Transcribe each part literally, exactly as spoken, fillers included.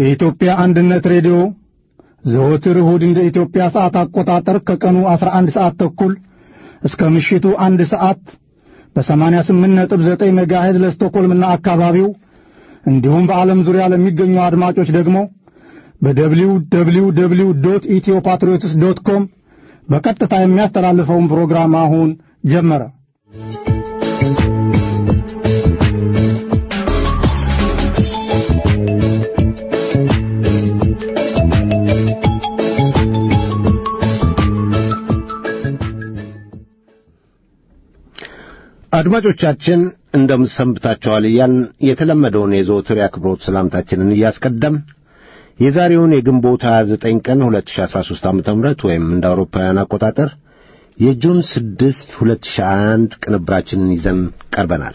የኢትዮጵያ አንድነት ሬዲዮ ዘወትር እሁድ እንደ ኢትዮጵያ ሰዓት አቆጣጠር ከቀኑ አስራ አንድ ሰዓት ተኩል እስከ ምሽቱ አንድ ሰዓት በሰማንያ ስምንት ነጥብ ዘጠኝ ሜጋሄርዝ ለስቶኮልምና አካባቢው እንዲሁም በዓለም ዙሪያ ለሚገኙ አድማጮች ደግሞ በደብሊው ደብሊው ደብሊው ዶት ኢትዮፓትሪዮትስ ዶት ኮም በቀጥታ የሚያስተላልፈውን ፕሮግራም አሁን ጀመረ። አድማጮቻችን እንደምን ሰንብታችኋል? ያን የተለመደውን የዘወትር የአክብሮት ሰላምታችንን እያስቀደም የዛሬውን የግንቦት ሃያ ዘጠኝ ቀን ሁለት ሺህ አስራ ሦስት ዓመተ ምህረት ወይም እንደ አውሮፓውያን አቆጣጠር የጁን ስድስት ሁለት ሺህ አንድ ቅንብራችንን ይዘን ቀርበናል።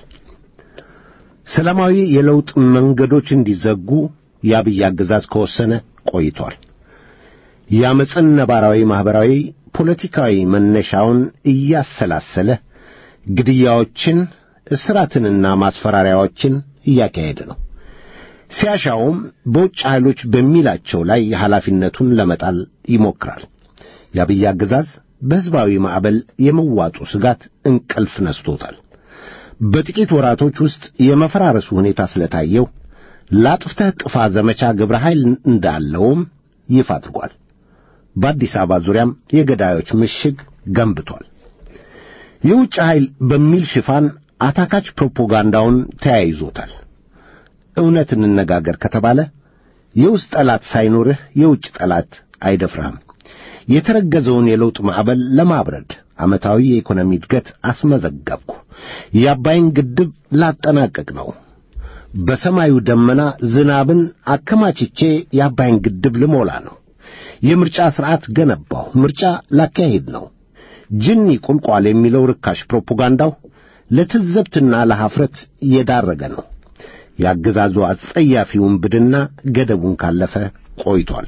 ሰላማዊ የለውጥ መንገዶች እንዲዘጉ የአብይ አገዛዝ ከወሰነ ቆይቷል። የአመፅን ነባራዊ ማህበራዊ ፖለቲካዊ መነሻውን እያሰላሰለ ግድያዎችን፣ እስራትንና ማስፈራሪያዎችን እያካሄደ ነው። ሲያሻውም በውጭ ኃይሎች በሚላቸው ላይ ኃላፊነቱን ለመጣል ይሞክራል። የአብይ አገዛዝ በሕዝባዊ ማዕበል የመዋጡ ስጋት እንቅልፍ ነስቶታል። በጥቂት ወራቶች ውስጥ የመፈራረሱ ሁኔታ ስለታየው ላጥፍተህ ጥፋ ዘመቻ ግብረ ኃይል እንዳለውም ይፋ አድርጓል። በአዲስ አበባ ዙሪያም የገዳዮች ምሽግ ገንብቷል። የውጭ ኃይል በሚል ሽፋን አታካች ፕሮፓጋንዳውን ተያይዞታል። እውነት እንነጋገር ከተባለ የውስጥ ጠላት ሳይኖርህ የውጭ ጠላት አይደፍርህም። የተረገዘውን የለውጥ ማዕበል ለማብረድ ዓመታዊ የኢኮኖሚ እድገት አስመዘገብኩ፣ የአባይን ግድብ ላጠናቀቅ ነው፣ በሰማዩ ደመና ዝናብን አከማችቼ የአባይን ግድብ ልሞላ ነው፣ የምርጫ ሥርዓት ገነባሁ፣ ምርጫ ላካሄድ ነው፣ ጅኒ ቁልቋል የሚለው ርካሽ ፕሮፓጋንዳው ለትዝብትና ለሐፍረት እየዳረገ ነው። ያገዛዙ አጸያፊውን ብድና ገደቡን ካለፈ ቆይቷል።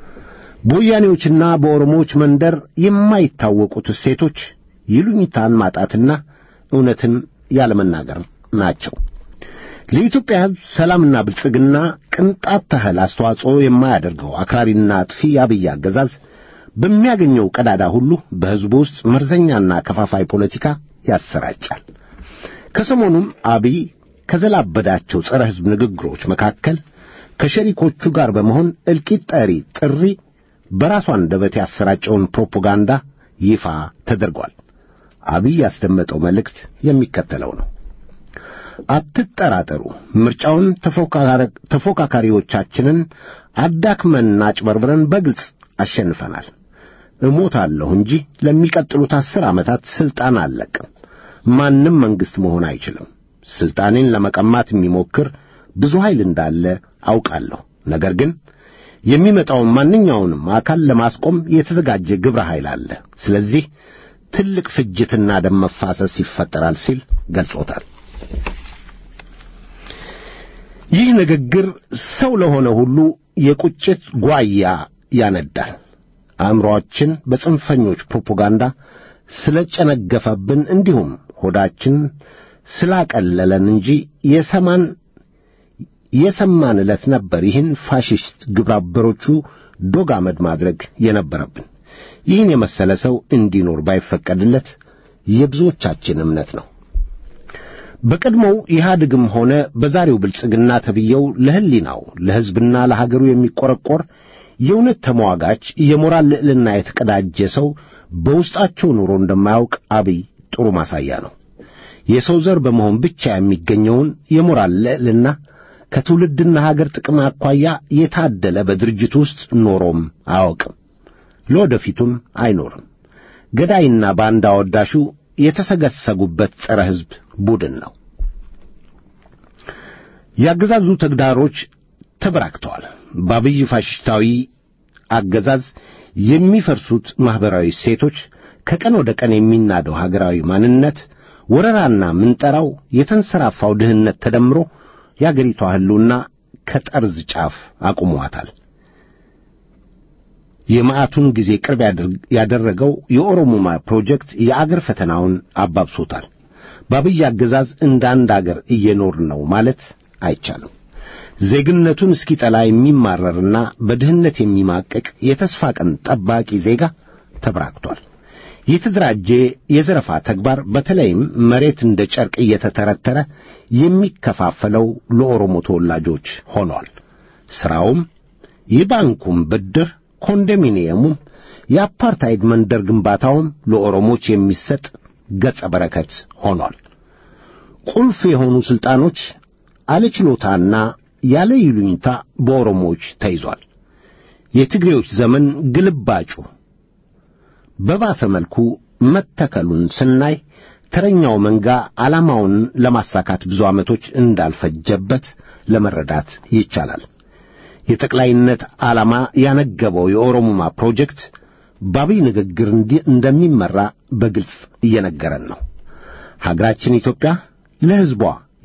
በወያኔዎችና በኦሮሞዎች መንደር የማይታወቁት እሴቶች ይሉኝታን ማጣትና እውነትን ያለመናገር ናቸው። ለኢትዮጵያ ሕዝብ ሰላምና ብልጽግና ቅንጣት ታህል አስተዋጽኦ የማያደርገው አክራሪና አጥፊ የአብይ አገዛዝ በሚያገኘው ቀዳዳ ሁሉ በሕዝቡ ውስጥ መርዘኛና ከፋፋይ ፖለቲካ ያሰራጫል። ከሰሞኑም አብይ ከዘላበዳቸው ጸረ ሕዝብ ንግግሮች መካከል ከሸሪኮቹ ጋር በመሆን እልቂት ጠሪ ጥሪ በራሱ አንደበት ያሰራጨውን ፕሮፓጋንዳ ይፋ ተደርጓል። አብይ ያስደመጠው መልእክት የሚከተለው ነው። አትጠራጠሩ፣ ምርጫውን ተፎካካሪዎቻችንን አዳክመንና አጭበርብረን በግልጽ አሸንፈናል። እሞታለሁ እንጂ ለሚቀጥሉት አስር ዓመታት ስልጣን አልለቅም። ማንም መንግስት መሆን አይችልም። ስልጣኔን ለመቀማት የሚሞክር ብዙ ኃይል እንዳለ አውቃለሁ። ነገር ግን የሚመጣውን ማንኛውንም አካል ለማስቆም የተዘጋጀ ግብረ ኃይል አለ። ስለዚህ ትልቅ ፍጅትና ደም መፋሰስ ይፈጠራል ሲል ገልጾታል። ይህ ንግግር ሰው ለሆነ ሁሉ የቁጭት ጓያ ያነዳል። አእምሮአችን በጽንፈኞች ፕሮፓጋንዳ ስለጨነገፈብን እንዲሁም ሆዳችን ስላቀለለን እንጂ የሰማን የሰማን ዕለት ነበር ይህን ፋሽስት ግብረአበሮቹ ዶግ አመድ ማድረግ የነበረብን። ይህን የመሰለ ሰው እንዲኖር ባይፈቀድለት የብዙዎቻችን እምነት ነው። በቀድሞው ኢህአዴግም ሆነ በዛሬው ብልጽግና ተብየው ለህሊናው ለሕዝብና ለሀገሩ የሚቆረቆር የእውነት ተሟጋች የሞራል ልዕልና የተቀዳጀ ሰው በውስጣቸው ኑሮ እንደማያውቅ አብይ ጥሩ ማሳያ ነው። የሰው ዘር በመሆን ብቻ የሚገኘውን የሞራል ልዕልና ከትውልድና ሀገር ጥቅም አኳያ የታደለ በድርጅት ውስጥ ኖሮም አያውቅም፣ ለወደፊቱም አይኖርም። ገዳይና ባንዳ ወዳሹ የተሰገሰጉበት ጸረ ሕዝብ ቡድን ነው። ያገዛዙ ተግዳሮች ተበራክተዋል። በአብይ ፋሽስታዊ አገዛዝ የሚፈርሱት ማህበራዊ ሴቶች፣ ከቀን ወደ ቀን የሚናደው ሀገራዊ ማንነት፣ ወረራና ምንጠራው፣ የተንሰራፋው ድህነት ተደምሮ የአገሪቷ ህልውና ከጠርዝ ጫፍ አቁሟታል። የማዕቱን ጊዜ ቅርብ ያደረገው የኦሮሞማ ፕሮጀክት የአገር ፈተናውን አባብሶታል። በአብይ አገዛዝ እንደ አንድ አገር እየኖር ነው ማለት አይቻልም። ዜግነቱን እስኪጠላ የሚማረርና በድህነት የሚማቀቅ የተስፋ ቀን ጠባቂ ዜጋ ተበራክቷል። የተደራጀ የዘረፋ ተግባር በተለይም መሬት እንደ ጨርቅ እየተተረተረ የሚከፋፈለው ለኦሮሞ ተወላጆች ሆኗል። ስራውም የባንኩም ብድር፣ ኮንዶሚኒየሙም፣ የአፓርታይድ መንደር ግንባታውም ለኦሮሞች የሚሰጥ ገጸ በረከት ሆኗል። ቁልፍ የሆኑ ስልጣኖች አለችሎታና ያለ ይሉኝታ በኦሮሞዎች ተይዟል። የትግሬዎች ዘመን ግልባጩ በባሰ መልኩ መተከሉን ስናይ ተረኛው መንጋ ዓላማውን ለማሳካት ብዙ ዓመቶች እንዳልፈጀበት ለመረዳት ይቻላል። የጠቅላይነት ዓላማ ያነገበው የኦሮሞማ ፕሮጀክት ባቢ ንግግር እንደሚመራ በግልጽ እየነገረን ነው። ሀገራችን ኢትዮጵያ ለሕዝቧ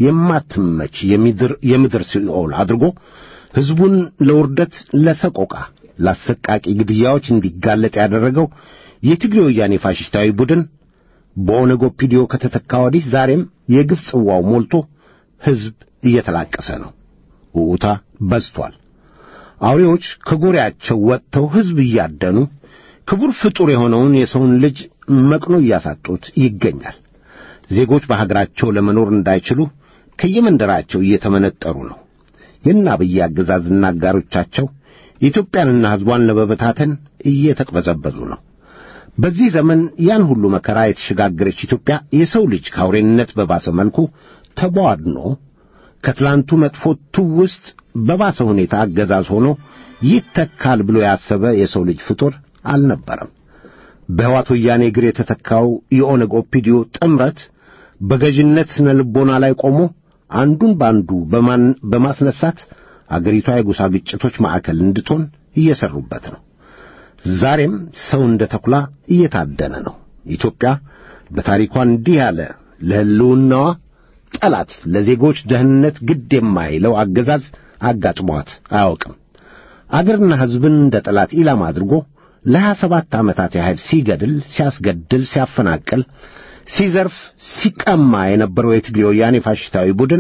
የማትመች የምድር የምድር ሲኦል አድርጎ ሕዝቡን ለውርደት፣ ለሰቆቃ፣ ለአሰቃቂ ግድያዎች እንዲጋለጥ ያደረገው የትግሬ ወያኔ ፋሽስታዊ ቡድን በኦነግ ኦፒዲዮ ከተተካ ወዲህ ዛሬም የግፍ ጽዋው ሞልቶ ሕዝብ እየተላቀሰ ነው። ውዑታ በዝቷል። አውሬዎች ከጎሪያቸው ወጥተው ሕዝብ እያደኑ ክቡር ፍጡር የሆነውን የሰውን ልጅ መቅኖ እያሳጡት ይገኛል። ዜጎች በሀገራቸው ለመኖር እንዳይችሉ ከየመንደራቸው እየተመነጠሩ ነው። የአብይ አገዛዝና አጋሮቻቸው ኢትዮጵያንና ሕዝቧን ለመበታተን እየተቅበዘበዙ ነው። በዚህ ዘመን ያን ሁሉ መከራ የተሸጋገረች ኢትዮጵያ የሰው ልጅ ከአውሬነት በባሰ መልኩ ተቧድኖ ከትላንቱ መጥፎ ትውስት በባሰ ሁኔታ አገዛዝ ሆኖ ይተካል ብሎ ያሰበ የሰው ልጅ ፍጡር አልነበረም። በሕወሓት ወያኔ እግር የተተካው የኦነግ ኦፒዲዮ ጥምረት በገዥነት ስነ ልቦና ላይ ቆሞ አንዱን ባንዱ በማን በማስነሳት አገሪቷ የጎሳ ግጭቶች ማዕከል እንድትሆን እየሰሩበት ነው። ዛሬም ሰው እንደ ተኩላ እየታደነ ነው። ኢትዮጵያ በታሪኳ እንዲህ ያለ ለሕልውናዋ ጠላት፣ ለዜጎች ደህንነት ግድ የማይለው አገዛዝ አጋጥሟት አያውቅም። አገርና ሕዝብን እንደ ጠላት ኢላማ አድርጎ ለሀያ ሰባት ዓመታት ያህል ሲገድል፣ ሲያስገድል፣ ሲያፈናቅል፣ ሲዘርፍ፣ ሲቀማ የነበረው የትግሬ ወያኔ ፋሽስታዊ ቡድን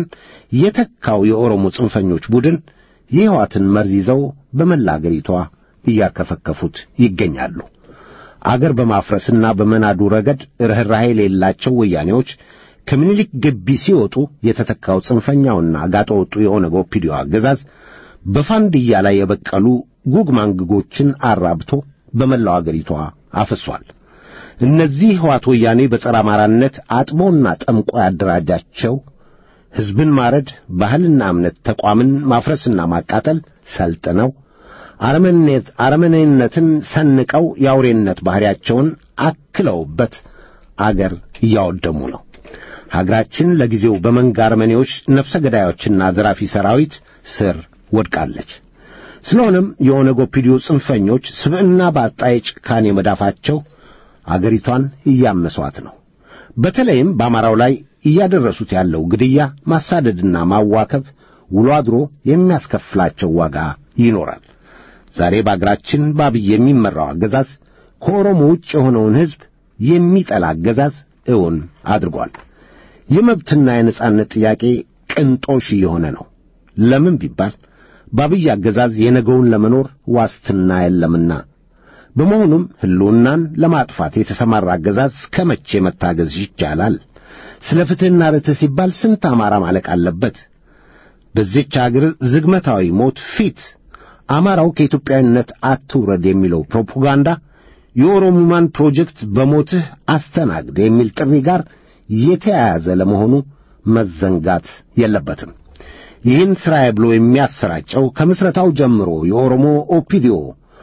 የተካው የኦሮሞ ጽንፈኞች ቡድን የሕይወትን መርዝ ይዘው በመላ አገሪቷ እያርከፈከፉት ይገኛሉ። አገር በማፍረስና በመናዱ ረገድ ርኅራኄ የሌላቸው ወያኔዎች ከምኒልክ ግቢ ሲወጡ የተተካው ጽንፈኛውና ጋጠወጡ የኦነግ ኦፒዲዮ አገዛዝ በፋንድያ ላይ የበቀሉ ጉግ ማንግጎችን አራብቶ በመላው አገሪቷ አፍሷል። እነዚህ ሕወሓት ወያኔ በጸረ አማራነት አጥቦና ጠምቆ ያደራጃቸው ሕዝብን ማረድ፣ ባህልና እምነት ተቋምን ማፍረስና ማቃጠል ሰልጥነው አረመኔነት አረመኔነትን ሰንቀው የአውሬነት ባህሪያቸውን አክለውበት አገር እያወደሙ ነው። ሀገራችን ለጊዜው በመንጋ አረመኔዎች፣ ነፍሰ ገዳዮችና ዘራፊ ሰራዊት ስር ወድቃለች። ስለሆነም የኦነግ ኦፒዲዮ ጽንፈኞች ስብዕና ባጣ የጭካኔ መዳፋቸው አገሪቷን እያመሷት ነው። በተለይም በአማራው ላይ እያደረሱት ያለው ግድያ፣ ማሳደድና ማዋከብ ውሎ አድሮ የሚያስከፍላቸው ዋጋ ይኖራል። ዛሬ በአገራችን በአብይ የሚመራው አገዛዝ ከኦሮሞ ውጭ የሆነውን ሕዝብ የሚጠላ አገዛዝ እውን አድርጓል። የመብትና የነጻነት ጥያቄ ቅንጦሽ የሆነ ነው። ለምን ቢባል በአብይ አገዛዝ የነገውን ለመኖር ዋስትና የለምና። በመሆኑም ሕልውናን ለማጥፋት የተሰማራ አገዛዝ እስከመቼ መታገዝ ይቻላል? ስለ ፍትሕና ርትዕ ሲባል ስንት አማራ ማለቅ አለበት? በዚህች አገር ዝግመታዊ ሞት ፊት አማራው ከኢትዮጵያዊነት አትውረድ የሚለው ፕሮፓጋንዳ የኦሮሞማን ፕሮጀክት በሞትህ አስተናግድ የሚል ጥሪ ጋር የተያያዘ ለመሆኑ መዘንጋት የለበትም። ይህን ሥራዬ ብሎ የሚያሰራጨው ከምስረታው ጀምሮ የኦሮሞ ኦፒዲዮ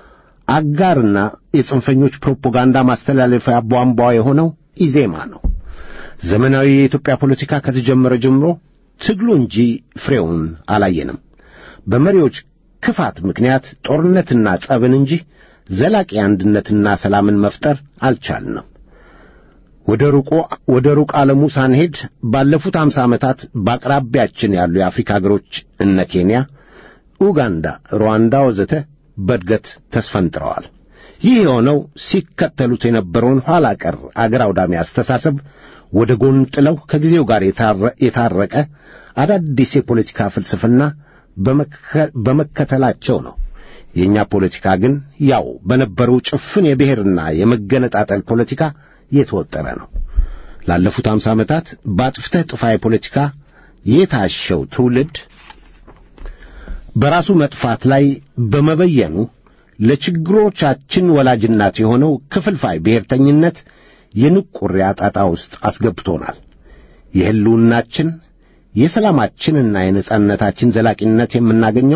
አጋርና የጽንፈኞች ፕሮፓጋንዳ ማስተላለፊያ ቧንቧ የሆነው ኢዜማ ነው። ዘመናዊ የኢትዮጵያ ፖለቲካ ከተጀመረ ጀምሮ ትግሉ እንጂ ፍሬውን አላየንም። በመሪዎች ክፋት ምክንያት ጦርነትና ጸብን እንጂ ዘላቂ አንድነትና ሰላምን መፍጠር አልቻልንም። ወደ ሩቁ ወደ ሩቅ ዓለሙ ሳንሄድ ባለፉት አምሳ ዓመታት በአቅራቢያችን ያሉ የአፍሪካ አገሮች እነ ኬንያ፣ ኡጋንዳ፣ ሩዋንዳ ወዘተ በእድገት ተስፈንጥረዋል። ይህ የሆነው ሲከተሉት የነበረውን ኋላ ቀር አገር አውዳሚ አስተሳሰብ ወደ ጎን ጥለው ከጊዜው ጋር የታረቀ አዳዲስ የፖለቲካ ፍልስፍና በመከተላቸው ነው። የኛ ፖለቲካ ግን ያው በነበረው ጭፍን የብሔርና የመገነጣጠል ፖለቲካ የተወጠረ ነው። ላለፉት ሃምሳ ዓመታት ባጥፍተህ ጥፋ የፖለቲካ የታሸው ትውልድ በራሱ መጥፋት ላይ በመበየኑ ለችግሮቻችን ወላጅናት የሆነው ክፍልፋይ ብሔርተኝነት የንቁሪያ ጣጣ ውስጥ አስገብቶናል። የህልውናችን የሰላማችንና የነጻነታችን ዘላቂነት የምናገኘው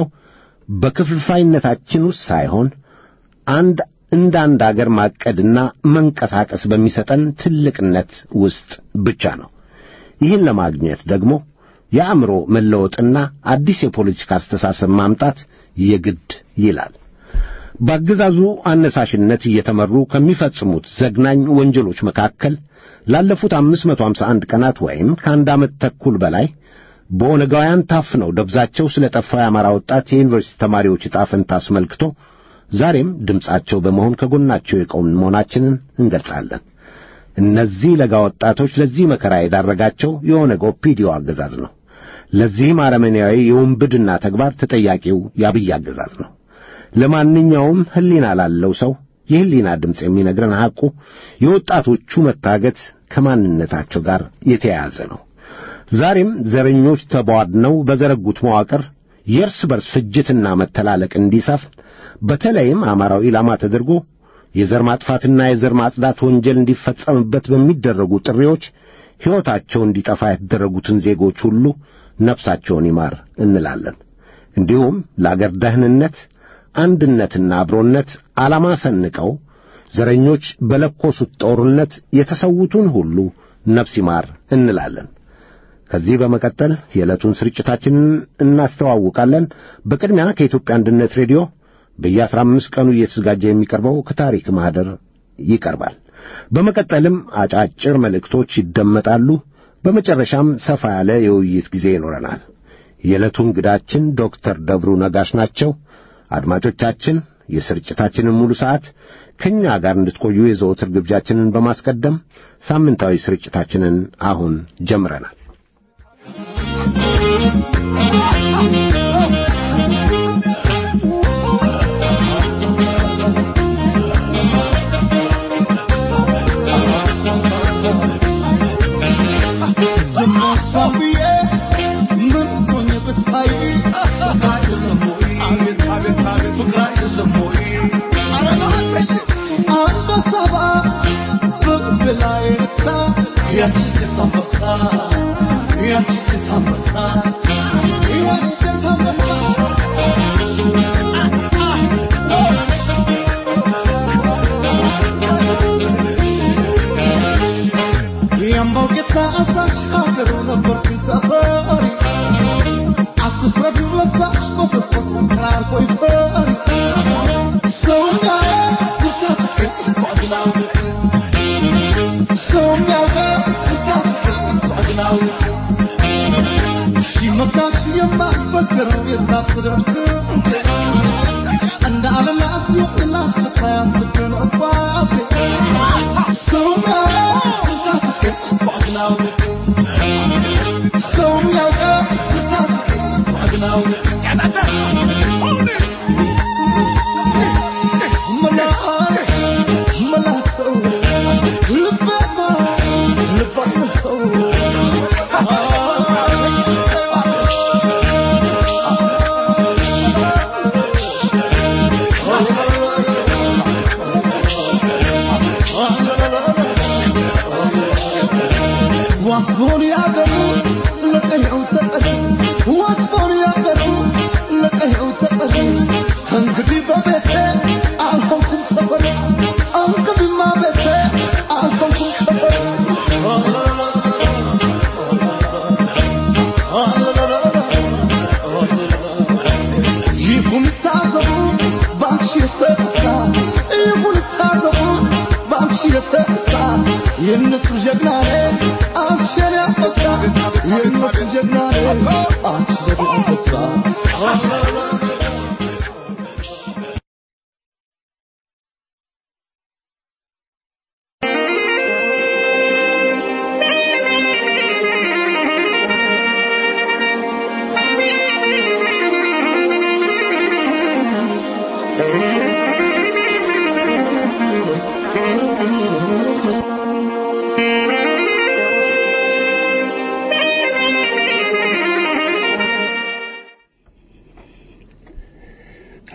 በክፍልፋይነታችን ውስጥ ሳይሆን አንድ እንደ አንድ አገር ማቀድና መንቀሳቀስ በሚሰጠን ትልቅነት ውስጥ ብቻ ነው። ይህን ለማግኘት ደግሞ የአእምሮ መለወጥና አዲስ የፖለቲካ አስተሳሰብ ማምጣት የግድ ይላል። በአገዛዙ አነሳሽነት እየተመሩ ከሚፈጽሙት ዘግናኝ ወንጀሎች መካከል ላለፉት አምስት መቶ ሃምሳ አንድ ቀናት ወይም ከአንድ ዓመት ተኩል በላይ በኦነጋውያን ታፍነው ደብዛቸው ስለ ጠፋው የአማራ ወጣት የዩኒቨርሲቲ ተማሪዎች ዕጣ ፈንታ አስመልክቶ ዛሬም ድምጻቸው በመሆን ከጎናቸው የቆምን መሆናችንን እንገልጻለን። እነዚህ ለጋ ወጣቶች ለዚህ መከራ የዳረጋቸው የኦነግ ኦፒዲዮ አገዛዝ ነው። ለዚህም አረመኔያዊ የውንብድና ተግባር ተጠያቂው የአብይ አገዛዝ ነው። ለማንኛውም ህሊና ላለው ሰው የህሊና ድምጽ የሚነግረን ሐቁ የወጣቶቹ መታገት ከማንነታቸው ጋር የተያያዘ ነው። ዛሬም ዘረኞች ተቧድነው በዘረጉት መዋቅር የእርስ በርስ ፍጅትና መተላለቅ እንዲሰፍን በተለይም አማራው ኢላማ ተደርጎ የዘር ማጥፋትና የዘር ማጽዳት ወንጀል እንዲፈጸምበት በሚደረጉ ጥሪዎች ሕይወታቸው እንዲጠፋ የተደረጉትን ዜጎች ሁሉ ነፍሳቸውን ይማር እንላለን። እንዲሁም ለአገር ደህንነት አንድነትና አብሮነት ዓላማ ሰንቀው ዘረኞች በለኮሱት ጦርነት የተሰዉትን ሁሉ ነፍስ ይማር እንላለን። ከዚህ በመቀጠል የዕለቱን ስርጭታችንን እናስተዋውቃለን። በቅድሚያ ከኢትዮጵያ አንድነት ሬዲዮ በየአስራ አምስት ቀኑ እየተዘጋጀ የሚቀርበው ከታሪክ ማህደር ይቀርባል። በመቀጠልም አጫጭር መልእክቶች ይደመጣሉ። በመጨረሻም ሰፋ ያለ የውይይት ጊዜ ይኖረናል። የዕለቱ እንግዳችን ዶክተር ደብሩ ነጋሽ ናቸው። አድማጮቻችን የስርጭታችንን ሙሉ ሰዓት ከኛ ጋር እንድትቆዩ የዘወትር ግብዣችንን በማስቀደም ሳምንታዊ ስርጭታችንን አሁን ጀምረናል።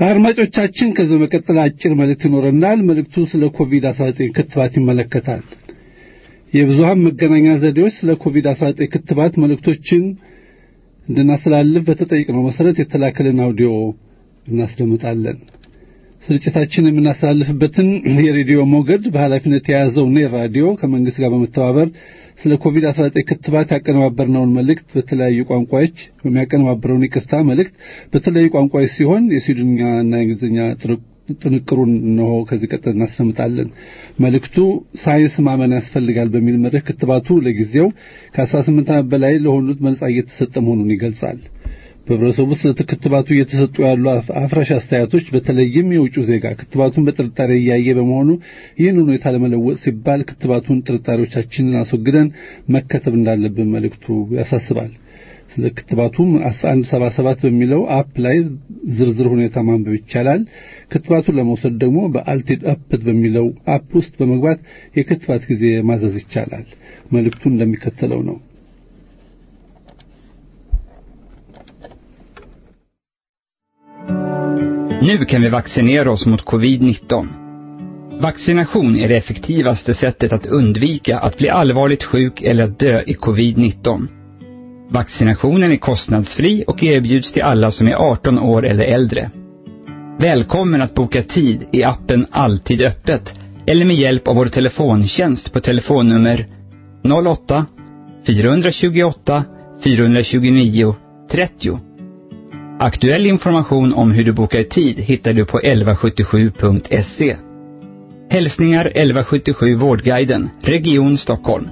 አድማጮቻችን ከዚህ በመቀጠል አጭር መልእክት ይኖረናል። መልእክቱ ስለ ኮቪድ አስራ ዘጠኝ ክትባት ይመለከታል። የብዙሃን መገናኛ ዘዴዎች ስለ ኮቪድ አስራ ዘጠኝ ክትባት መልእክቶችን እንድናስተላልፍ በተጠየቅነው መሰረት የተላከልን አውዲዮ እናስደምጣለን። ስርጭታችን የምናስተላልፍበትን የሬዲዮ ሞገድ በኃላፊነት የያዘው ኔር ራዲዮ ከመንግስት ጋር በመተባበር ስለ ኮቪድ አስራ ዘጠኝ ክትባት ያቀነባበርነውን መልእክት በተለያዩ ቋንቋዎች በሚያቀነባበረውን ይቅርታ መልእክት በተለያዩ ቋንቋዎች ሲሆን የስዊድንኛና የእንግሊዝኛ ጥንቅሩን ነው ከዚህ ቀጥታ እናስደምጣለን። መልእክቱ ሳይንስ ማመን ያስፈልጋል በሚል መርህ ክትባቱ ለጊዜው ከ18 ዓመት በላይ ለሆኑት መልጻ እየተሰጠ መሆኑን ይገልጻል። በህብረተሰቡ ስለ ክትባቱ እየተሰጡ ያሉ አፍራሽ አስተያየቶች በተለይም የውጭው ዜጋ ክትባቱን በጥርጣሬ እያየ በመሆኑ ይህን ሁኔታ ለመለወጥ ሲባል ክትባቱን ጥርጣሬዎቻችንን አስወግደን መከተብ እንዳለብን መልእክቱ ያሳስባል። ስለ ክትባቱም አስራ አንድ ሰባ ሰባት በሚለው አፕ ላይ ዝርዝር ሁኔታ ማንበብ ይቻላል። ክትባቱን ለመውሰድ ደግሞ በአልቲድ አፕት በሚለው አፕ ውስጥ በመግባት የክትባት ጊዜ ማዘዝ ይቻላል። መልእክቱ እንደሚከተለው ነው። Nu kan vi vaccinera oss mot covid nitton. Vaccination är det effektivaste sättet att undvika att bli allvarligt sjuk eller att dö i covid nitton. Vaccinationen är kostnadsfri och erbjuds till alla som är arton år eller äldre. Välkommen att boka tid i appen Alltid öppet eller med hjälp av vår telefontjänst på telefonnummer noll åtta fyra två åtta fyra två nio trettio. Aktuell information om hur du bokar tid hittar du på elva sjuttiosju punkt se. Hälsningar elva sjuttiosju Vårdguiden, Region Stockholm.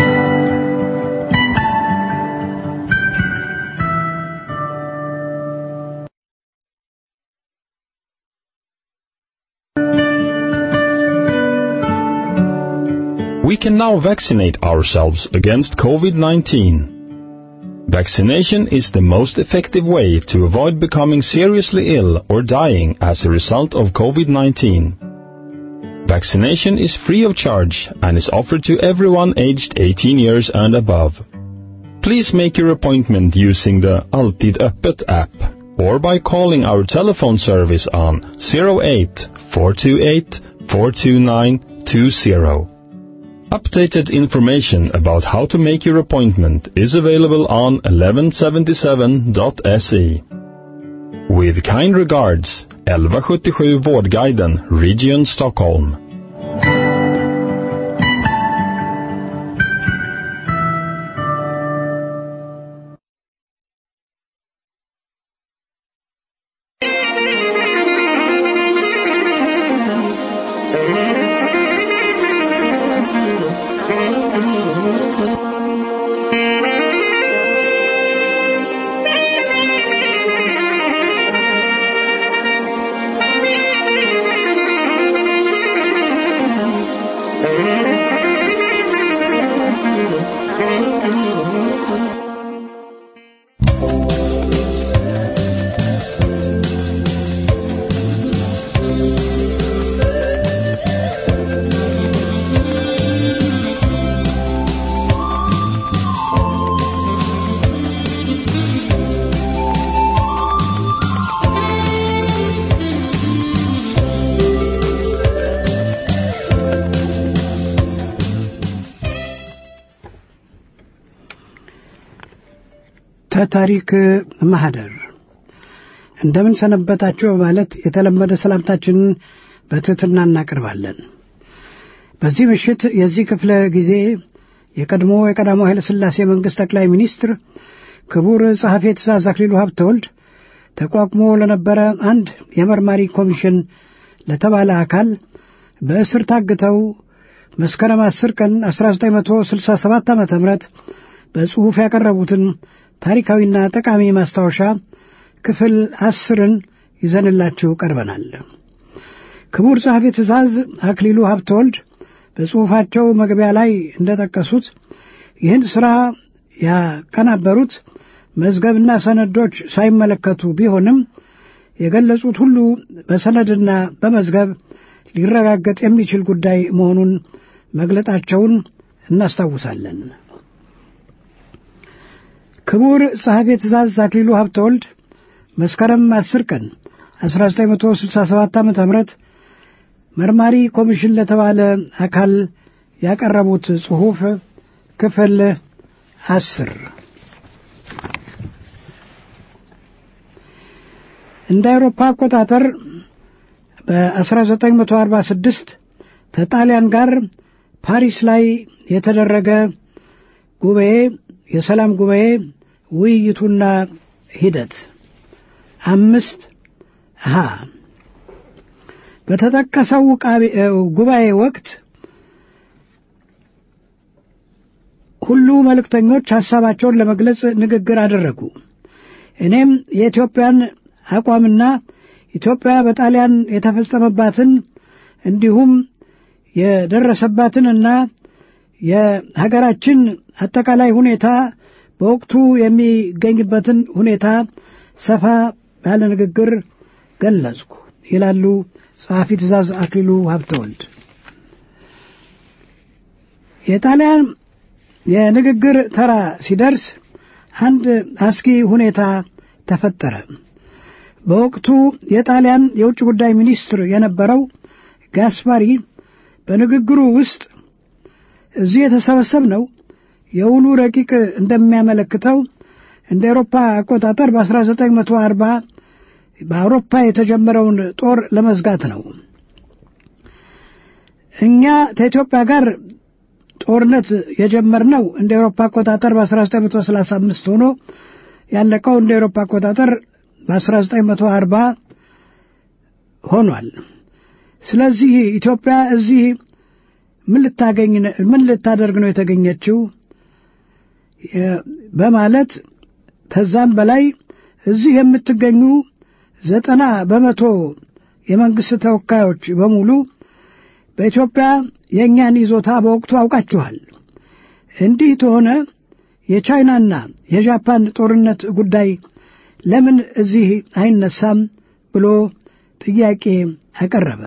We can now vaccinate ourselves against covid nineteen. Vaccination is the most effective way to avoid becoming seriously ill or dying as a result of covid nineteen. Vaccination is free of charge and is offered to everyone aged eighteen years and above. Please make your appointment using the Alltid Öppet app or by calling our telephone service on zero eight four two eight four two nine two zero. Updated information about how to make your appointment is available on eleven seventy-seven dot se. With kind regards, elva sjuttiosju Vårdguiden, Region Stockholm. ታሪክ ማህደር እንደምን ሰነበታችሁ ማለት የተለመደ ሰላምታችንን በትህትና እናቀርባለን። በዚህ ምሽት የዚህ ክፍለ ጊዜ የቀድሞ የቀዳማዊ ኃይለ ሥላሴ መንግስት ጠቅላይ ሚኒስትር ክቡር ጸሐፌ ትእዛዝ አክሊሉ ሀብተወልድ ተቋቁሞ ለነበረ አንድ የመርማሪ ኮሚሽን ለተባለ አካል በእስር ታግተው መስከረም አስር ቀን አስራ ዘጠኝ መቶ ስልሳ ሰባት ዓመተ ምህረት በጽሑፍ ያቀረቡትን ታሪካዊና ጠቃሚ ማስታወሻ ክፍል አስርን ይዘንላችሁ ቀርበናል። ክቡር ጸሐፌ ትእዛዝ አክሊሉ ሀብተወልድ በጽሑፋቸው መግቢያ ላይ እንደጠቀሱት ይህን ሥራ ያቀናበሩት መዝገብና ሰነዶች ሳይመለከቱ ቢሆንም የገለጹት ሁሉ በሰነድና በመዝገብ ሊረጋገጥ የሚችል ጉዳይ መሆኑን መግለጣቸውን እናስታውሳለን። ክቡር ጸሐፌ ትእዛዝ አክሊሉ ሀብተወልድ መስከረም አስር ቀን አስራ ዘጠኝ መቶ ስልሳ ሰባት ዓመተ ምህረት መርማሪ ኮሚሽን ለተባለ አካል ያቀረቡት ጽሑፍ ክፍል አስር እንደ አውሮፓ አቆጣጠር በ1946 ከጣሊያን ጋር ፓሪስ ላይ የተደረገ ጉባኤ የሰላም ጉባኤ ውይይቱና ሂደት አምስት ሀ በተጠቀሰው ጉባኤ ወቅት ሁሉ መልእክተኞች ሐሳባቸውን ለመግለጽ ንግግር አደረጉ። እኔም የኢትዮጵያን አቋምና ኢትዮጵያ በጣሊያን የተፈጸመባትን እንዲሁም የደረሰባትንና የሀገራችን አጠቃላይ ሁኔታ በወቅቱ የሚገኝበትን ሁኔታ ሰፋ ባለ ንግግር ገለጽኩ ይላሉ ጸሐፊ ትእዛዝ አክሊሉ ሀብተወልድ። የጣሊያን የንግግር ተራ ሲደርስ አንድ አስጊ ሁኔታ ተፈጠረ። በወቅቱ የጣሊያን የውጭ ጉዳይ ሚኒስትር የነበረው ጋስፓሪ በንግግሩ ውስጥ እዚህ የተሰበሰብነው የውሉ ረቂቅ እንደሚያመለክተው እንደ አውሮፓ አቆጣጠር በ1940 በአውሮፓ የተጀመረውን ጦር ለመዝጋት ነው። እኛ ከኢትዮጵያ ጋር ጦርነት የጀመርነው እንደ አውሮፓ አቆጣጠር በ1935 ሆኖ ያለቀው እንደ አውሮፓ አቆጣጠር በ1940 ሆኗል። ስለዚህ ኢትዮጵያ እዚህ ምን ልታገኝ ምን ልታደርግ ነው የተገኘችው በማለት ተዛም በላይ እዚህ የምትገኙ ዘጠና በመቶ የመንግስት ተወካዮች በሙሉ በኢትዮጵያ የኛን ይዞታ በወቅቱ አውቃችኋል። እንዲህ ተሆነ የቻይናና የጃፓን ጦርነት ጉዳይ ለምን እዚህ አይነሳም ብሎ ጥያቄ አቀረበ።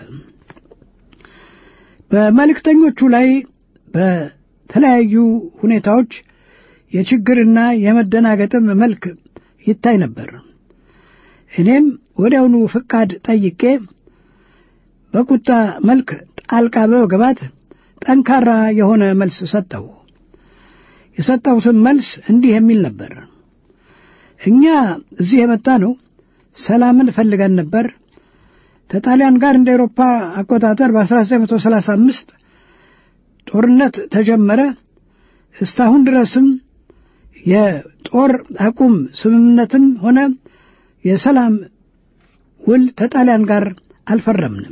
በመልእክተኞቹ ላይ በተለያዩ ሁኔታዎች የችግርና የመደናገጥም መልክ ይታይ ነበር። እኔም ወዲያውኑ ፍቃድ ጠይቄ በቁጣ መልክ ጣልቃ በመግባት ጠንካራ የሆነ መልስ ሰጠው። የሰጠሁትም መልስ እንዲህ የሚል ነበር። እኛ እዚህ የመጣ ነው ሰላምን ፈልገን ነበር። ከጣሊያን ጋር እንደ አውሮፓ አቆጣጠር በ1935 ጦርነት ተጀመረ። እስካሁን ድረስም የጦር አቁም ስምምነትም ሆነ የሰላም ውል ከጣሊያን ጋር አልፈረምንም።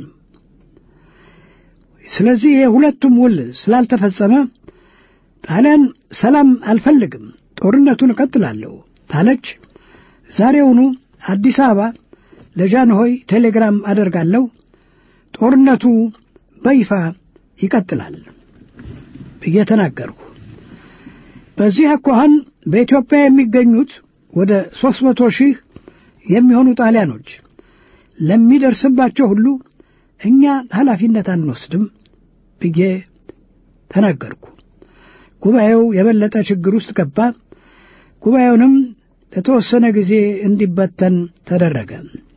ስለዚህ የሁለቱም ውል ስላልተፈጸመ ጣሊያን ሰላም አልፈልግም፣ ጦርነቱን እቀጥላለሁ ታለች። ዛሬውኑ አዲስ አበባ ለጃንሆይ ቴሌግራም አደርጋለሁ፣ ጦርነቱ በይፋ ይቀጥላል ብዬ ተናገርኩ። በዚህ አኳኋን በኢትዮጵያ የሚገኙት ወደ ሦስት መቶ ሺህ የሚሆኑ ጣሊያኖች ለሚደርስባቸው ሁሉ እኛ ኃላፊነት አንወስድም ብዬ ተናገርኩ። ጉባኤው የበለጠ ችግር ውስጥ ገባ። ጉባኤውንም ለተወሰነ ጊዜ እንዲበተን ተደረገ።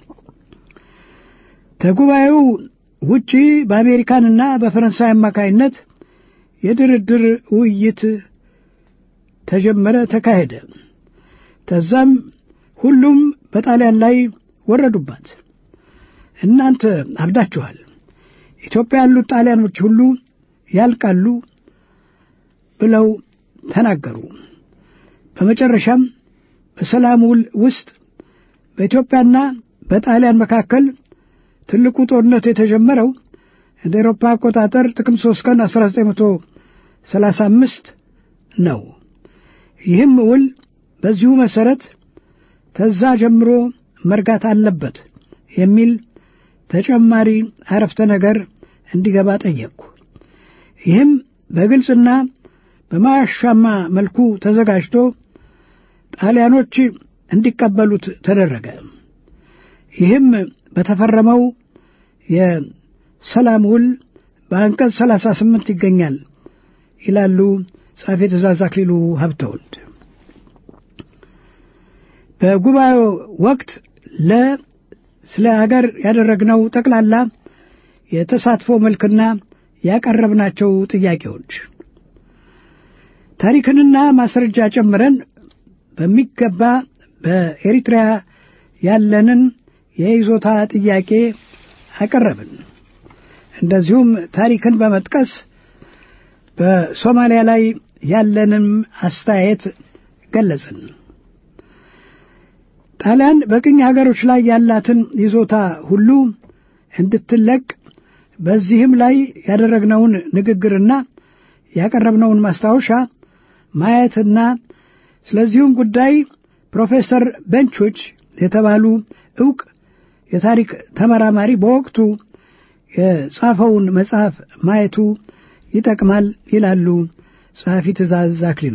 ከጉባኤው ውጪ በአሜሪካንና በፈረንሳይ አማካይነት የድርድር ውይይት ተጀመረ፣ ተካሄደ። ከዛም ሁሉም በጣሊያን ላይ ወረዱባት። እናንተ አብዳችኋል፣ ኢትዮጵያ ያሉት ጣሊያኖች ሁሉ ያልቃሉ ብለው ተናገሩ። በመጨረሻም በሰላም ውል ውስጥ በኢትዮጵያና በጣሊያን መካከል ትልቁ ጦርነት የተጀመረው እንደ አውሮፓ አቆጣጠር ጥቅምት ሦስት ቀን አስራ ዘጠኝ መቶ ሰላሳ አምስት ነው። ይህም ውል በዚሁ መሠረት ተዛ ጀምሮ መርጋት አለበት የሚል ተጨማሪ አረፍተ ነገር እንዲገባ ጠየቅኩ። ይህም በግልጽና በማያሻማ መልኩ ተዘጋጅቶ ጣሊያኖች እንዲቀበሉት ተደረገ። ይህም በተፈረመው የሰላም ውል በአንቀጽ ሰላሳ ስምንት ይገኛል ይላሉ ጸሐፌ ትእዛዝ አክሊሉ ሀብተወልድ። በጉባኤው ወቅት ስለ አገር ያደረግነው ጠቅላላ የተሳትፎ መልክና ያቀረብናቸው ጥያቄዎች ታሪክንና ማስረጃ ጨምረን በሚገባ በኤሪትሪያ ያለንን የይዞታ ጥያቄ አቀረብን። እንደዚሁም ታሪክን በመጥቀስ በሶማሊያ ላይ ያለንም አስተያየት ገለጽን። ጣሊያን በቅኝ ሀገሮች ላይ ያላትን ይዞታ ሁሉ እንድትለቅ በዚህም ላይ ያደረግነውን ንግግርና ያቀረብነውን ማስታወሻ ማየትና ስለዚሁም ጉዳይ ፕሮፌሰር ቤንቾች የተባሉ ዕውቅ የታሪክ ተመራማሪ በወቅቱ የጻፈውን መጽሐፍ ማየቱ ይጠቅማል ይላሉ ጸሐፊ ትእዛዝ አክሊሉ።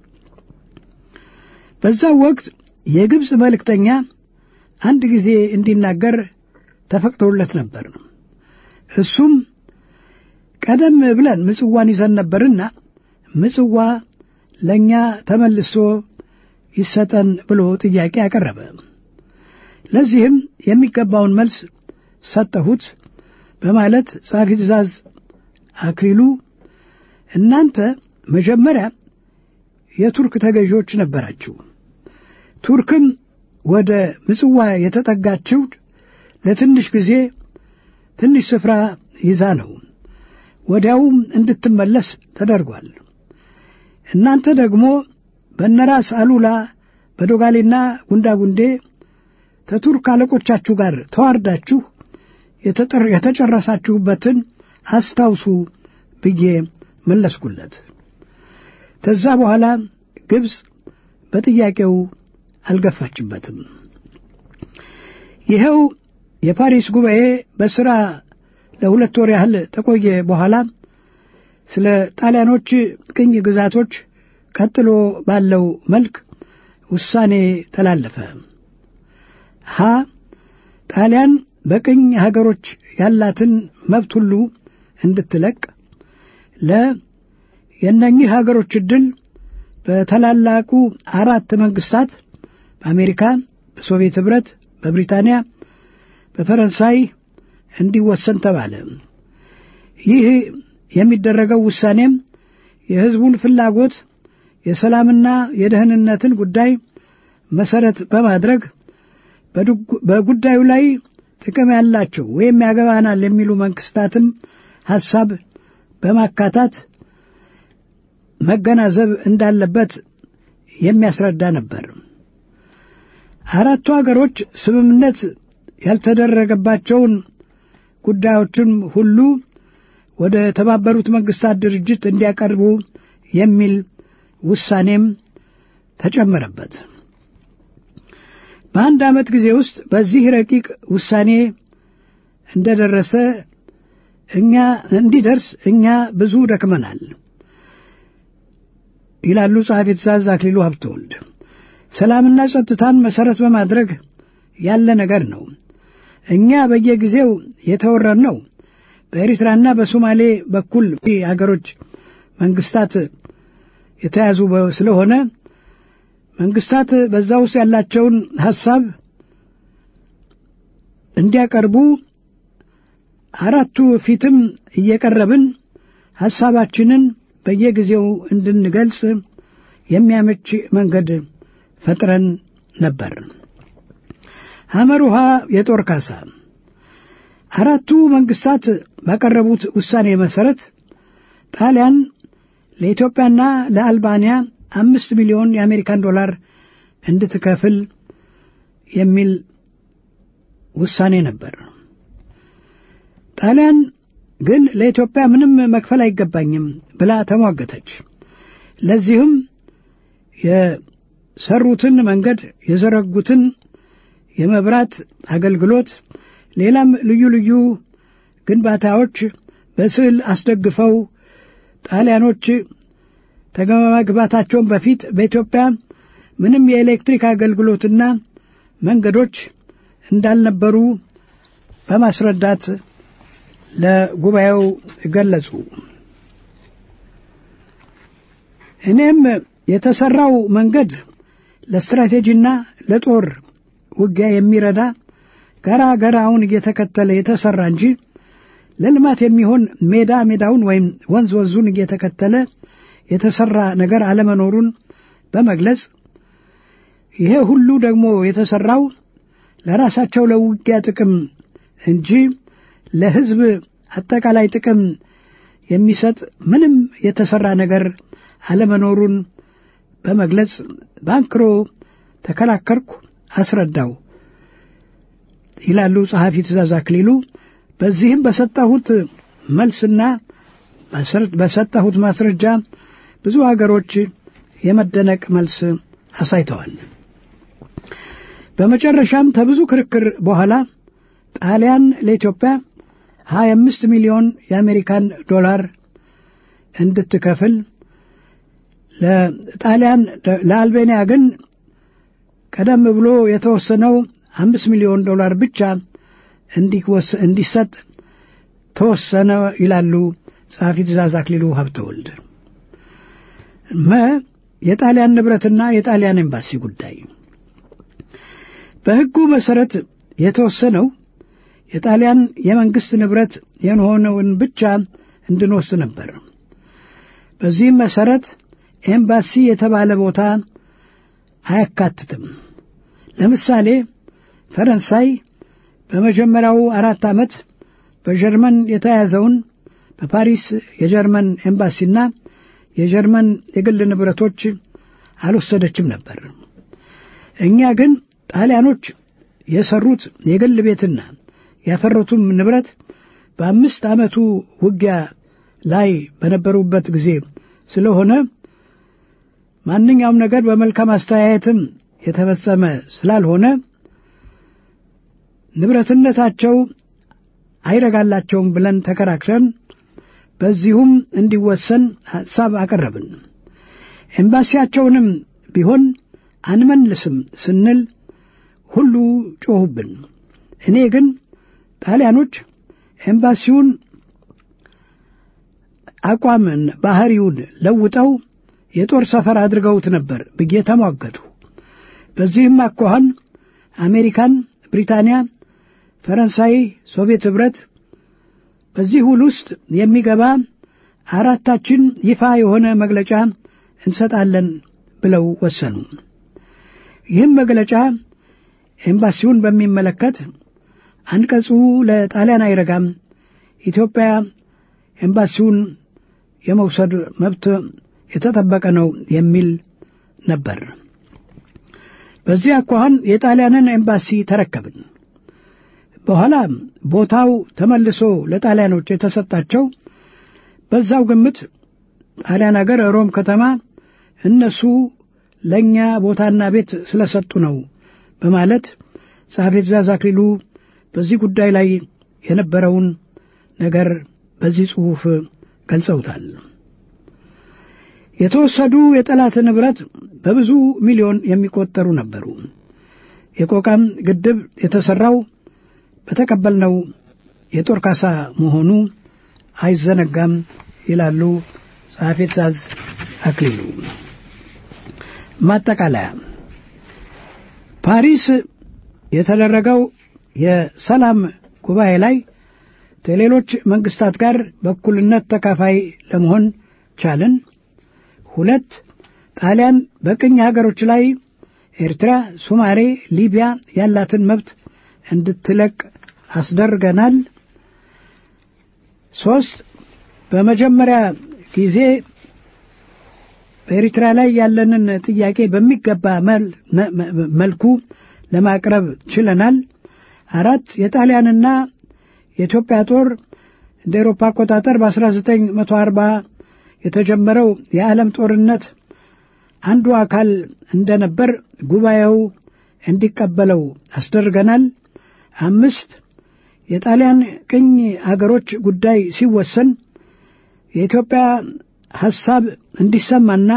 በዛው ወቅት የግብጽ መልእክተኛ አንድ ጊዜ እንዲናገር ተፈቅዶለት ነበር። እሱም ቀደም ብለን ምጽዋን ይዘን ነበርና ምጽዋ ለኛ ተመልሶ ይሰጠን ብሎ ጥያቄ አቀረበ። ለዚህም የሚገባውን መልስ ሰጠሁት በማለት ጸሐፊ ትእዛዝ አክሊሉ እናንተ መጀመሪያ የቱርክ ተገዢዎች ነበራችሁ። ቱርክም ወደ ምጽዋ የተጠጋችው ለትንሽ ጊዜ ትንሽ ስፍራ ይዛ ነው። ወዲያውም እንድትመለስ ተደርጓል። እናንተ ደግሞ በነራስ አሉላ በዶጋሌና ጉንዳጉንዴ ከቱርክ አለቆቻችሁ ጋር ተዋርዳችሁ የተጨረሳችሁበትን አስታውሱ ብዬ መለስኩለት። ከዛ በኋላ ግብጽ በጥያቄው አልገፋችበትም። ይኸው የፓሪስ ጉባኤ በሥራ ለሁለት ወር ያህል ተቆየ። በኋላ ስለ ጣሊያኖች ቅኝ ግዛቶች ቀጥሎ ባለው መልክ ውሳኔ ተላለፈ። ሀ ጣሊያን በቅኝ ሀገሮች ያላትን መብት ሁሉ እንድትለቅ፣ ለ የእነኚህ ሀገሮች ዕድል በተላላቁ አራት መንግስታት በአሜሪካ፣ በሶቪየት ኅብረት፣ በብሪታንያ፣ በፈረንሳይ እንዲወሰን ተባለ። ይህ የሚደረገው ውሳኔም የሕዝቡን ፍላጎት የሰላምና የደህንነትን ጉዳይ መሰረት በማድረግ በጉዳዩ ላይ ጥቅም ያላቸው ወይም ያገባናል የሚሉ መንግስታትም ሐሳብ በማካታት መገናዘብ እንዳለበት የሚያስረዳ ነበር። አራቱ አገሮች ስምምነት ያልተደረገባቸውን ጉዳዮችን ሁሉ ወደ ተባበሩት መንግስታት ድርጅት እንዲያቀርቡ የሚል ውሳኔም ተጨመረበት። በአንድ ዓመት ጊዜ ውስጥ በዚህ ረቂቅ ውሳኔ እንደደረሰ እኛ እንዲደርስ እኛ ብዙ ደክመናል ይላሉ ጸሐፊ ትእዛዝ አክሊሉ ሀብተወልድ። ሰላምና ጸጥታን መሰረት በማድረግ ያለ ነገር ነው። እኛ በየጊዜው የተወረን ነው በኤርትራና በሶማሌ በኩል አገሮች መንግስታት የተያዙ ስለሆነ መንግስታት በዛ ውስጥ ያላቸውን ሐሳብ እንዲያቀርቡ አራቱ ፊትም እየቀረብን ሐሳባችንን በየጊዜው እንድንገልጽ የሚያመች መንገድ ፈጥረን ነበር። ሐመር ውሃ የጦር ካሳ አራቱ መንግስታት ባቀረቡት ውሳኔ መሰረት ጣሊያን ለኢትዮጵያና ለአልባንያ አምስት ሚሊዮን የአሜሪካን ዶላር እንድትከፍል የሚል ውሳኔ ነበር። ጣሊያን ግን ለኢትዮጵያ ምንም መክፈል አይገባኝም ብላ ተሟገተች። ለዚህም የሰሩትን መንገድ፣ የዘረጉትን የመብራት አገልግሎት፣ ሌላም ልዩ ልዩ ግንባታዎች በስዕል አስደግፈው ጣሊያኖች ከመግባታቸው በፊት በኢትዮጵያ ምንም የኤሌክትሪክ አገልግሎትና መንገዶች እንዳልነበሩ በማስረዳት ለጉባኤው ገለጹ። እኔም የተሰራው መንገድ ለስትራቴጂና ለጦር ውጊያ የሚረዳ ገራ ገራውን እየተከተለ የተሰራ እንጂ ለልማት የሚሆን ሜዳ ሜዳውን ወይም ወንዝ ወንዙን እየተከተለ የተሰራ ነገር አለመኖሩን በመግለጽ ይሄ ሁሉ ደግሞ የተሰራው ለራሳቸው ለውጊያ ጥቅም እንጂ ለሕዝብ አጠቃላይ ጥቅም የሚሰጥ ምንም የተሰራ ነገር አለመኖሩን በመግለጽ ባንክሮ ተከላከልኩ፣ አስረዳው ይላሉ ጸሐፊ ትእዛዝ አክሊሉ። በዚህም በሰጣሁት መልስና በሰጣሁት ማስረጃ ብዙ አገሮች የመደነቅ መልስ አሳይተዋል። በመጨረሻም ከብዙ ክርክር በኋላ ጣሊያን ለኢትዮጵያ ሀያ አምስት ሚሊዮን የአሜሪካን ዶላር እንድትከፍል ለጣሊያን ለአልቤኒያ ግን ቀደም ብሎ የተወሰነው አምስት ሚሊዮን ዶላር ብቻ እንዲሰጥ ተወሰነ ይላሉ ጸሐፊ ትእዛዝ አክሊሉ ሀብተወልድ። መ የጣሊያን ንብረትና የጣሊያን ኤምባሲ ጉዳይ በሕጉ መሠረት የተወሰነው የጣሊያን የመንግሥት ንብረት የሆነውን ብቻ እንድንወስድ ነበር። በዚህም መሠረት ኤምባሲ የተባለ ቦታ አያካትትም። ለምሳሌ ፈረንሳይ በመጀመሪያው አራት ዓመት በጀርመን የተያዘውን በፓሪስ የጀርመን ኤምባሲና የጀርመን የግል ንብረቶች አልወሰደችም ነበር። እኛ ግን ጣሊያኖች የሰሩት የግል ቤትና ያፈረቱም ንብረት በአምስት ዓመቱ ውጊያ ላይ በነበሩበት ጊዜ ስለሆነ ማንኛውም ነገር በመልካም አስተያየትም የተፈጸመ ስላልሆነ ንብረትነታቸው አይረጋላቸውም ብለን ተከራክረን በዚሁም እንዲወሰን ሐሳብ አቀረብን። ኤምባሲያቸውንም ቢሆን አንመልስም ስንል ሁሉ ጮኹብን። እኔ ግን ጣሊያኖች ኤምባሲውን አቋምን ባህሪውን ለውጠው የጦር ሰፈር አድርገውት ነበር ብዬ ተሟገቱ። በዚህም አኳኋን አሜሪካን፣ ብሪታንያ፣ ፈረንሳይ፣ ሶቪየት ኅብረት በዚህ ውል ውስጥ የሚገባ አራታችን ይፋ የሆነ መግለጫ እንሰጣለን ብለው ወሰኑ። ይህም መግለጫ ኤምባሲውን በሚመለከት አንቀጹ ለጣሊያን አይረጋም፣ ኢትዮጵያ ኤምባሲውን የመውሰድ መብት የተጠበቀ ነው የሚል ነበር። በዚህ አኳኋን የጣሊያንን ኤምባሲ ተረከብን። በኋላ ቦታው ተመልሶ ለጣሊያኖች የተሰጣቸው በዛው ግምት ጣሊያን አገር ሮም ከተማ እነሱ ለኛ ቦታና ቤት ስለሰጡ ነው በማለት ጸሐፊ ትእዛዝ አክሊሉ በዚህ ጉዳይ ላይ የነበረውን ነገር በዚህ ጽሑፍ ገልጸውታል። የተወሰዱ የጠላት ንብረት በብዙ ሚሊዮን የሚቆጠሩ ነበሩ። የቆቃም ግድብ የተሰራው በተቀበልነው የጦር ካሳ መሆኑ አይዘነጋም ይላሉ ጸሐፊ ትእዛዝ አክሊሉ። ማጠቃለያ ፓሪስ የተደረገው የሰላም ጉባኤ ላይ ከሌሎች መንግስታት ጋር በእኩልነት ተካፋይ ለመሆን ቻልን። ሁለት ጣሊያን በቅኝ ሀገሮች ላይ ኤርትራ፣ ሶማሌ፣ ሊቢያ ያላትን መብት እንድትለቅ አስደርገናል። ሶስት በመጀመሪያ ጊዜ በኤርትራ ላይ ያለንን ጥያቄ በሚገባ መልኩ ለማቅረብ ችለናል። አራት የጣሊያንና የኢትዮጵያ ጦር እንደ አውሮፓ አቆጣጠር በአስራ ዘጠኝ መቶ አርባ የተጀመረው የዓለም ጦርነት አንዱ አካል እንደነበር ጉባኤው እንዲቀበለው አስደርገናል። አምስት የጣሊያን ቅኝ አገሮች ጉዳይ ሲወሰን የኢትዮጵያ ሐሳብ እንዲሰማና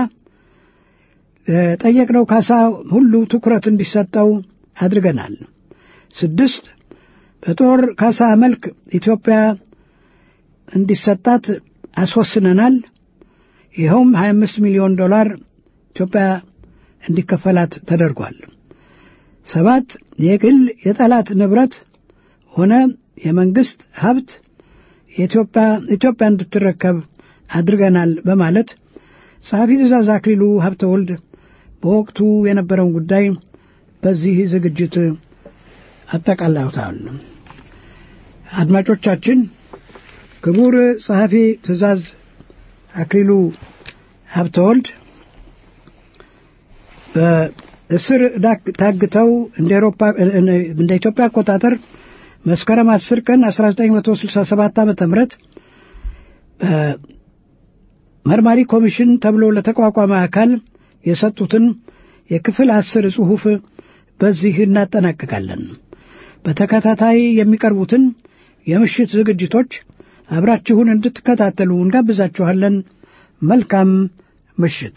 ጠየቅነው ካሳ ሁሉ ትኩረት እንዲሰጠው አድርገናል። ስድስት በጦር ካሳ መልክ ኢትዮጵያ እንዲሰጣት አስወስነናል። ይኸውም ሀያ አምስት ሚሊዮን ዶላር ኢትዮጵያ እንዲከፈላት ተደርጓል። ሰባት የግል የጠላት ንብረት ሆነ የመንግስት ሀብት የኢትዮጵያ ኢትዮጵያ እንድትረከብ አድርገናል በማለት ጸሐፊ ትእዛዝ አክሊሉ ሀብተወልድ በወቅቱ የነበረውን ጉዳይ በዚህ ዝግጅት አጠቃለውታል። አድማጮቻችን ክቡር ጸሐፊ ትእዛዝ አክሊሉ ሀብተወልድ በእስር ታግተው እንደ አውሮፓ እንደ ኢትዮጵያ አቆጣጠር መስከረም አስር ቀን አስራ ዘጠኝ መቶ ስልሳ ሰባት ዓመተ ምህረት መርማሪ ኮሚሽን ተብሎ ለተቋቋመ አካል የሰጡትን የክፍል አስር ጽሑፍ በዚህ እናጠናቅቃለን። በተከታታይ የሚቀርቡትን የምሽት ዝግጅቶች አብራችሁን እንድትከታተሉ እንጋብዛችኋለን። መልካም ምሽት።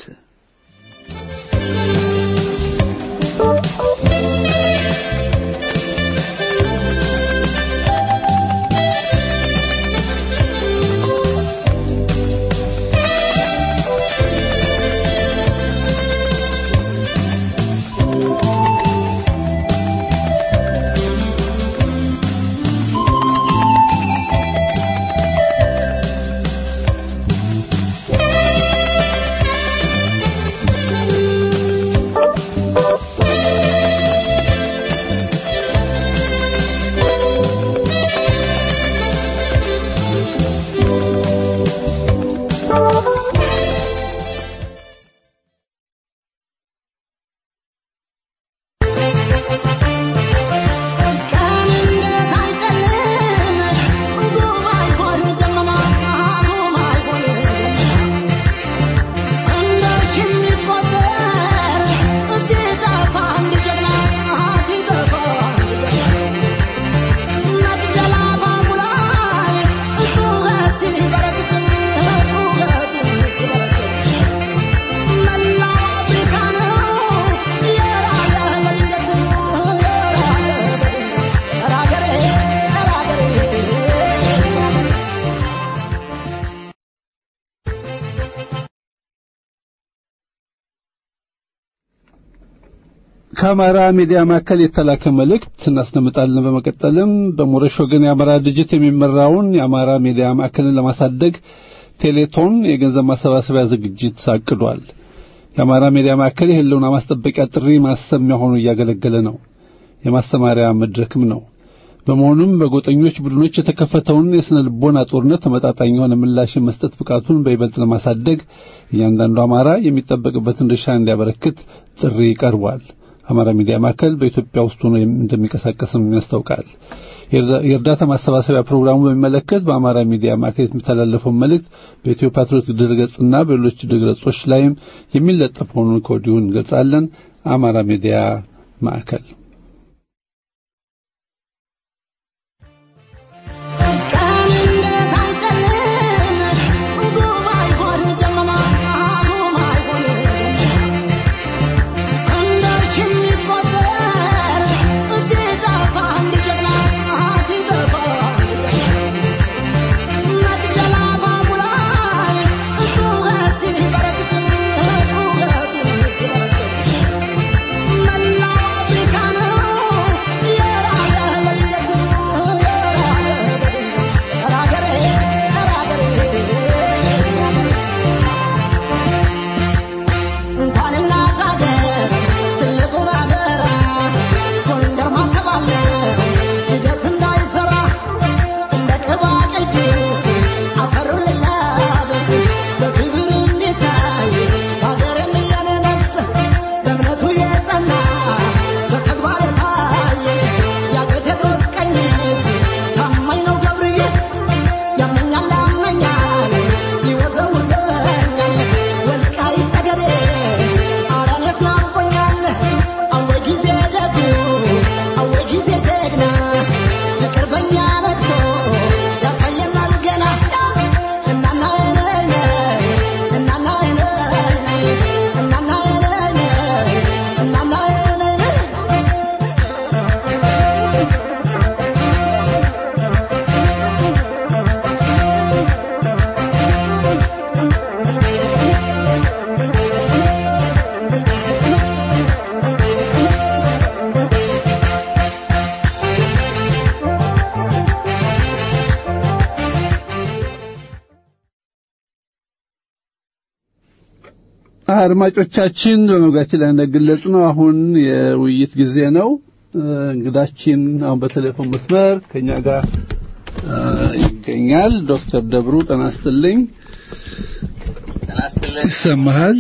ከአማራ ሚዲያ ማዕከል የተላከ መልእክት እናስደምጣለን። በመቀጠልም በሞረሽ ወገን የአማራ ድርጅት የሚመራውን የአማራ ሚዲያ ማዕከልን ለማሳደግ ቴሌቶን የገንዘብ ማሰባሰቢያ ዝግጅት አቅዷል። የአማራ ሚዲያ ማዕከል የህልውና ማስጠበቂያ ጥሪ ማሰሚያ ሆኖ እያገለገለ ነው። የማስተማሪያ መድረክም ነው። በመሆኑም በጎጠኞች ቡድኖች የተከፈተውን የስነ ልቦና ጦርነት ተመጣጣኝ የሆነ ምላሽ መስጠት ብቃቱን በይበልጥ ለማሳደግ እያንዳንዱ አማራ የሚጠበቅበትን ድርሻ እንዲያበረክት ጥሪ ቀርቧል። አማራ ሚዲያ ማዕከል በኢትዮጵያ ውስጥ ሆኖ እንደሚንቀሳቀስም ያስታውቃል። የእርዳታ ማሰባሰቢያ ፕሮግራሙ በሚመለከት በአማራ ሚዲያ ማዕከል የሚተላለፈው መልእክት በኢትዮ ፓትሪዮት ድረገጽና በሌሎች ድረገጾች ላይም የሚለጠፍ መሆኑን ከወዲሁ እንገልጻለን። አማራ ሚዲያ ማዕከል Africano አድማጮቻችን በመጋችን ላይ እንደገለጽ ነው አሁን የውይይት ጊዜ ነው። እንግዳችን አሁን በቴሌፎን መስመር ከኛ ጋር ይገኛል። ዶክተር ደብሩ ተናስተልኝ ተናስተልኝ ይሰማሃል?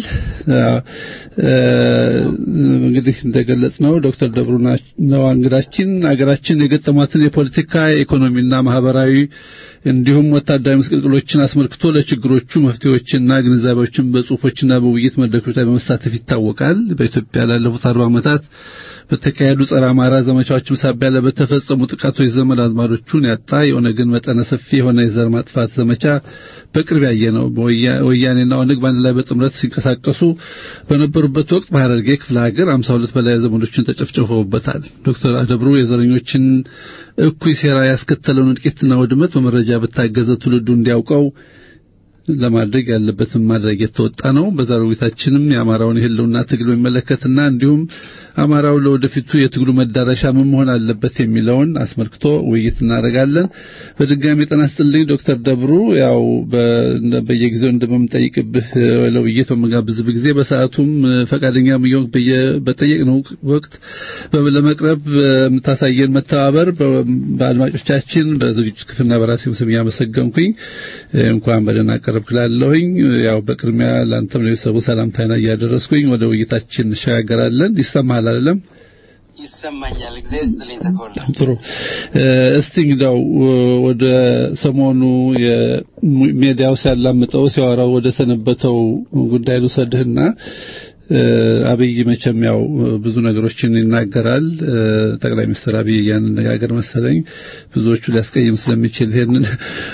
እንግዲህ እንደገለጽ ነው ዶክተር ደብሩ ነው እንግዳችን። አገራችን የገጠሟትን የፖለቲካ ኢኮኖሚና ማህበራዊ እንዲሁም ወታደራዊ መስቀልቅሎችን አስመልክቶ ለችግሮቹ መፍትሄዎችና ግንዛቤዎችን በጽሁፎችና በውይይት መድረኮች ላይ በመሳተፍ ይታወቃል። በኢትዮጵያ ላለፉት አርባ ዓመታት በተካሄዱ ጸረ አማራ ዘመቻዎችም ሳቢያ ለበተፈጸሙ ጥቃቶች ዘመን አዝማዶቹን ያጣ የኦነግን መጠነ ሰፊ የሆነ የዘር ማጥፋት ዘመቻ በቅርብ ያየ ነው። ወያኔና ኦነግ ባንድ ላይ በጥምረት ሲንቀሳቀሱ በነበሩበት ወቅት በሐረርጌ ክፍለ ሀገር ሃምሳ ሁለት በላይ ዘመዶችን ተጨፍጭፈውበታል። ዶክተር አደብሩ የዘረኞችን እኩይ ሴራ ያስከተለውን እልቂትና ውድመት በመረጃ በታገዘ ትውልዱ እንዲያውቀው ለማድረግ ያለበትን ማድረግ የተወጣ ነው። በዛሬው ውይይታችንም የአማራውን የህልውና ትግል በሚመለከትና እንዲሁም አማራው ለወደፊቱ የትግሉ መዳረሻ ምን መሆን አለበት የሚለውን አስመልክቶ ውይይት እናደርጋለን። በድጋሚ ጤና ይስጥልኝ ዶክተር ደብሩ። ያው በየጊዜው እንደምንጠይቅብህ ለውይይት በመጋበዝ ጊዜ በሰዓቱም ፈቃደኛ ምየው በጠየቅነው ወቅት ለመቅረብ የምታሳየን መተባበር በአድማጮቻችን በዝግጅት ክፍልና በራሴም ስም ያመሰገንኩኝ እንኳን በደህና ቀረብክላለሁኝ። ያው በቅድሚያ ላንተም ለቤተሰቡ ሰላምታና እያደረስኩኝ ወደ ውይይታችን እንሸጋገራለን። ይሰማል አይደለም? ይሰማኛል። እግዚአብሔር ይስጥልኝ ተቆላ። ጥሩ። እስቲ እንግዲህ ወደ ሰሞኑ የሚዲያው ሲያላምጠው ሲያወራው ወደ ሰነበተው ጉዳይ ልውሰድህና አብይ መቼም ያው ብዙ ነገሮችን ይናገራል። ጠቅላይ ሚኒስትር አብይ ያነጋገር መሰለኝ ብዙዎቹ ሊያስቀይም ስለሚችል ይሄንን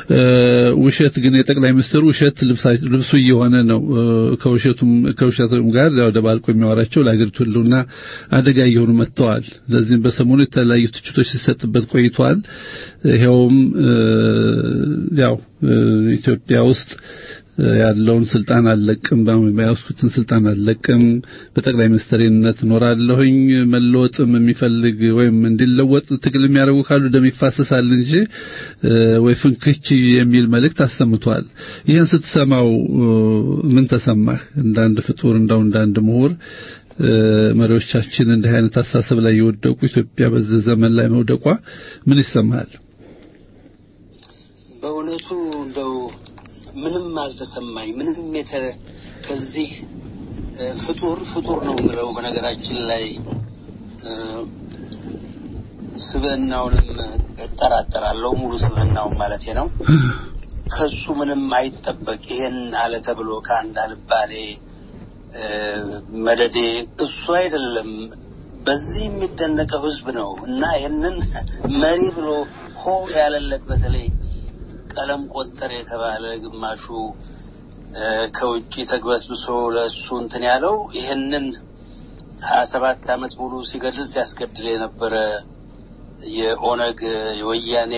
ውሸት ግን የጠቅላይ ሚኒስትሩ ውሸት ልብሱ እየሆነ ነው። ከውሸቱም ከውሸቱም ጋር ያው ደባልቆ የሚያወራቸው ለሀገሪቱ ሁሉና አደጋ እየሆኑ መጥተዋል። ለዚህም በሰሞኑ የተለያዩ ትችቶች ሲሰጥበት ቆይቷል። ይሄውም ያው ኢትዮጵያ ውስጥ ያለውን ስልጣን አለቅም በሚያስኩትን ስልጣን አለቅም በጠቅላይ ሚኒስትርነት ኖራለሁኝ መለወጥም የሚፈልግ ወይም እንዲለወጥ ትግል የሚያደርጉ ካሉ ደም ይፋሰሳል እንጂ ወይ ፍንክች የሚል መልእክት አሰምቷል። ይሄን ስትሰማው ምን ተሰማህ? እንዳንድ ፍጡር እንዳው እንዳንድ ምሁር መሪዎቻችን እንደ አይነት አሳሰብ ላይ ይወደቁ ኢትዮጵያ በዚህ ዘመን ላይ መውደቋ ምን ይሰማሃል? በእውነቱ እንደው ምንም አልተሰማኝ። ምንም የተረ ከዚህ ፍጡር ፍጡር ነው ምለው በነገራችን ላይ ስብዕናውንም እጠራጠራለሁ። ሙሉ ስብዕናውን ማለት ነው። ከሱ ምንም አይጠበቅ። ይሄን አለ ተብሎ ከአንድ አልባሌ መደዴ እሱ አይደለም። በዚህ የሚደነቀው ህዝብ ነው እና ይሄንን መሪ ብሎ ሆ ያለለት በተለይ ቀለም ቆጠር የተባለ ግማሹ ከውጪ ተግበስብሶ ለሱ እንትን ያለው ይሄንን ሀያ ሰባት አመት ሙሉ ሲገድል ሲያስገድል የነበረ የኦነግ የወያኔ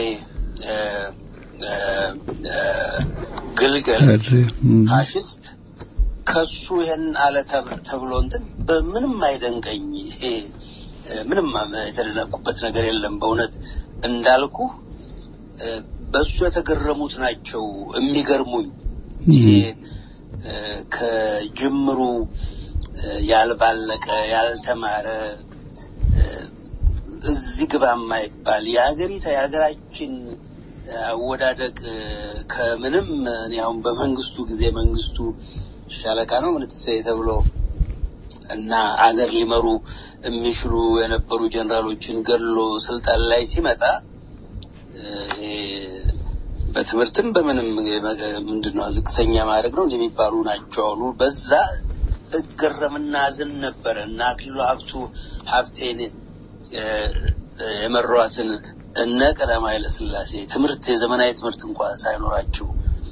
ግልገል ፋሽስት ከሱ ይሄን አለ ተብሎ እንትን በምንም አይደንቀኝ። ይሄ ምንም የተደነቁበት ነገር የለም። በእውነት እንዳልኩ በሱ የተገረሙት ናቸው የሚገርሙኝ። ይሄ ከጅምሩ ያልባለቀ ያልተማረ እዚህ ግባ የማይባል የአገሪታ የአገራችን አወዳደቅ ከምንም እኔ አሁን በመንግስቱ ጊዜ መንግስቱ ሻለቃ ነው ምን ተሰይ ተብሎ እና አገር ሊመሩ የሚችሉ የነበሩ ጀነራሎችን ገሎ ስልጣን ላይ ሲመጣ በትምህርትም በምንም ምንድነው ዝቅተኛ ማድረግ ነው የሚባሉ ናቸው አሉ። በዛ እገረምና ዝን ነበር እና አክሊሉ ሀብቱ ሀብቴን የመሯትን እነ ቀዳማዊ ኃይለ ሥላሴ ትምህርት የዘመናዊ ትምህርት እንኳን ሳይኖራቸው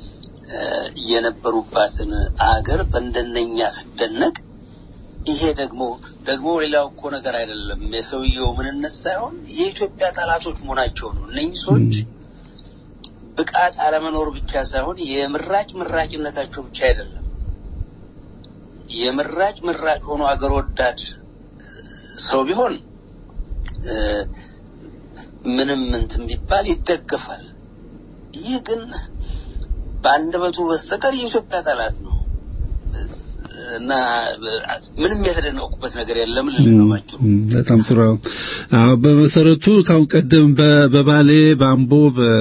የነበሩባትን አገር በእንደነኛ ስደነቅ ይሄ ደግሞ ደግሞ ሌላው እኮ ነገር አይደለም የሰውየው ምንነት ሳይሆን የኢትዮጵያ ጠላቶች መሆናቸው ነው። እነኚህ ሰዎች ብቃት አለመኖር ብቻ ሳይሆን የምራጭ ምራጭነታቸው ብቻ አይደለም የምራጭ ምራጭ ሆኖ አገር ወዳድ ሰው ቢሆን ምንም እንትን ቢባል ይደገፋል። ይህ ግን በአንደበቱ በስተቀር የኢትዮጵያ ጠላት ነው እና ምንም የተደነቁበት ነገር የለም ልንማቸው በጣም ጥሩ አዎ በመሰረቱ ካሁን ቀደም በባሌ ባምቦ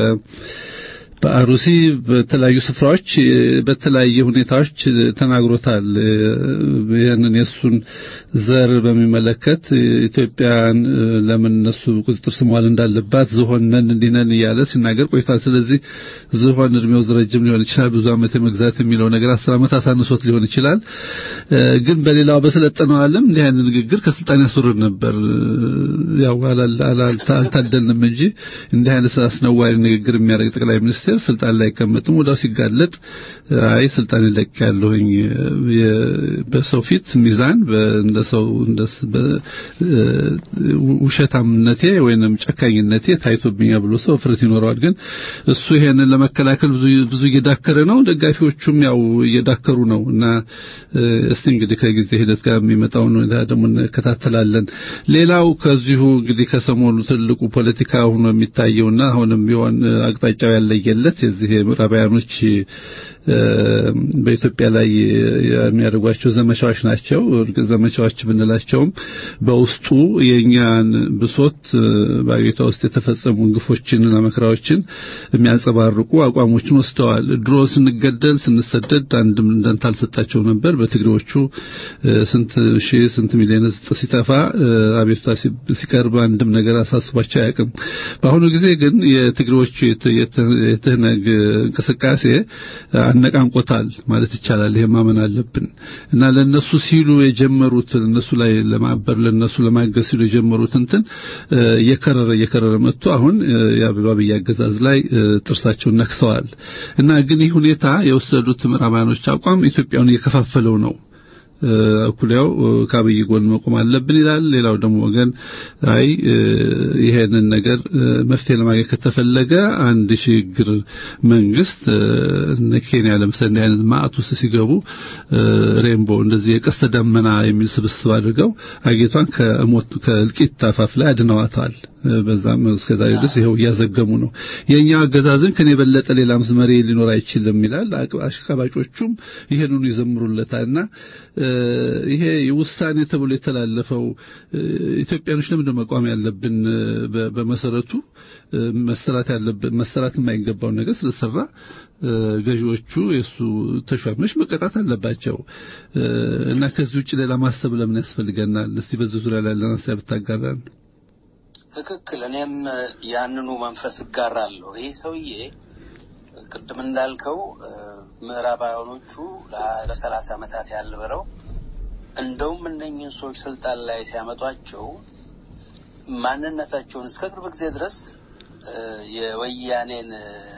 በአሩሲ በተለያዩ ስፍራዎች በተለያየ ሁኔታዎች ተናግሮታል ያንን የሱን ዘር በሚመለከት ኢትዮጵያን ለምን እነሱ ቁጥጥር ስሟል እንዳለባት ዝሆነን እንዲነን ያለ ሲናገር ቆይቷል ስለዚህ ዝሆን እድሜው ዝረጅም ሊሆን ይችላል ብዙ አመት የመግዛት የሚለው ነገር አስር አመት አሳንሶት ሊሆን ይችላል ግን በሌላው በሰለጠነው ዓለም እንዲህ አይነት ንግግር ከስልጣን ያስወርድ ነበር ያው አላልታደልንም እንጂ እንዲህ አይነት አስነዋሪ ንግግር የሚያደርግ ጠቅላይ ሚኒስትር ስልጣን ላይ ከመጥም ወዳው ሲጋለጥ አይ ስልጣን ይለቅ ያለሁኝ በሰው ፊት ሚዛን እንደሰው እንደ ውሸታምነቴ ወይንም ጨካኝነቴ ታይቶብኛ ብሎ ሰው ፍርት ይኖረዋል ግን እሱ ይሄንን ለመከላከል ብዙ ብዙ እየዳከረ ነው ደጋፊዎቹም ያው እየዳከሩ ነው እና እስቲ እንግዲህ ከጊዜ ሂደት ጋር የሚመጣው ነው ደግሞ እንከታተላለን ሌላው ከዚሁ እንግዲህ ከሰሞኑ ትልቁ ፖለቲካ ሆኖ የሚታየውና አሁንም ቢሆን አቅጣጫው ያለየለት የዚህ ምዕራባውያኖች በኢትዮጵያ ላይ የሚያደርጓቸው ዘመቻዎች ናቸው እርግጥ ዘመቻዎች ብንላቸውም በውስጡ የኛን ብሶት ባይቷ ውስጥ የተፈጸሙ ግፎችንና መከራዎችን የሚያንጸባርቁ አቋሞችን ወስተዋል ድሮ ስንገደል ስንሰደድ አንድም እንደንታል ሰጣቸው ነበር በትግሬዎቹ ስንት ሺህ ስንት ሚሊዮን ህዝብ ሲጠፋ አቤቱታ ሲቀርብ አንድም ነገር አሳስባቸው አያውቅም በአሁኑ ጊዜ ግን የትግሬዎቹ የተነግ እንቅስቃሴ አነቃንቆታል ማለት ይቻላል ይሄ ማመን አለብን እና ለነሱ ሲሉ የጀመሩት እነሱ ላይ ለማበር ለነሱ ለማገዝ ሲሉ የጀመሩት እንትን የከረረ የከረረ መጥቶ አሁን ያበባ በያገዛዝ ላይ ጥርሳቸውን ነክሰዋል እና ግን ይህ ሁኔታ የወሰዱት ምዕራባውያኖች አቋም ኢትዮጵያን እየከፋፈለው ነው አኩሊያው ካብይ ጎን መቆም አለብን ይላል ሌላው ደግሞ ወገን አይ ይሄንን ነገር መፍትሄ ለማግኘት ከተፈለገ አንድ ሽግግር መንግስት ነኬንያ ለምሳሌ አይነት ማአቱስ ሲገቡ ሬምቦ እንደዚህ የቀስተ ደመና የሚል ስብስብ አድርገው አጌቷን ከሞት ከልቂት ታፋፍ ላይ አድነዋታል በዛም እስከዛሬ ድረስ ይሄው ያዘገሙ ነው የኛ አገዛዝን ከኔ በለጠ ሌላ መስመር ሊኖር አይችልም ይላል አሽቃባጮቹም ይሄንን ይዘምሩለታልና ይሄ የውሳኔ ተብሎ የተላለፈው ኢትዮጵያኖች ለምን መቋም ያለብን በመሰረቱ መሰራት ያለብን መሰራት የማይገባው ነገር ስለሰራ ገዢዎቹ የሱ ተሿሚዎች መቀጣት አለባቸው እና ከዚህ ውጭ ሌላ ማሰብ ለምን ያስፈልገናል እስቲ በዚህ ዙሪያ ላይ ለናስ ያብታጋራን ትክክል እኔም ያንኑ መንፈስ ጋራለሁ ይሄ ሰውዬ ቅድም እንዳልከው ምዕራባውያኖቹ ለሰላሳ አመታት ያልበረው እንደውም እነኝን ሰዎች ስልጣን ላይ ሲያመጧቸው ማንነታቸውን እስከ ቅርብ ጊዜ ድረስ የወያኔን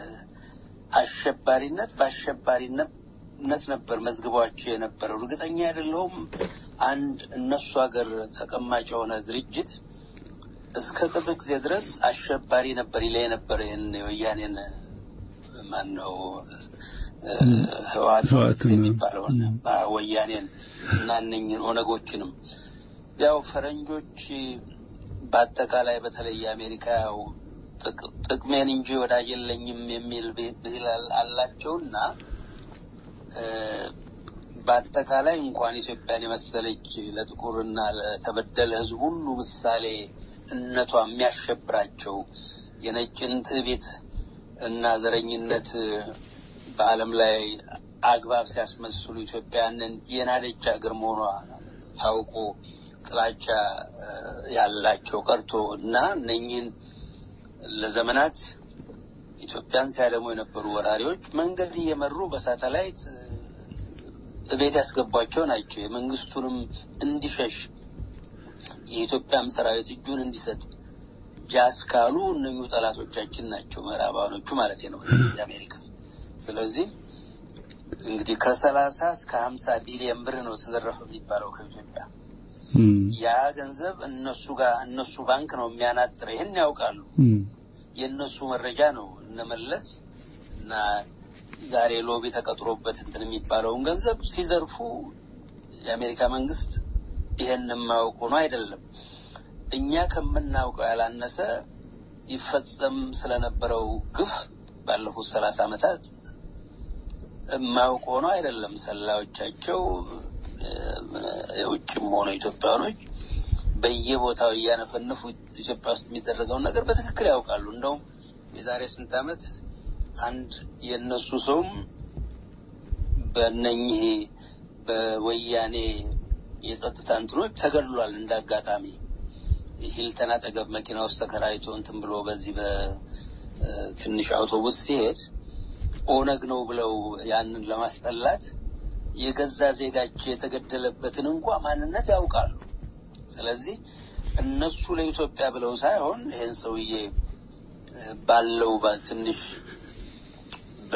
አሸባሪነት በአሸባሪነት ነበር መዝግቧቸው የነበረው እርግጠኛ አይደለሁም አንድ እነሱ ሀገር ተቀማጭ የሆነ ድርጅት እስከ ቅርብ ጊዜ ድረስ አሸባሪ ነበር ይለይ ነበር የወያኔን ማን ነው ህዋት የሚባለው ወያኔን እና እነኝን ኦነጎችንም ያው ፈረንጆች በአጠቃላይ በተለይ አሜሪካው ጥቅሜን እንጂ ወዳጀለኝም የሚል ብሂል አላቸውና በአጠቃላይ እንኳን ኢትዮጵያን የመሰለች ለጥቁርና ለተበደለ ህዝብ ሁሉ ምሳሌ እነቷ የሚያሸብራቸው የነጭን ትዕቢት እና ዘረኝነት በአለም ላይ አግባብ ሲያስመስሉ ኢትዮጵያንን የናደች ሀገር መሆኗ ታውቆ ጥላቻ ያላቸው ቀርቶ እና እነኝን ለዘመናት ኢትዮጵያን ሲያደሙ የነበሩ ወራሪዎች መንገድ እየመሩ በሳተላይት እቤት ያስገቧቸው ናቸው የመንግስቱንም እንዲሸሽ የኢትዮጵያም ሰራዊት እጁን እንዲሰጥ ጃስካሉ እነኙ ጠላቶቻችን ናቸው ምዕራባውያኖቹ ማለት ነው የአሜሪካ ስለዚህ እንግዲህ ከሰላሳ እስከ ሀምሳ ቢሊዮን ብር ነው ተዘረፈ የሚባለው ከኢትዮጵያ ያ ገንዘብ እነሱ ጋር እነሱ ባንክ ነው የሚያናጥረው ይሄን ያውቃሉ የነሱ መረጃ ነው እነመለስ እና ዛሬ ሎቢ ተቀጥሮበት እንትን የሚባለውን ገንዘብ ሲዘርፉ የአሜሪካ መንግስት ይሄንን ማውቁ ነው አይደለም እኛ ከምናውቀው ያላነሰ ይፈጸም ስለነበረው ግፍ ባለፉት ሰላሳ አመታት ማውቁ ነው አይደለም ሰላዮቻቸው ውጭም ሆነ ኢትዮጵያኖች በየቦታው ያነፈነፉ ኢትዮጵያ ውስጥ የሚደረገው ነገር በትክክል ያውቃሉ። እንደውም የዛሬ ስንት ዓመት አንድ የነሱ ሰውም በእነኚህ በወያኔ የጸጥታ እንትኖች ተገድሏል። እንዳጋጣሚ ሂልተን አጠገብ መኪና ውስጥ ተከራይቶ እንትን ብሎ በዚህ በትንሽ አውቶቡስ ሲሄድ ኦነግ ነው ብለው ያንን ለማስጠላት የገዛ ዜጋቸው የተገደለበትን እንኳን ማንነት ያውቃሉ። ስለዚህ እነሱ ለኢትዮጵያ ብለው ሳይሆን ይሄን ሰውዬ ባለው በትንሽ በ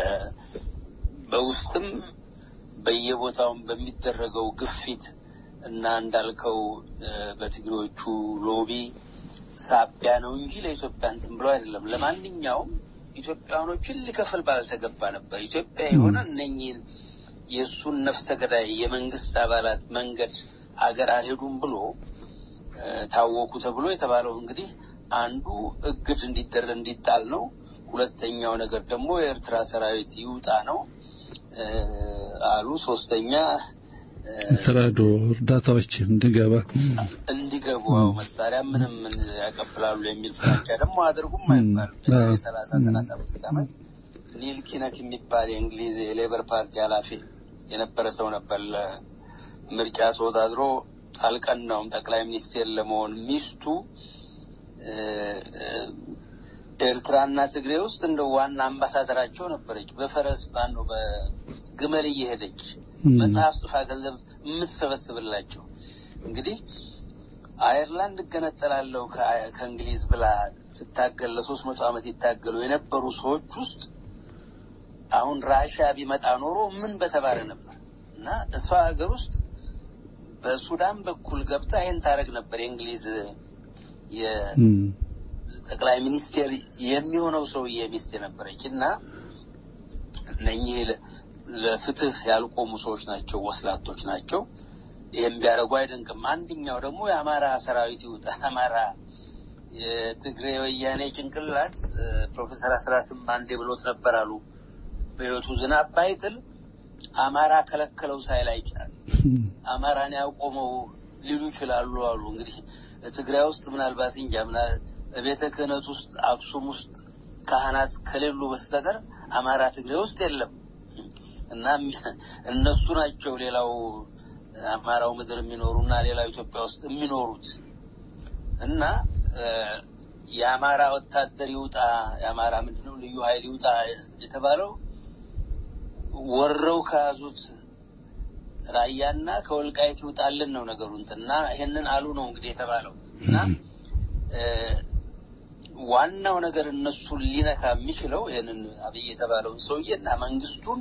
በውስጥም በየቦታውም በሚደረገው ግፊት እና እንዳልከው በትግሮቹ ሎቢ ሳቢያ ነው እንጂ ለኢትዮጵያ እንትን ብለው አይደለም። ለማንኛውም ኢትዮጵያኖችን ሊከፈል ባልተገባ ነበር። ኢትዮጵያ የሆነ እነኚህ የሱን ነፍሰ ገዳይ የመንግስት አባላት መንገድ አገር አልሄዱም ብሎ ታወቁ ተብሎ የተባለው እንግዲህ አንዱ እግድ እንዲደረግ እንዲጣል ነው። ሁለተኛው ነገር ደግሞ የኤርትራ ሰራዊት ይውጣ ነው አሉ። ሶስተኛ ተራዶ እርዳታዎች እንዲገባ እንዲገቡ መሳሪያ ምንም ያቀብላሉ የሚል ፍራቻ ደግሞ አድርጉም አይባል። ሰላሳ ሰላሳ አምስት ዓመት ኒል ኪነክ የሚባል የእንግሊዝ የሌበር ፓርቲ ኃላፊ የነበረ ሰው ነበር። ምርጫ ተወዳድሮ አልቀናውም ጠቅላይ ሚኒስቴር ለመሆን። ሚስቱ ኤርትራና ትግሬ ውስጥ እንደው ዋና አምባሳደራቸው ነበረች። በፈረስ ባንዶ በግመል እየሄደች መጽሐፍ ጽፋ ገንዘብ የምትሰበስብላቸው። እንግዲህ አየርላንድ ገነጠላለው ከእንግሊዝ ብላ ትታገል ለሶስት መቶ ዓመት ይታገሉ የነበሩ ሰዎች ውስጥ አሁን ራሺያ ቢመጣ ኖሮ ምን በተባለ ነበር። እና እሷ ሀገር ውስጥ በሱዳን በኩል ገብታ ይሄን ታረግ ነበር። የእንግሊዝ የጠቅላይ ሚኒስቴር የሚሆነው ሰውዬ ሚስት ነበረች። እና እነኚህ ለፍትህ ያልቆሙ ሰዎች ናቸው፣ ወስላቶች ናቸው። ይሄን ቢያረጉ አይደንቅም። አንደኛው ደግሞ የአማራ ሰራዊት ይውጣ አማራ የትግሬ ወያኔ ጭንቅላት ፕሮፌሰር አስራትም አንዴ ብሎት ነበር አሉ። በህይወቱ ዝናብ ባይጥል አማራ ከለከለው ሳይል አይቻል አማራን ያቆመው ሊሉ ይችላሉ አሉ። እንግዲህ ትግራይ ውስጥ ምናልባት እንጃ ምናልባት ቤተ ክህነት ውስጥ አክሱም ውስጥ ካህናት ከሌሉ በስተቀር አማራ ትግራይ ውስጥ የለም። እና እነሱ ናቸው ሌላው አማራው ምድር የሚኖሩና ሌላው ኢትዮጵያ ውስጥ የሚኖሩት። እና የአማራ ወታደር ይውጣ የአማራ ምንድነው ልዩ ኃይል ይውጣ የተባለው ወረው ከያዙት ራያና ከወልቃይት ይውጣልን ነው ነገሩ። እንትና ይሄንን አሉ ነው እንግዲህ የተባለው። እና ዋናው ነገር እነሱ ሊነካ የሚችለው ይሄንን አብይ የተባለው ሰውዬና መንግስቱን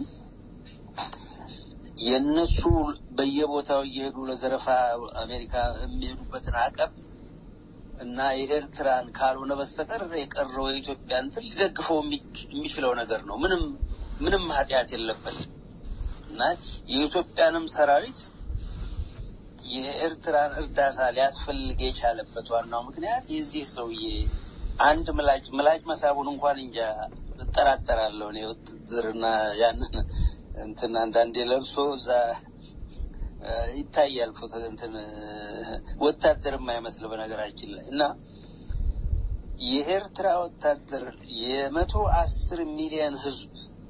የነሱ በየቦታው እየሄዱ ለዘረፋ አሜሪካ የሚሄዱበትን አቀብ እና የኤርትራን ካልሆነ በስተቀር የቀረው የኢትዮጵያ እንትን ሊደግፈው የሚችለው ነገር ነው። ምንም ምንም ኃጢያት የለበትም። እና የኢትዮጵያንም ሰራዊት የኤርትራን እርዳታ ሊያስፈልግ የቻለበት ዋናው ምክንያት የዚህ ሰውዬ አንድ ምላጭ ምላጭ መሳቡን እንኳን እንጃ ተጠራጠራለሁ ነው። ውትድርና ያንን እንትን አንዳንዴ ለብሶ እዛ ይታያል ፎቶ እንትን ወታደር የማይመስል በነገራችን ላይ። እና የኤርትራ ወታደር የመቶ አስር ሚሊዮን ህዝብ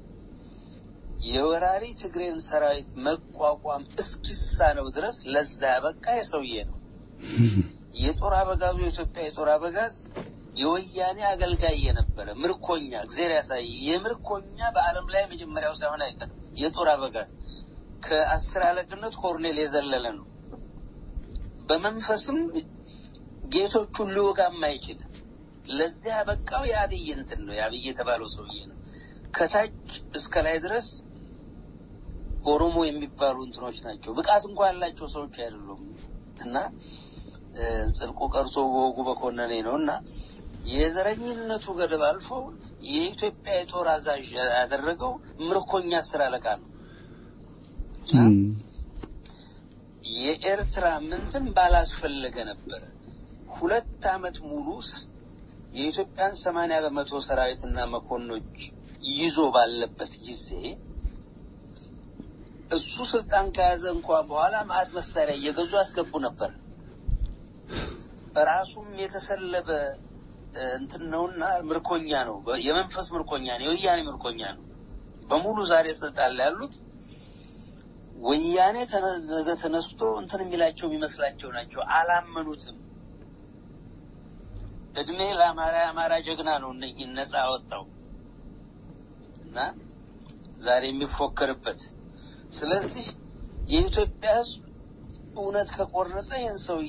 የወራሪ ትግሬን ሰራዊት መቋቋም እስኪሳነው ድረስ ለዛ ያበቃ የሰውዬ ነው። የጦር አበጋዙ የኢትዮጵያ የጦር አበጋዝ የወያኔ አገልጋይ የነበረ ምርኮኛ እግዚአብሔር ያሳይ የምርኮኛ በአለም ላይ መጀመሪያው ሳይሆን አይቀር የጦር አበጋዝ ከአስር አለቅነት ኮርኔል የዘለለ ነው። በመንፈስም ጌቶቹን ሊወጋ የማይችል ለዚህ ያበቃው የአብይ እንትን ነው። የአብይ የተባለው ሰውዬ ነው። ከታች እስከ ላይ ድረስ ኦሮሞ የሚባሉ እንትኖች ናቸው። ብቃት እንኳን ያላቸው ሰዎች አይደሉም። እና ጽድቁ ቀርቶ ወጉ በኮነኔ ነውና የዘረኝነቱ ገደብ አልፎ የኢትዮጵያ የጦር አዛዥ ያደረገው ምርኮኛ አስር አለቃ ነው። የኤርትራ ምንትን ባላስፈለገ ነበር ሁለት አመት ሙሉ የኢትዮጵያን ሰማንያ በመቶ ሰራዊትና መኮንኖች ይዞ ባለበት ጊዜ እሱ ስልጣን ከያዘ እንኳን በኋላ ማዕት መሳሪያ እየገዙ አስገቡ ነበር ራሱም የተሰለበ እንትን ነውና ምርኮኛ ነው የመንፈስ ምርኮኛ ነው የወያኔ ምርኮኛ ነው በሙሉ ዛሬ ስልጣን ላይ ያሉት ወያኔ ተነገ ተነስቶ እንትን የሚላቸው የሚመስላቸው ናቸው አላመኑትም እድሜ ለአማራ አማራ ጀግና ነው እነኚህ ነፃ ወጣው እና ዛሬ የሚፎከርበት ስለዚህ የኢትዮጵያ ሕዝብ እውነት ከቆረጠ ይህን ሰውዬ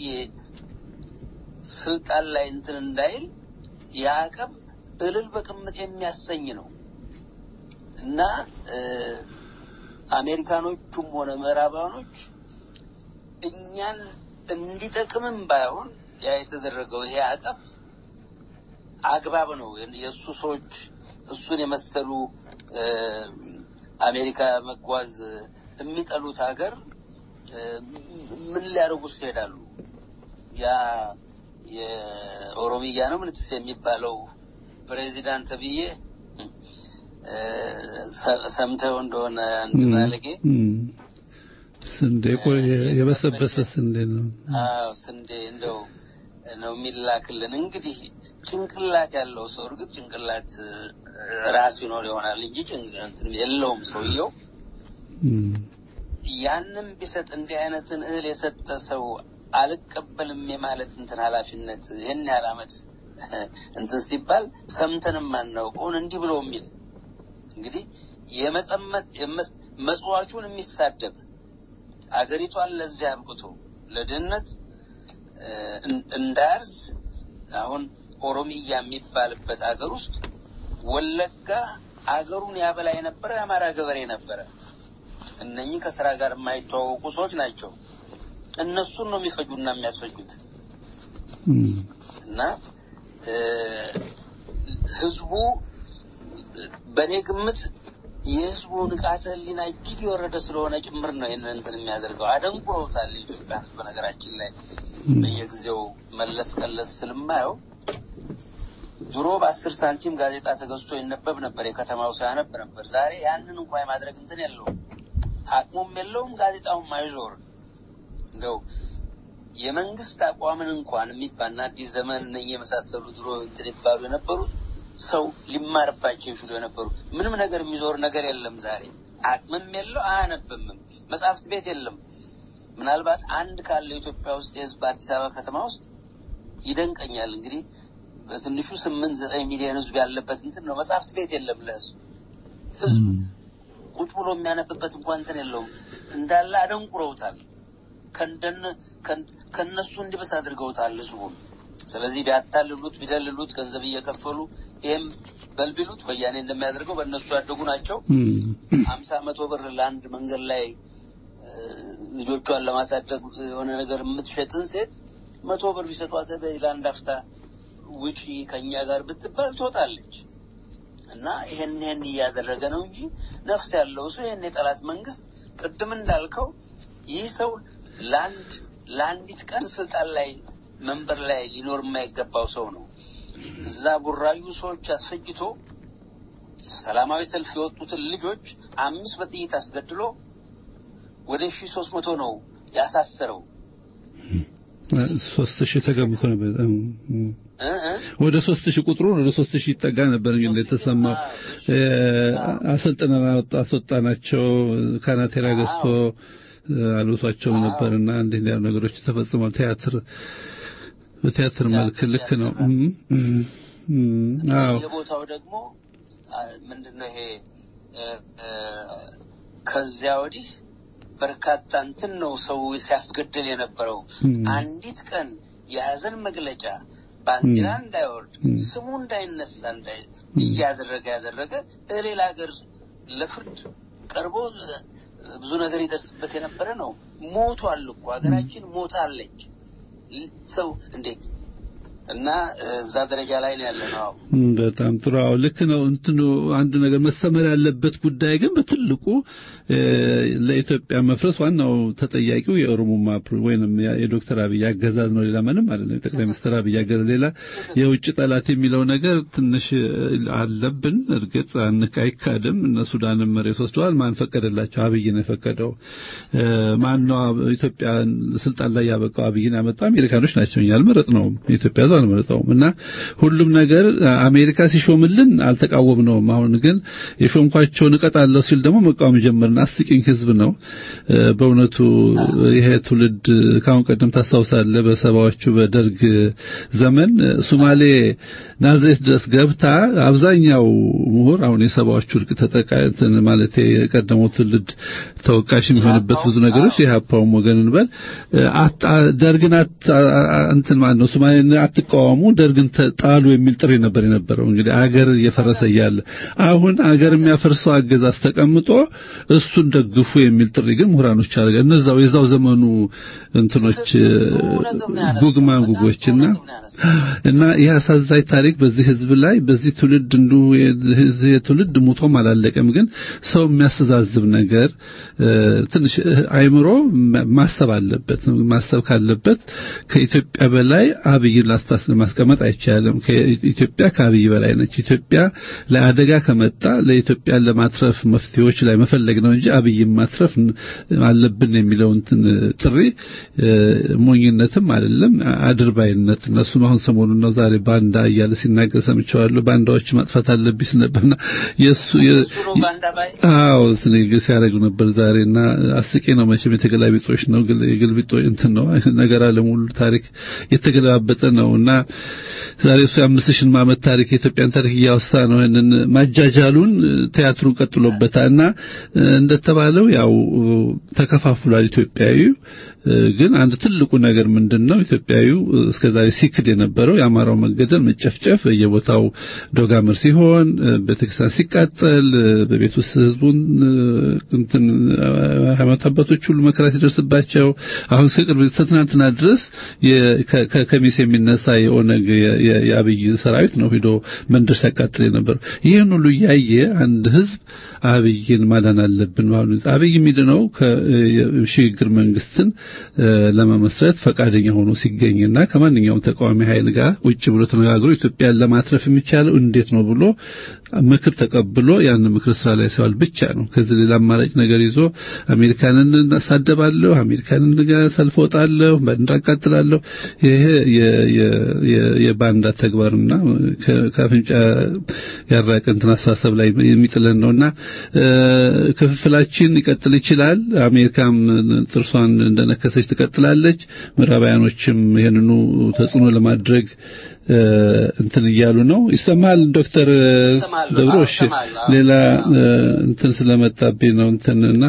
ስልጣን ላይ እንትን እንዳይል ያቀብ እልል በቅምጥ የሚያሰኝ ነው እና አሜሪካኖቹም ሆነ ምዕራባኖች እኛን እንዲጠቅምም ባይሆን ያ የተደረገው ይሄ አቀብ አግባብ ነው የሱ ሰዎች እሱን የመሰሉ አሜሪካ መጓዝ የሚጠሉት ሀገር ምን ሊያደርጉት ይሄዳሉ ያ የኦሮሚያ ነው ምንትስ የሚባለው ፕሬዚዳንት ብዬ ሰምተው እንደሆነ አንድ ባለጌ ስንዴ ቆይ የበሰበሰ ስንዴ ነው አዎ ስንዴ እንደው ነው የሚላክልን እንግዲህ ጭንቅላት ያለው ሰው እርግጥ ጭንቅላት ራስ ይኖር ይሆናል እንጂ ጭንቅላት የለውም ሰውየው ያንንም ቢሰጥ እንዲህ አይነትን እህል የሰጠ ሰው አልቀበልም የማለት እንትን ኃላፊነት ይሄን ያላመት እንትን ሲባል ሰምተንም ማናውቀውን እንዲህ ብሎ የሚል እንግዲህ የመጸመት መጽዋቹን የሚሳደብ አገሪቷን ለዚያ አብቅቶ ለድህነት እንዳርስ አሁን ኦሮሚያ የሚባልበት አገር ውስጥ ወለጋ አገሩን ያበላ የነበረ አማራ ገበሬ ነበረ እነኚህ ከስራ ጋር የማይተዋወቁ ሰዎች ናቸው እነሱን ነው የሚፈጁና የሚያስፈጁት እና ህዝቡ በኔ ግምት የህዝቡ ንቃተ ህሊና እጅግ የወረደ ስለሆነ ጭምር ነው ይሄንን እንትን የሚያደርገው አደንቁሮታል ኢትዮጵያ በነገራችን ላይ በየጊዜው መለስ ቀለስ ስለማየው ድሮ በአስር ሳንቲም ጋዜጣ ተገዝቶ ይነበብ ነበር የከተማው ሳያነብ ነበር ዛሬ ያንን እንኳን ማድረግ እንትን የለውም አቅሙም የለውም ጋዜጣውም አይዞር እንደው የመንግስት አቋምን እንኳን የሚባልና አዲስ ዘመን ነኝ የመሳሰሉ ድሮ እንትን ይባሉ የነበሩ ሰው ሊማርባቸው ይችላል የነበሩ ምንም ነገር የሚዞር ነገር የለም ዛሬ አቅምም የለው አያነብም መጽሐፍት ቤት የለም ምናልባት አንድ ካለ ኢትዮጵያ ውስጥ የህዝብ አዲስ አበባ ከተማ ውስጥ ይደንቀኛል እንግዲህ በትንሹ ስምንት ዘጠኝ ሚሊዮን ህዝብ ያለበት እንትን ነው መጽሐፍት ቤት የለም ለህዝብ ህዝብ ቁጭ ብሎ የሚያነብበት እንኳን እንትን የለውም እንዳለ አደንቁረውታል ከንደን ከነሱ እንዲበስ አድርገውታል ህዝቡ ስለዚህ ቢያታልሉት ቢደልሉት ገንዘብ እየከፈሉ ይሄም በልብሉት ወያኔ እንደሚያደርገው በእነሱ ያደጉ ናቸው ሃምሳ መቶ ብር ለአንድ መንገድ ላይ ልጆቿን ለማሳደግ የሆነ ነገር የምትሸጥን ሴት መቶ ብር ቢሰጧት ለአንድ አፍታ ውጪ ከኛ ጋር ብትባል ትወጣለች እና ይሄን ይሄን ያደረገ ነው እንጂ ነፍስ ያለው ሰው ይሄን የጠላት መንግስት ቅድም እንዳልከው ይህ ሰው ላንድ ላንዲት ቀን ስልጣን ላይ መንበር ላይ ሊኖር የማይገባው ሰው ነው እዛ ቡራዩ ሰዎች አስፈጅቶ ሰላማዊ ሰልፍ የወጡትን ልጆች አምስት በጥይት አስገድሎ ወደ ሺህ ሶስት መቶ ነው ያሳሰረው ሶስት ሺህ ተገምቶ ነበር ወደ ሶስት ሺህ ቁጥሩ ወደ ሶስት ሺህ ይጠጋ ነበር እንግዲህ የተሰማው አሰልጥነና አስወጣናቸው ካናቴራ ገዝቶ አሉቷቸው ነበርና እንዲህ ያሉ ነገሮች ተፈጽመው ቲያትር በቲያትር መልክ ልክ ነው አዎ የቦታው ደግሞ ምንድነው ይሄ ከዚያ ወዲህ በርካታ እንትን ነው ሰው ሲያስገድል የነበረው አንዲት ቀን የሐዘን መግለጫ ባንዲራ እንዳይወርድ ስሙ እንዳይነሳ እንዳይ እያደረገ ያደረገ ለሌላ ሀገር ለፍርድ ቀርቦ ብዙ ነገር ይደርስበት የነበረ ነው ሞቷል እኮ ሀገራችን ሞታለች ሰው እንዴ እና እዛ ደረጃ ላይ ነው ያለነው። በጣም ጥሩ አው ልክ ነው። እንትኑ አንድ ነገር መሰመር ያለበት ጉዳይ ግን በትልቁ ለኢትዮጵያ መፍረስ ዋናው ተጠያቂው የኦሮሞማ ወይንም የዶክተር አብይ አገዛዝ ነው። ሌላ ምንም አይደለም። ጠቅላይ ሚኒስትር አብይ አገዛዝ ሌላ የውጭ ጠላት የሚለው ነገር ትንሽ አለብን። እርግጥ አንካይካድም። እነ ሱዳንም መሬት ወስደዋል። ማን ፈቀደላቸው? አብይ ነው የፈቀደው። ማን ነው ኢትዮጵያ ስልጣን ላይ ያበቃው? አብይ ነው ያመጣው። አሜሪካኖች ናቸው። ያልመረጥ ነው ኢትዮጵያ አልመረጠውም። እና ሁሉም ነገር አሜሪካ ሲሾምልን አልተቃወምነውም። አሁን ግን የሾምኳቸውን እቀጣለሁ ሲል ደግሞ መቃወም ጀመርና አስቂኝ ህዝብ ነው በእውነቱ። ይሄ ትውልድ ካሁን ቀደም ታስታውሳለህ በሰባዎቹ በደርግ ዘመን ሶማሌ ናዝሬት ድረስ ገብታ አብዛኛው ምሁር አሁን የሰባዎቹ እርቅ ተጠቃይተን ማለት የቀደመው ትውልድ ተወቃሽ የሚሆንበት ብዙ ነገሮች የሃፓውም ወገንን በል ደርግን እንትን ማለት ነው ሶማሌ አትቃወሙ ደርግን ተጣሉ የሚል ጥሪ ነበር የነበረው። እንግዲህ አገር እየፈረሰ ያለ አሁን አገር የሚያፈርሰው አገዛዝ ተቀምጦ እሱን ደግፉ የሚል ጥሪ ግን ምሁራኖች አደረገ። እነዛው የዛው ዘመኑ እንትኖች ጉግማን ጉጎችና እና ያሳዛኝ ታሪክ በዚህ ህዝብ ላይ በዚህ ትውልድ እንዱ የዚህ ትውልድ ሞቶም አላለቀም። ግን ሰው የሚያስተዛዝብ ነገር ትንሽ አይምሮ ማሰብ አለበት። ማሰብ ካለበት ከኢትዮጵያ በላይ አብይ ላስታስ ለማስቀመጥ አይቻልም። ከኢትዮጵያ ከአብይ በላይ ነች። ኢትዮጵያ ለአደጋ ከመጣ ለኢትዮጵያ ለማትረፍ መፍትሄዎች ላይ መፈለግ ነው እንጂ አብይ ማትረፍ አለብን የሚለው እንትን ጥሪ ሞኝነትም አይደለም አድርባይነት። እነሱ አሁን ሰሞኑን ነው ዛሬ ባንዳ እያለ ሲናገር ሰምቻለሁ። ባንዳዎች ማጥፋት አለብኝ ነበርና የሱ አዎ ስንግል ሲያረጉ ነበር ዛሬና አስቂ ነው። መቼም የተገላቢጦሽ ነው ግልቢጦሽ እንትን ነው ነገር አለ ሙሉ ታሪክ የተገላበጠ ነውና ዛሬ እሱ አምስት ሺህ ዓመት ታሪክ የኢትዮጵያን ታሪክ ያወሳ ነው። እነን ማጃጃሉን ቲያትሩን ቀጥሎበታልና እንደተባለው ያው ተከፋፍሏል ኢትዮጵያዊ። ግን አንድ ትልቁ ነገር ምንድነው ኢትዮጵያዊው እስከዛሬ ሲክድ የነበረው የአማራው መገደል መጨፍጨፍ በየቦታው ዶጋምር ሲሆን በተክሳስ ሲቃጠል በቤት ውስጥ ህዝቡን እንትን ሃይማኖታባቶች ሁሉ መከራ ሲደርስባቸው አሁን እስከቅርብ ትናንትና ድረስ ከከሚስ የሚነሳ የኦነግ የአብይ ሰራዊት ነው ሄዶ መንደር ሲያቃጥል የነበረው። ይሄን ሁሉ ያየ አንድ ህዝብ አብይን ማዳን አለብን ማለት አብይ የሚድነው ከሽግግር መንግስትን ለመመስረት ፈቃደኛ ሆኖ ሲገኝና ከማንኛውም ተቃዋሚ ኃይል ጋር ውጭ ብሎ ተነጋግሮ ኢትዮጵያን ለማትረፍ የሚቻለው እንዴት ነው ብሎ ምክር ተቀብሎ ያን ምክር ስራ ላይ ሲዋል ብቻ ነው። ከዚህ ሌላ አማራጭ ነገር ይዞ አሜሪካንን እናሳደባለሁ አሜሪካንን ጋር ሰልፎታለሁ ባንዳቃጥላለሁ ይሄ የባንዳ ተግባርና ከፍንጫ ያራቀን ተናሳሰብ ላይ የሚጥለን ነውና ክፍፍላችን ይቀጥል ይችላል። አሜሪካም ጥርሷን እንደነከሰች ትቀጥላለች። ምዕራባውያኖችም ይሄንኑ ተጽዕኖ ለማድረግ እንትን ይያሉ ነው። ይሰማል ዶክተር ደብሮሽ ሌላ እንትን ስለመጣብኝ ነው እንትንና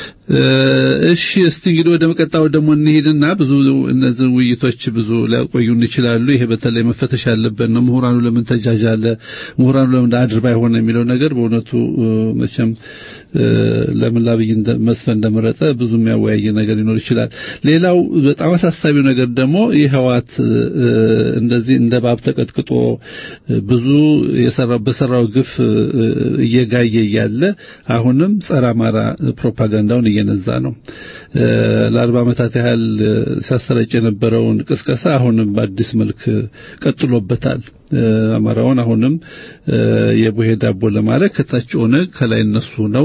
እሺ እስቲ እንግዲህ ወደ መቀጣው ደግሞ እንሄድና ብዙ እነዚህ ውይይቶች ብዙ ሊያቆዩን ይችላሉ። ይሄ በተለይ መፈተሽ ያለበት ነው። ምሁራኑ ለምን ተጃጃለ ምሁራኑ ለምን አድርባይ ሆነ የሚለው ነገር በእውነቱ መቼም ለምን ላብይ መስፈን እንደመረጠ ብዙ የሚያወያይ ነገር ሊኖር ይችላል። ሌላው በጣም አሳሳቢው ነገር ደግሞ ይሄዋት እንደዚህ እንደ ባብ ተቀጥቅጦ ብዙ የሰራው በሰራው ግፍ እየጋየ ያለ አሁንም ጸረ አማራ ፕሮፓጋንዳውን እየነዛ ነው። ለአርባ ዓመታት ያህል ሲያሰራጭ የነበረውን ቅስቀሳ አሁንም በአዲስ መልክ ቀጥሎበታል። አማራውን አሁንም የቡሄ ዳቦ ለማድረግ ከታች ሆነ ከላይ እነሱ ነው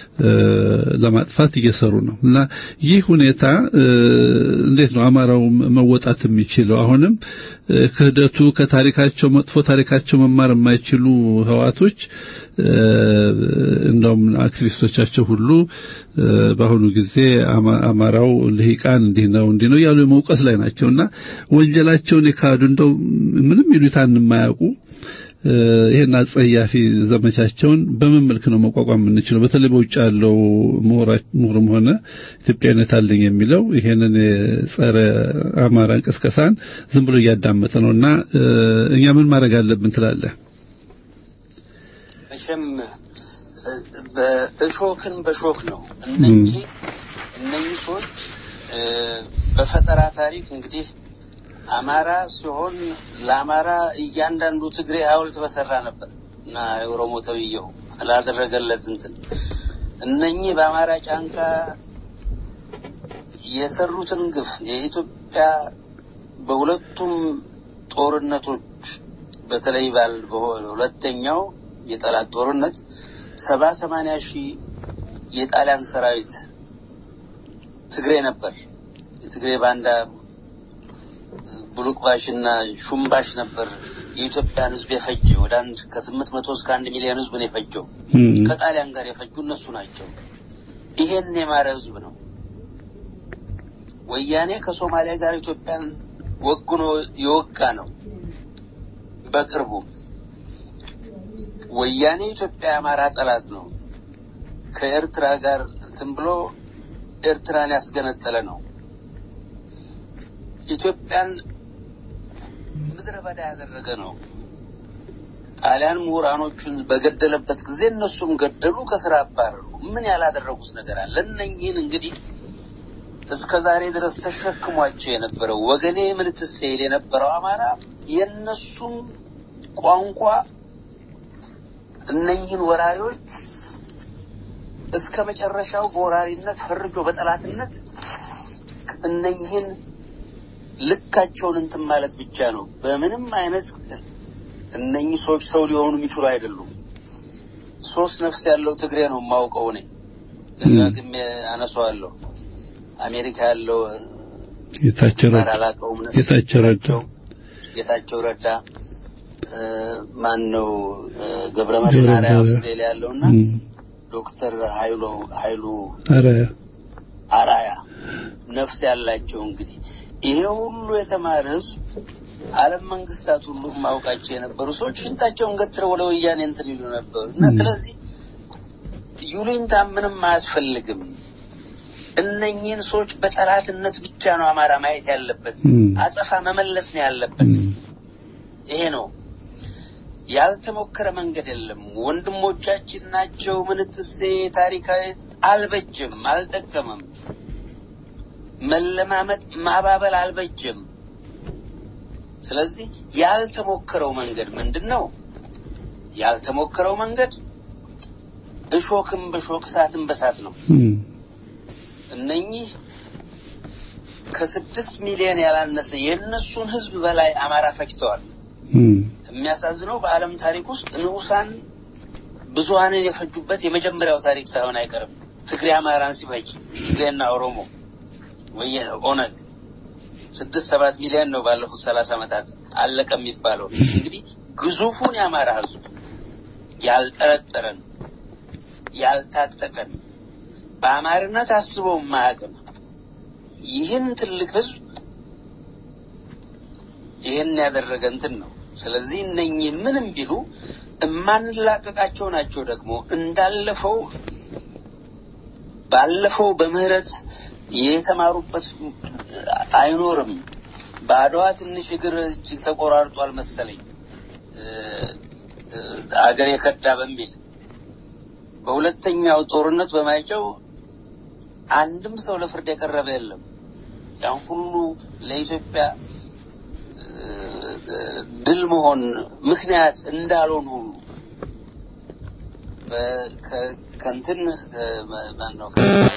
ለማጥፋት እየሰሩ ነው። እና ይህ ሁኔታ እንዴት ነው አማራው መወጣት የሚችለው? አሁንም ክህደቱ ከታሪካቸው መጥፎ ታሪካቸው መማር የማይችሉ ህዋቶች እንደውም አክቲቪስቶቻቸው ሁሉ በአሁኑ ጊዜ አማራው ለሂቃን እንዲህ ነው እንዲህ ነው ያሉ መውቀስ ላይ ናቸውና ወንጀላቸውን የካዱ እንደው ምንም ይሉታን የማያውቁ ይሄን አጸያፊ ዘመቻቸውን በምን መልክ ነው መቋቋም የምንችለው? በተለይ በውጭ ያለው ምሁርም ሆነ ኢትዮጵያዊነት አለኝ የሚለው ይሄንን ጸረ አማራ እንቅስቃሴን ዝም ብሎ እያዳመጠ ነውና እኛ ምን ማድረግ አለብን ትላለህ? መቼም በእሾክን በሾክ ነው እነዚህ እነዚህ ሰዎች በፈጠራ ታሪክ እንግዲህ አማራ ሲሆን ለአማራ እያንዳንዱ ትግሬ ሐውልት በሰራ ነበር እና ኦሮሞ ተብየው አላደረገለት እንትን እነኚህ በአማራ ጫንቃ የሰሩትን ግፍ የኢትዮጵያ በሁለቱም ጦርነቶች በተለይ ባል በሁለተኛው የጠላት ጦርነት ሰባ ሰማንያ ሺህ የጣሊያን ሰራዊት ትግሬ ነበር የትግሬ ባንዳ ቡሉቅባሽና ሹምባሽ ነበር የኢትዮጵያን ህዝብ የፈጀ ወደ አንድ ከስምንት መቶ እስከ አንድ ሚሊዮን ህዝብ ነው የፈጀው ከጣሊያን ጋር የፈጁ እነሱ ናቸው ይሄን የማረ ህዝብ ነው ወያኔ ከሶማሊያ ጋር ኢትዮጵያን ወግኖ ይወጋ ነው በቅርቡ ወያኔ ኢትዮጵያ አማራ ጠላት ነው ከኤርትራ ጋር እንትን ብሎ ኤርትራን ያስገነጠለ ነው ኢትዮጵያን ምድረ በዳ ያደረገ ነው ጣሊያን ምሁራኖቹን በገደለበት ጊዜ እነሱም ገደሉ ከስራ አባረሩ ምን ያላደረጉት ነገር አለ እነኚህን እንግዲህ እስከ ዛሬ ድረስ ተሸክሟቸው የነበረው ወገኔ ምን ትሰይል የነበረው አማራ የነሱም ቋንቋ እነኚህን ወራሪዎች እስከ መጨረሻው በወራሪነት ፈርጆ በጠላትነት እነኚህን ልካቸውን እንትን ማለት ብቻ ነው በምንም አይነት እነኚህ ሰዎች ሰው ሊሆኑ የሚችሉ አይደሉም ሶስት ነፍስ ያለው ትግሬ ነው ማውቀው ነኝ ለጋግም አነሳዋለሁ አሜሪካ ያለው የታቸራቸው የታቸራቸው የታቸው ረዳ ማን ነው ገብረመድህን አውስትራሊያ ያለውና ዶክተር ኃይሉ ኃይሉ አራያ አራያ ነፍስ ያላቸው እንግዲህ ይሄ ሁሉ የተማረ ህዝብ ዓለም መንግስታት ሁሉ ማውቃቸው የነበሩ ሰዎች ሽንታቸውን ገትረው ወደ ወያኔ እንትን ይሉ ነበር እና ስለዚህ ዩኒንታ ምንም አያስፈልግም እነኚህን ሰዎች በጠላትነት ብቻ ነው አማራ ማየት ያለበት አጸፋ መመለስ ነው ያለበት ይሄ ነው ያልተሞከረ መንገድ የለም ወንድሞቻችን ናቸው ምንትሴ ታሪካዊ አልበጀም አልጠቀመም መለማመጥ ማባበል አልበጀም ስለዚህ ያልተሞከረው መንገድ ምንድነው ያልተሞከረው መንገድ እሾክም በሾክ ሳትም በሳት ነው እነኚህ ከስድስት ሚሊዮን ያላነሰ የነሱን ህዝብ በላይ አማራ ፈጅተዋል የሚያሳዝነው በአለም ታሪክ ውስጥ ንዑሳን ብዙሃንን የፈጁበት የመጀመሪያው ታሪክ ሳይሆን አይቀርም ትግሬ አማራን ሲፈጅ ትግሬና ኦሮሞ ወይ ኦነግ ስድስት ሰባት ሚሊዮን ነው ባለፉት ሰላሳ ዓመታት አለቀ የሚባለው እንግዲህ ግዙፉን ያማራ ህዝብ ያልጠረጠረን ያልታጠቀን በአማርነት አስበው ማያውቅም ይህን ትልቅ ህዝብ ይህን ያደረገ እንትን ነው ስለዚህ እነኚህ ምንም ቢሉ እማንላቀቃቸው ናቸው ደግሞ እንዳለፈው ባለፈው በምህረት የተማሩበት አይኖርም ባዶዋ ትንሽ እግር እጅግ ተቆራርጧል መሰለኝ አገር የከዳ በሚል በሁለተኛው ጦርነት በማይጨው አንድም ሰው ለፍርድ የቀረበ የለም ያን ሁሉ ለኢትዮጵያ ድል መሆን ምክንያት እንዳልሆኑ በከንትን ማን ነው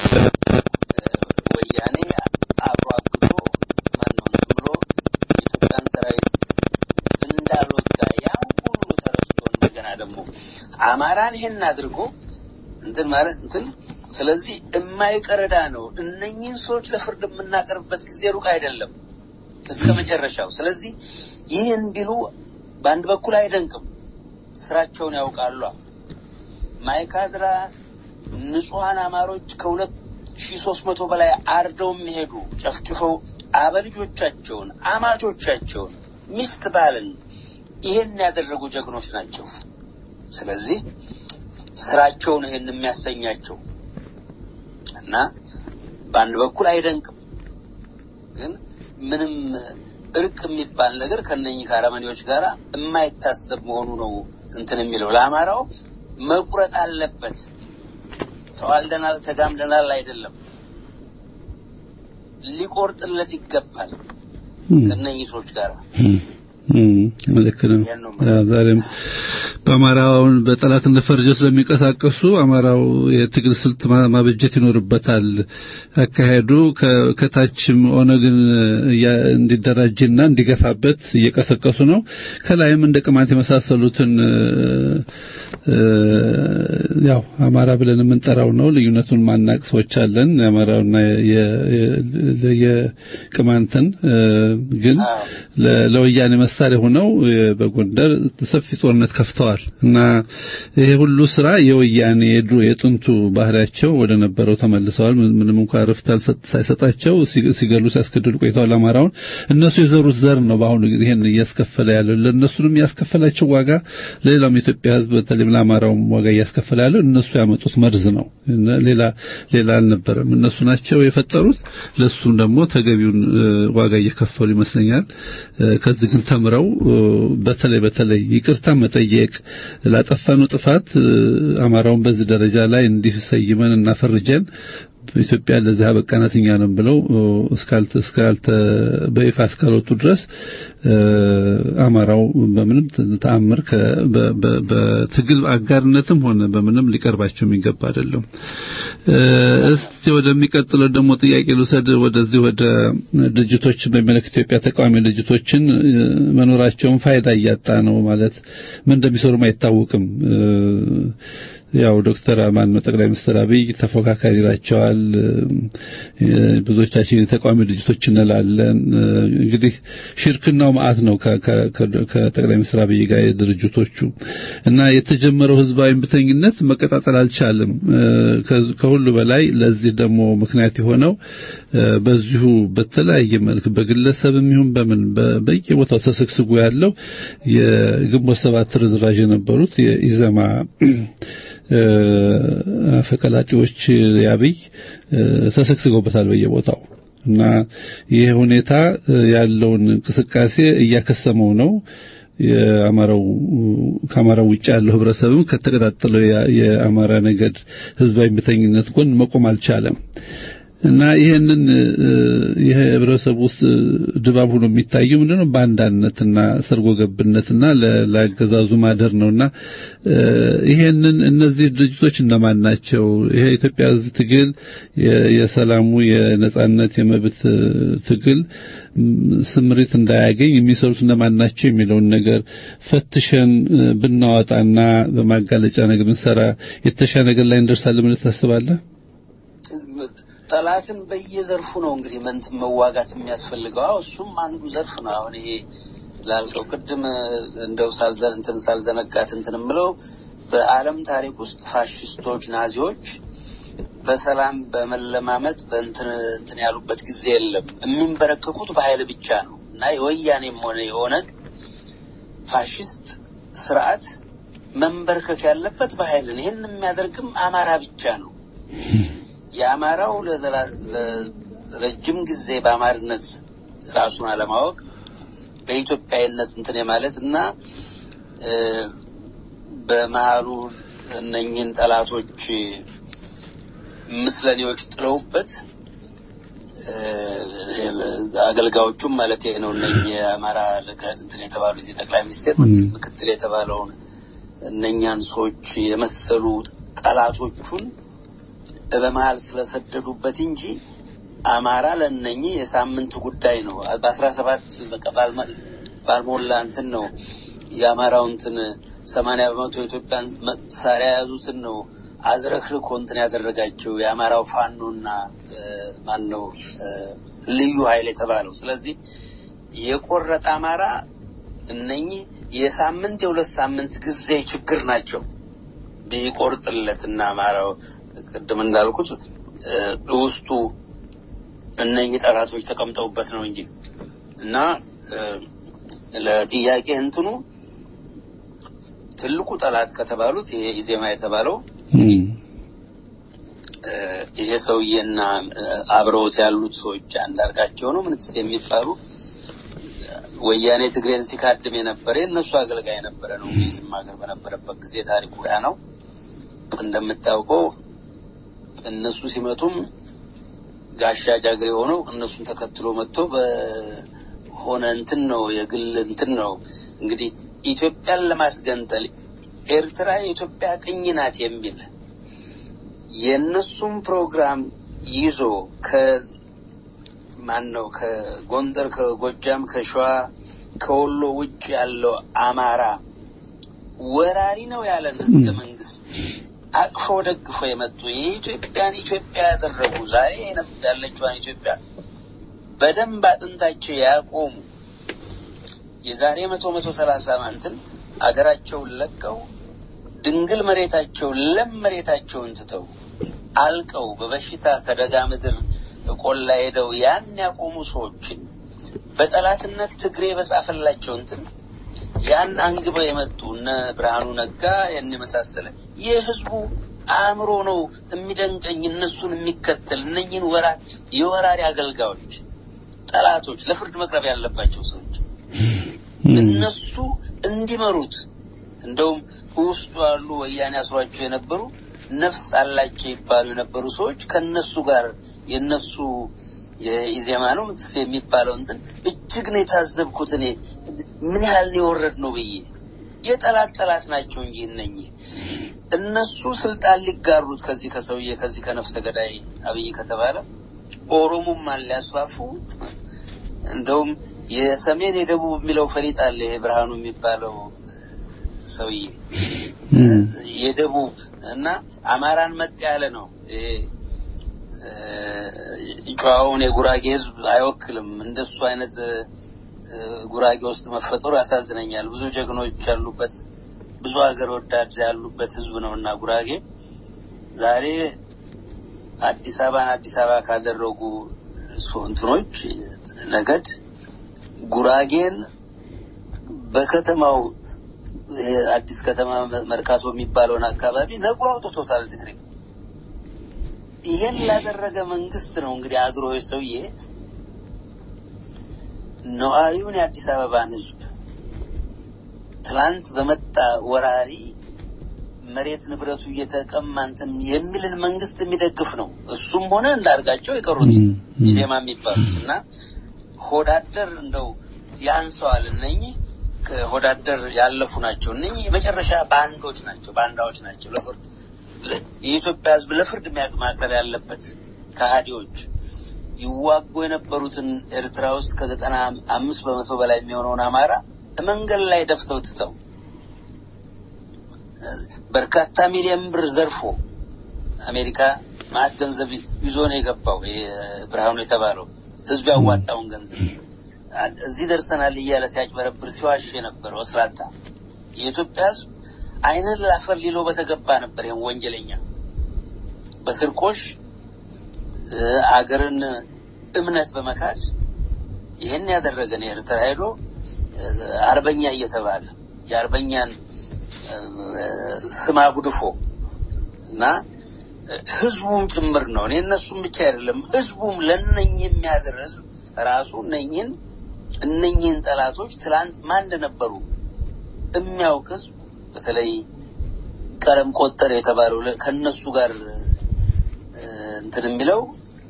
ወያኔ አብሮ አግቶ ማን ነው ብሎ ኢትዮጵያን ሰራዊት እንዳልወጋ ያን ሁሉ ተረስቶ እንደገና ደግሞ አማራን ይሄን አድርጎ እንትን ማለት እንትን ስለዚህ የማይቀረዳ ነው እነኚህን ሰዎች ለፍርድ የምናቀርብበት ጊዜ ሩቅ አይደለም እስከ መጨረሻው ስለዚህ ይህን ቢሉ በአንድ በኩል አይደንቅም ስራቸውን ያውቃሉ ማይካድራ ንጹሃን አማሮች ከሁለት ሺህ ሦስት መቶ በላይ አርደው የሚሄዱ ጨፍጭፈው አበልጆቻቸውን አማቾቻቸውን ሚስት ባልን ይሄን ያደረጉ ጀግኖች ናቸው ስለዚህ ስራቸውን ይሄን የሚያሰኛቸው እና በአንድ በኩል አይደንቅም ግን ምንም እርቅ የሚባል ነገር ከነኚህ ካራማኒዎች ጋራ የማይታሰብ መሆኑ ነው እንትን የሚለው ለአማራው መቁረጥ አለበት ተዋልደናል ተጋምደናል አይደለም ሊቆርጥለት ይገባል ከነኚህ ሰዎች ጋር ልክ ነው። ዛሬም በአማራውን በጠላትነት ፈርጀው ስለሚንቀሳቀሱ አማራው የትግል ስልት ማበጀት ይኖርበታል። አካሄዱ ከታችም ኦነግን እንዲደራጅና እንዲገፋበት እየቀሰቀሱ ነው። ከላይም እንደ ቅማንት የመሳሰሉትን ያው አማራ ብለን የምንጠራው ነው። ልዩነቱን ማናቅ ሰዎች አለን። አማራውና የቅማንትን ግን ለወያኔ መሳሪያ ሆነው በጎንደር ሰፊ ጦርነት ከፍተዋል እና ይሄ ሁሉ ስራ የወያኔ የድሮ የጥንቱ ባህሪያቸው ወደ ነበረው ተመልሰዋል። ምንም እንኳን ረፍት ሳይሰጣቸው ሲገሉ ሲያስከድሉ ቆይተዋል። አማራውን እነሱ የዘሩት ዘር ነው በአሁኑ ጊዜ ይሄን እያስከፈለ ያለው። ለነሱንም ያስከፈላቸው ዋጋ ለሌላም ኢትዮጵያ ሕዝብ በተለይም ለአማራው ዋጋ እያስከፈለ ያለው እነሱ ያመጡት መርዝ ነው። ሌላ ሌላ አልነበረም። እነሱ ናቸው የፈጠሩት። ለሱም ደግሞ ተገቢውን ዋጋ እየከፈሉ ይመስለኛል። ከዚህ ግን ተምረው በተለይ በተለይ ይቅርታ መጠየቅ ላጠፋነው ጥፋት አማራውን በዚህ ደረጃ ላይ እንዲሰይመን እና ፈርጀን ኢትዮጵያ ለዚህ አበቃናትኛ ነው ብለው እስካልተ እስካልተ በይፋ እስካልወጡ ድረስ አማራው በምንም ተአምር በትግል አጋርነትም ሆነ በምንም ሊቀርባቸው የሚገባ አይደለም። እስቲ ወደሚቀጥለው ደግሞ ጥያቄ ልውሰድ። ወደዚህ ወደ ድርጅቶች በሚመለከት ኢትዮጵያ ተቃዋሚ ድርጅቶችን መኖራቸውን ፋይዳ እያጣ ነው ማለት ምን እንደሚሰሩም አይታወቅም። ያው ዶክተር አማን ጠቅላይ ሚኒስትር አብይ ተፎካካሪ ናቸዋል። ብዙዎቻችን ተቃዋሚ ድርጅቶች እንላለን። እንግዲህ ሽርክናው ማአት ነው ከጠቅላይ ሚኒስትር አብይ ጋር የድርጅቶቹ እና የተጀመረው ህዝባዊ እምቢተኝነት መቀጣጠል አልቻለም። ከሁሉ በላይ ለዚህ ደግሞ ምክንያት የሆነው በዚሁ በተለያየ መልክ በግለሰብም ይሁን በምን በየቦታው ተሰግስጎ ያለው የግንቦት ሰባት ርዝራዥ የነበሩት የኢዘማ አፈቀላጤዎች ያብይ ተሰግስገውበታል በየቦታው እና ይሄ ሁኔታ ያለውን እንቅስቃሴ እያከሰመው ነው። የአማራው ከአማራው ውጭ ያለው ህብረተሰብም ከተቀጣጠለው የአማራ ነገድ ህዝባዊ እምቢተኝነት ጎን መቆም አልቻለም እና ይሄንን ይሄ ህብረተሰብ ውስጥ ድባብ ሆኖ የሚታየው ምንድነው ባንዳነትና ሰርጎ ገብነትና ለአገዛዙ ማደር ነውና ይሄንን እነዚህ ድርጅቶች እነማን ናቸው? ይሄ ኢትዮጵያ ህዝብ ትግል የሰላሙ የነጻነት የመብት ትግል ስምሪት እንዳያገኝ የሚሰሩት እነማን ናቸው የሚለውን ነገር ፈትሸን ብናወጣና በማጋለጫ ነገር ብንሰራ የተሻለ ነገር ላይ እንደርሳለን ብለህ ታስባለህ? ጠላትን በየዘርፉ ነው እንግዲህ መንት መዋጋት የሚያስፈልገው። እሱም አንዱ ዘርፍ ነው። አሁን ይሄ ላልከው ቅድም እንደው ሳልዘን እንትን ሳልዘነጋት እንትን ምለው በዓለም ታሪክ ውስጥ ፋሽስቶች ናዚዎች በሰላም በመለማመጥ በእንትን እንትን ያሉበት ጊዜ የለም። የሚንበረከኩት በኃይል ብቻ ነው እና የወያኔም ሆነ የኦነግ ፋሽስት ስርዓት መንበርከክ ያለበት በኃይል ነው። ይሄን የሚያደርግም አማራ ብቻ ነው። የአማራው ለረጅም ጊዜ በአማርነት ራሱን አለማወቅ በኢትዮጵያዊነት እንትን የማለትና በመሃሉ እነኝን ጠላቶች ምስለኔዎች ጥለውበት አገልጋዮቹም ማለት ነው እነኛ የአማራ ለጋድ እንትን የተባሉ እዚህ ጠቅላይ ሚኒስቴር ምክትል የተባለውን እነኛን ሰዎች የመሰሉ ጠላቶቹን በመሃል ስለሰደዱበት እንጂ አማራ ለነኚህ የሳምንት ጉዳይ ነው። በ17 በቃ ባልሞላ እንትን ነው የአማራው እንትን ሰማንያ በመቶ ኢትዮጵያን መሳሪያ ያዙትን ነው አዝረክርኮ እንትን ያደረጋቸው የአማራው ፋኖና ማን ነው ልዩ ኃይል የተባለው። ስለዚህ የቆረጠ አማራ እነኚህ የሳምንት የሁለት ሳምንት ጊዜ ችግር ናቸው። ቢቆርጥለትና አማራው ቅድም እንዳልኩት ውስጡ እነኚህ ጠላቶች ተቀምጠውበት ነው እንጂ እና ለጥያቄ እንትኑ ትልቁ ጠላት ከተባሉት ይሄ ኢዜማ የተባለው ይሄ ሰውዬና አብረውት ያሉት ሰዎች አንዳርጋቸው ነው ምንስ የሚባሉ ወያኔ ትግሬን ሲካድም የነበረ እነሱ አገልጋይ የነበረ ነው። ይዝም ሀገር በነበረበት ጊዜ ታሪኩ ያ ነው። እንደምታውቀው እነሱ ሲመጡም ጋሻ ጃግሬ ሆነው እነሱን ተከትሎ መጥቶ ሆነ እንትን ነው የግል እንትን ነው እንግዲህ ኢትዮጵያን ለማስገንጠል ኤርትራ የኢትዮጵያ ቅኝ ናት የሚል የነሱም ፕሮግራም ይዞ ከማን ነው ከጎንደር ከጎጃም ከሸዋ ከወሎ ውጭ ያለው አማራ ወራሪ ነው ያለን ህገ መንግስት አቅፎ ደግፎ የመጡ የኢትዮጵያን ኢትዮጵያ ያደረጉ ዛሬ ያለችዋን ኢትዮጵያ በደንብ አጥንታቸው ያቆሙ የዛሬ መቶ መቶ ሰላሳ ዓመትን አገራቸውን ለቀው ድንግል መሬታቸው ለም መሬታቸውን ትተው አልቀው በበሽታ ከደጋ ምድር ቆላ ሄደው ያን ያቆሙ ሰዎች በጠላትነት ትግሬ በጻፈላቸው እንትን ያን አንግበው የመጡና ብርሃኑ ነጋ ያን መሳሰለ የህዝቡ አእምሮ ነው የሚደንቀኝ እነሱን የሚከተል እነኝን ወራ የወራሪ አገልጋዮች ጠላቶች ለፍርድ መቅረብ ያለባቸው ሰዎች እነሱ እንዲመሩት እንደውም ውስጡ ያሉ ወያኔ አስሯቸው የነበሩ ነፍስ አላቸው ይባሉ የነበሩ ሰዎች ከነሱ ጋር የነሱ የኢዜማኑ የሚባለው እንትን እጅግ ነው የታዘብኩት እኔ ምን ያህል ሊወረድ ነው ብዬ የጠላት ጠላት ናቸው እንጂ እነኚህ እነሱ ስልጣን ሊጋሩት ከዚህ ከሰውዬ ከዚህ ከነፍሰ ገዳይ አብይ ከተባለ ኦሮሞም አልያስፋፉ እንደውም የሰሜን የደቡብ የሚለው ፈሪጥ አለ ብርሃኑ የሚባለው ሰውዬ የደቡብ እና አማራን መጥ ያለ ነው ኢቋውን የጉራጌ ህዝብ አይወክልም እንደሱ አይነት ጉራጌ ውስጥ መፈጠሩ ያሳዝነኛል ብዙ ጀግኖች ያሉበት ብዙ ሀገር ወዳድ ያሉበት ህዝብ ነውና ጉራጌ ዛሬ አዲስ አበባን አዲስ አበባ ካደረጉ ሶንትሮች ነገድ ጉራጌን በከተማው አዲስ ከተማ መርካቶ የሚባለውን አካባቢ ነቅሎ አውጥቶታል ትግሬ ይሄን ላደረገ መንግስት ነው እንግዲህ አድሮ የሰውዬ ነዋሪውን የአዲስ አበባን ህዝብ ትላንት በመጣ ወራሪ መሬት ንብረቱ እየተቀማንተን የሚልን መንግስት የሚደግፍ ነው እሱም ሆነ እንዳርጋቸው የቀሩት ዜማ የሚባሉና ሆዳደር እንደው ያንሰዋል እነኚህ ከሆዳደር ያለፉ ናቸው እነኚህ የመጨረሻ ባንዶች ናቸው ባንዳዎች ናቸው ለፍርድ የኢትዮጵያ ህዝብ ለፍርድ ማቅረብ ያለበት ከሃዲዎች ይዋጉ የነበሩትን ኤርትራ ውስጥ ከዘጠና አምስት በመቶ በላይ የሚሆነውን አማራ መንገድ ላይ ደፍተው ትተው በርካታ ሚሊዮን ብር ዘርፎ አሜሪካ ማት ገንዘብ ይዞ ነው የገባው ብርሃኑ የተባለው ህዝብ ያዋጣውን ገንዘብ እዚህ ደርሰናል እያለ ሲያጭበረብር ሲዋሽ የነበረው አስራታ የኢትዮጵያ ህዝብ አይነን ላፈር ሊሎ በተገባ ነበር ይሄን ወንጀለኛ በስርቆሽ አገርን እምነት በመካድ ይሄን ያደረገ ነው ኤርትራ ሄዶ አርበኛ እየተባለ የአርበኛን ስማ ጉድፎ እና ህዝቡም ጭምር ነው እኔ እነሱም ብቻ አይደለም ህዝቡም ለነኝ የሚያደርዝ ራሱ ነኝን እነኝን ጠላቶች ትላንት ማን እንደነበሩ የሚያውቅስ በተለይ ቀለም ቆጠር የተባለው ከነሱ ጋር እንትን የሚለው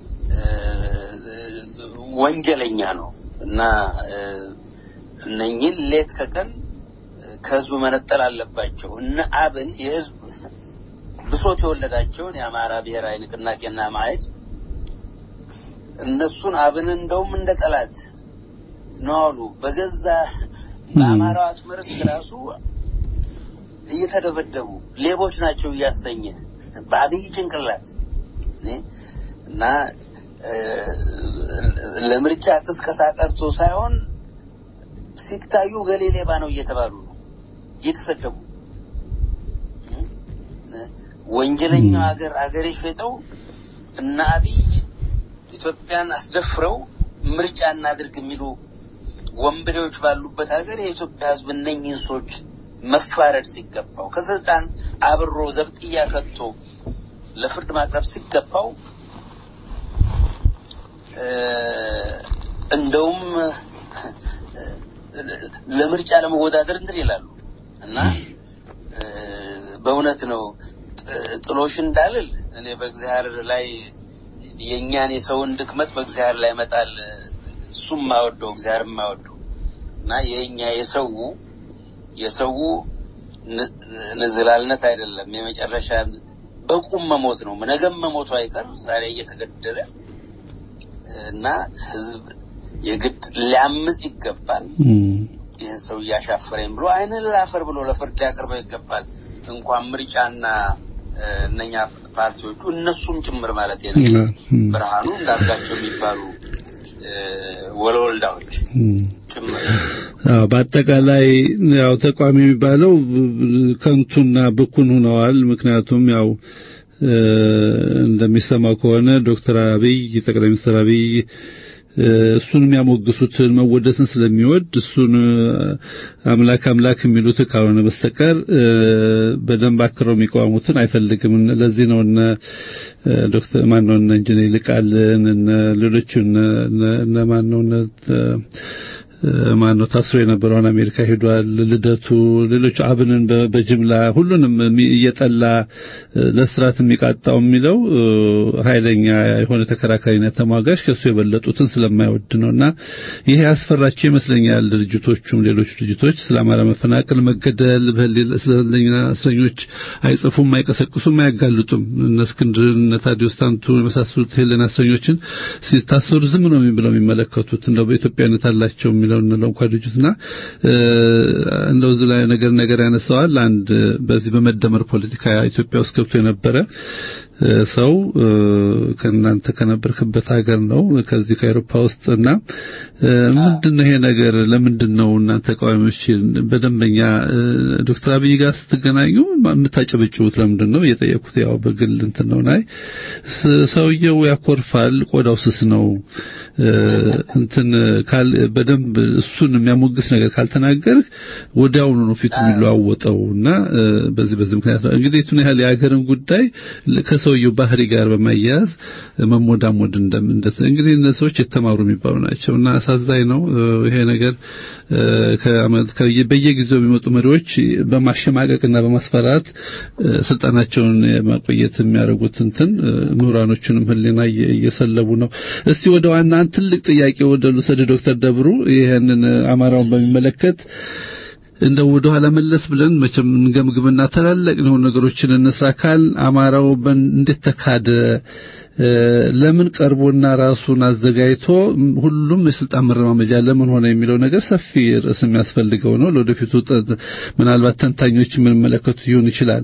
ወንጀለኛ ነው እና እነኝን ሌት ከቀን ከህዝቡ መነጠል አለባቸው እና አብን የህዝብ ብሶት የወለዳቸውን የአማራ ብሔራዊ ንቅናቄና ማይድ እነሱን አብን እንደውም እንደ ጠላት ነው በገዛ በአማራው አስመርስ ራሱ እየተደበደቡ ሌቦች ናቸው እያሰኘ ባዲይ ጭንቅላት እና ለምርጫ ቅስቀሳ ቀርቶ ሳይሆን ሲታዩ ገሌሌባ ነው እየተባሉ ነው እየተሰደቡ ወንጀለኛ ሀገር ሀገር ይፈጠው እና አብይ ኢትዮጵያን አስደፍረው ምርጫ እናድርግ የሚሉ ወንበዴዎች ባሉበት ሀገር የኢትዮጵያ ህዝብ እነኝን ሰዎች መፋረድ ሲገባው ከስልጣን አብሮ ዘብጥያ ከቶ ለፍርድ ማቅረብ ሲገባው እንደውም ለምርጫ ለመወዳደር እንትን ይላሉ እና በእውነት ነው ጥሎሽ እንዳልል እኔ በእግዚአብሔር ላይ የኛን የሰውን ድክመት በእግዚአብሔር ላይ መጣል እሱም ማወደው እግዚአብሔር ማወደው እና የኛ የሰው የሰው ነዝላልነት አይደለም የመጨረሻ በቁም መሞት ነው ነገም መሞቱ አይቀር ዛሬ እየተገደለ እና ህዝብ የግድ ሊያምጽ ይገባል ይሄን ሰው ያሻፈረኝ ብሎ አይነን ላፈር ብሎ ለፍርድ ያቀርበው ይገባል እንኳን ምርጫና እነኛ ፓርቲዎቹ እነሱም ጭምር ማለት ነው ብርሃኑ እንዳርጋቸው የሚባሉ ወለወልዳዎች ጭምር አዎ በአጠቃላይ ያው ተቋሚ የሚባለው ከንቱና ብኩን ሆነዋል ምክንያቱም ያው እንደሚሰማው ከሆነ ዶክተር አብይ ጠቅላይ ሚኒስትር አብይ እሱን የሚያሞግሱትን መወደስን ስለሚወድ እሱን አምላክ አምላክ የሚሉት ካልሆነ በስተቀር በደንብ አክረው የሚቋሙትን አይፈልግም ለዚህ ነው እነ ዶክተር ማንነው እነ ኢንጂነር ይልቃልን እነ ሌሎችን እነ ማንነው ማንነው ታስሮ የነበረውን አሜሪካ ሄዷል ልደቱ ሌሎች አብንን በጅምላ ሁሉንም እየጠላ ለስራት የሚቃጣው የሚለው ኃይለኛ የሆነ ተከራካሪነት ተሟጋች ከሱ የበለጡትን ስለማይወድ ነውና ይሄ ያስፈራቸው ይመስለኛል ድርጅቶቹም ሌሎች ድርጅቶች ስለማራ መፈናቀል መገደል በህሊና ስለኛ እስረኞች አይጽፉም አይቀሰቅሱም አያጋልጡም እነ እስክንድርን እነ ታዲዮስ ታንቱ የመሳሰሉት ህሊና እስረኞችን ሲታሰሩ ዝም ነው የሚብለው የሚመለከቱት እንደው በኢትዮጵያነት አላቸው ነው ነው ኳድጁትና እንደው ዝላይ ነገር ነገር ያነሳዋል አንድ በዚህ በመደመር ፖለቲካ ኢትዮጵያ ውስጥ ገብቶ የነበረ ሰው ከናንተ ከነበርክበት ሀገር ነው ከዚህ ከአውሮፓ ውስጥና ምንድነው ይሄ ነገር ለምንድነው እናንተ ተቃዋሚዎች በደንበኛ ዶክተር አብይ ጋር ስትገናኙ የምታጨበጭቡት ለምንድነው እየጠየቁት ያው በግል እንትን ነው ናይ ሰውየው ያኮርፋል ቆዳው ስስ ነው እንትን ካል በደንብ እሱን የሚያሞግስ ነገር ካልተናገርክ ወዲያውኑ ነው ፊቱ የሚለዋወጠውና በዚህ በዚህ ምክንያት እንግዲህ እቱን ያህል የሀገርን ጉዳይ ከሰውየው ባህሪ ጋር በማያያዝ መሞዳሞድ እንደምንደስ እንግዲህ እነሱዎች የተማሩ የሚባሉ ናቸውና አሳዛኝ ነው ይሄ ነገር ከአመት በየጊዜው የሚመጡ መሪዎች በማሸማቀቅና በማስፈራት ስልጣናቸውን ማቆየት የሚያደርጉት እንትን ምሁራኖቹንም ህሊና እየሰለቡ ነው እስቲ ወደ ዋና ትልቅ ጥያቄ ወደ ልሰደ ዶክተር ደብሩ ይሄንን አማራውን በሚመለከት እንደው ወደ ኋላ መለስ ብለን መቼም እንገምግምና ተላለቅ ነው ነገሮችን እንስራካል አማራው እንዴት ተካደ ለምን ቀርቦና ራሱን አዘጋጅቶ ሁሉም የስልጣን መረማመጃ ለምን ሆነ የሚለው ነገር ሰፊ ርዕስ የሚያስፈልገው ነው ለወደፊቱ ምናልባት ተንታኞች ምን መለከቱ ይሆን ይችላል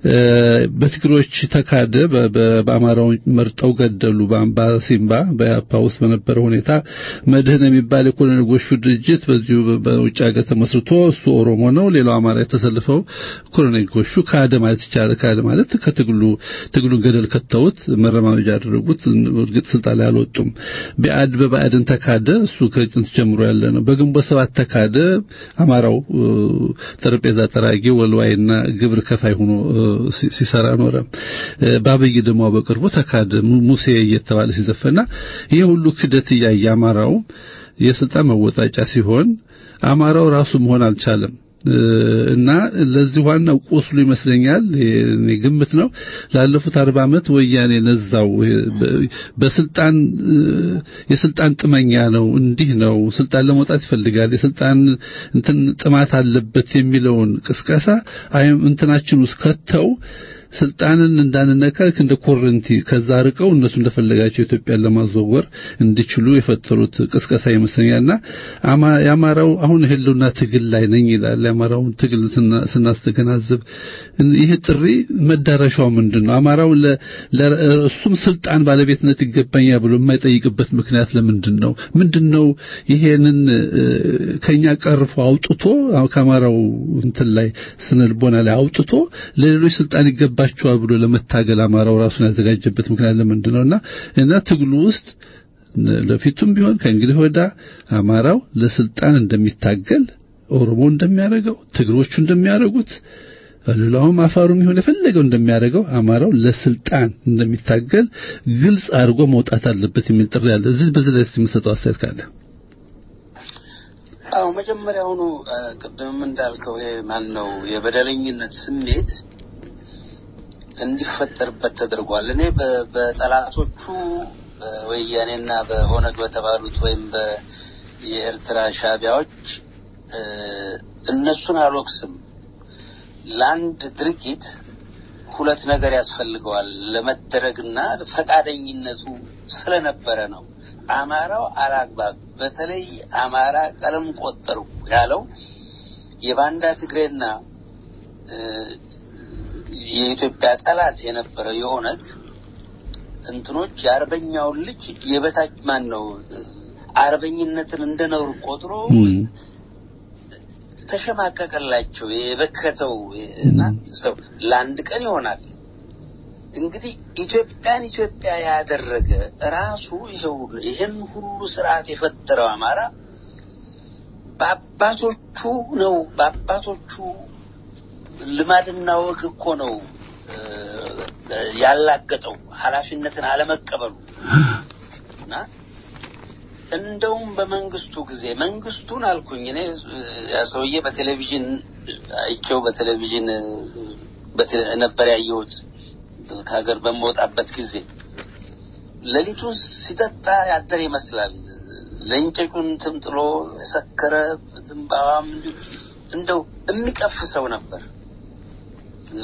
በትግሮች ተካደ በአማራው መርጠው ገደሉ በአምባሲምባ በያፓ ውስጥ በነበረው ሁኔታ መድህን የሚባል የኮሎኔል ጎሹ ድርጅት በዚሁ በውጭ ሀገር ተመስርቶ እሱ ኦሮሞ ነው ሌላው አማራ የተሰለፈው ኮሎኔል ጎሹ ካደ ማለት ይቻላል ካደ ማለት ከትግሉ ትግሉን ገደል ከተውት መረማመጃ ያደረጉት እርግጥ ስልጣን ላይ አልወጡም በአድ በባድን ተካደ እሱ ከጥንት ጀምሮ ያለ ነው በግንቦት ሰባት ተካደ አማራው ጠረጴዛ ጠራጊ ወልዋይና ግብር ከፋይ ሆኖ ሲሰራ ኖረ ባበይ ደግሞ በቅርቡ ተካደ ሙሴ እየተባለ ሲዘፈና ይሄ ሁሉ ክደት ያያ አማራው የስልጣን መወጣጫ ሲሆን አማራው ራሱ መሆን አልቻለም እና ለዚህ ዋናው ቆስሉ ይመስለኛል እኔ ግምት ነው ላለፉት አርባ አመት ወያኔ ነዛው በስልጣን የስልጣን ጥመኛ ነው እንዲህ ነው ስልጣን ለመውጣት ይፈልጋል የስልጣን እንትን ጥማት አለበት የሚለውን ቅስቀሳ አይ እንትናችን ውስጥ ከተው ስልጣንን እንዳንነካክ እንደ ኮረንቲ ከዛ ርቀው እነሱ እንደፈለጋቸው ኢትዮጵያን ለማዘወር እንዲችሉ የፈጠሩት ቅስቀሳ ይመስለኛልና ያማራው አሁን ህልውና ትግል ላይ ነኝ ይላል ያማራው ትግል ስናስተገናዘብ ይሄ ጥሪ መዳረሻው ምንድነው አማራው ለእሱም ስልጣን ባለቤትነት ይገባኛ ብሎ የማይጠይቅበት ምክንያት ለምንድነው ምንድነው ይሄንን ከኛ ቀርፎ አውጥቶ ከአማራው እንትን ላይ ስነልቦና ላይ አውጥቶ ለሌሎች ስልጣን ይገባ ባቸው ብሎ ለመታገል አማራው ራሱን ያዘጋጀበት ምክንያት ለምንድነውና እና ትግሉ ውስጥ ለፊቱም ቢሆን ከእንግዲህ ወዳ አማራው ለስልጣን እንደሚታገል ኦሮሞ እንደሚያደርገው ትግሮቹ እንደሚያደርጉት ሌላውም አፋሩም ይሁን የፈለገው እንደሚያደርገው አማራው ለስልጣን እንደሚታገል ግልጽ አድርጎ መውጣት አለበት የሚል ጥሪ አለ እዚህ በዚህ ላይ የሚሰጠው አስተያየት ካለ አው መጀመሪያውኑ ቅድም እንዳልከው ይሄ ማን ነው የበደለኝነት ስሜት እንዲፈጠርበት ተደርጓል እኔ በጠላቶቹ በወያኔና በኦነግ በተባሉት ወይም በየኤርትራ ሻቢያዎች እነሱን አልወቅስም ላንድ ድርጊት ሁለት ነገር ያስፈልገዋል ለመደረግና ፈቃደኝነቱ ስለነበረ ነው አማራው አላግባብ በተለይ አማራ ቀለም ቆጠሩ ያለው የባንዳ ትግሬና የኢትዮጵያ ጠላት የነበረው የኦነግ እንትኖች የአርበኛው ልጅ የበታች ማን ነው አርበኝነትን እንደነውር ቆጥሮ ተሸማቀቀላቸው የበከተው እና ሰው ላንድ ቀን ይሆናል እንግዲህ ኢትዮጵያን ኢትዮጵያ ያደረገ ራሱ ይሄው ይሄን ሁሉ ስርዓት የፈጠረው አማራ በአባቶቹ ነው በአባቶቹ ልማድና ወግ እኮ ነው ያላገጠው ኃላፊነትን አለመቀበሉ እና እንደውም በመንግስቱ ጊዜ መንግስቱን አልኩኝ እኔ ያሰውዬ በቴሌቪዥን አይቸው በቴሌቪዥን ነበር ያየሁት ከሀገር በመውጣበት ጊዜ ለሊቱን ሲጠጣ ያደረ ይመስላል ለእንጨቁን ትምጥሎ ሰከረ ዝምባዋም እንደው የሚቀፍሰው ነበር እና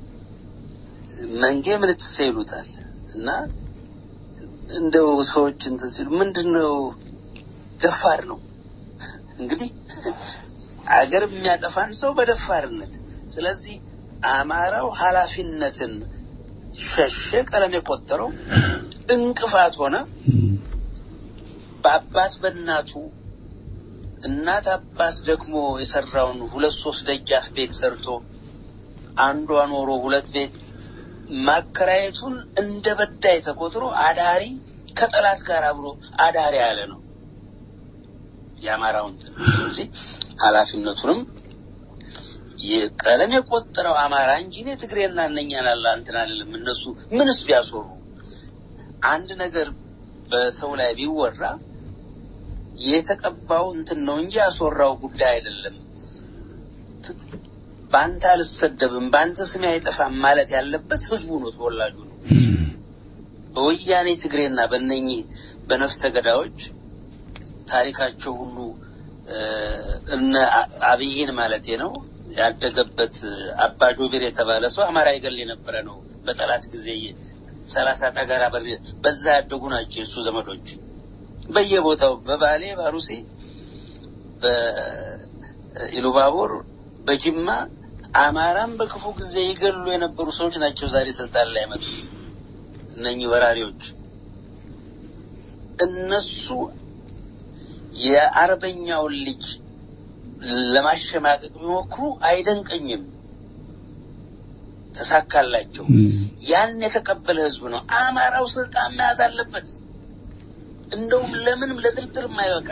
መንጌ ምን ተሰይሉታል እና እንደው ሰዎች እንትን ሲሉ ምንድነው ደፋር ነው እንግዲህ አገር የሚያጠፋን ሰው በደፋርነት ስለዚህ አማራው ኃላፊነትን ሸሸ ቀለም የቆጠረው እንቅፋት ሆነ በአባት በእናቱ እናት አባት ደግሞ የሰራውን ሁለት ሶስት ደጃፍ ቤት ሰርቶ አንዱ አኖሮ ሁለት ቤት ማከራየቱን እንደበዳይ ተቆጥሮ አዳሪ ከጠላት ጋር አብሮ አዳሪ ያለ ነው ያማራውን ስለዚህ ኃላፊነቱንም የቀለም የቆጠረው አማራ እንጂ ነው ትግሬና እነኛን አላንተና አይደለም እነሱ ምንስ ቢያሶሩ አንድ ነገር በሰው ላይ ቢወራ የተቀባው እንትን ነው እንጂ ያሶራው ጉዳይ አይደለም ባንታ አልሰደብም ባንተ ስም አይጠፋም ማለት ያለበት ህዝቡ ነው ተወላጁ ነው በወያኔ ትግሬና በእነኚህ በነፍሰ ገዳዮች ታሪካቸው ሁሉ እነ አብይን ማለት ነው ያደገበት አባጆቢር የተባለ ሰው አማራ ይገል የነበረ ነው በጠላት ጊዜ ሰላሳ ጠጋራ በዛ ያደጉ ናቸው እሱ ዘመዶች በየቦታው በባሌ ባሩሲ በኢሉባቦር በጅማ አማራም በክፉ ጊዜ ይገሉ የነበሩ ሰዎች ናቸው ዛሬ ስልጣን ላይ መጡት እነኚህ ወራሪዎች እነሱ የአርበኛው ልጅ ለማሸማቀቅ ቢሞክሩ አይደንቀኝም ተሳካላቸው ያን የተቀበለ ህዝብ ነው አማራው ስልጣን መያዝ አለበት እንደውም ለምንም ለድርድር ማይወቃ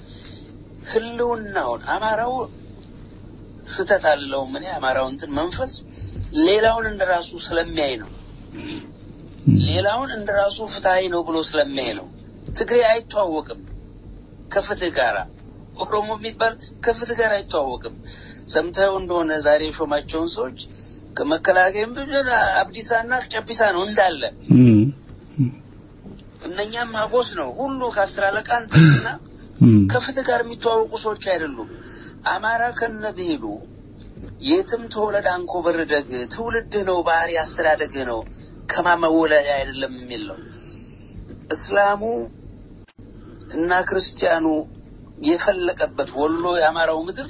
ህልውናውን አማራው ስተታለው ምን ያማራው እንትን መንፈስ ሌላውን እንደራሱ ስለሚያይ ነው ሌላውን እንደራሱ ፍታይ ነው ብሎ ስለሚያይ ነው ትግሬ አይተዋወቅም ከፍትህ ጋራ ኦሮሞ የሚባል ከፍትህ ጋራ አይተዋወቅም ሰምተው እንደሆነ ዛሬ ሾማቸውን ሰዎች ከመከላከያም ብለ አብዲሳና ጨቢሳ ነው እንዳለ እነኛም ማጎስ ነው ሁሉ ከአስራ ለቃንትና ከፍትህ ጋር የሚተዋወቁ ሰዎች አይደሉም አማራ ከነብሄዱ የትም ተወለደ አንኮበር ደግ ትውልድ ነው ባህሪ አስተዳደግ ነው ከማመወለድ አይደለም የሚለው እስላሙ እና ክርስቲያኑ የፈለቀበት ወሎ ያማራው ምድር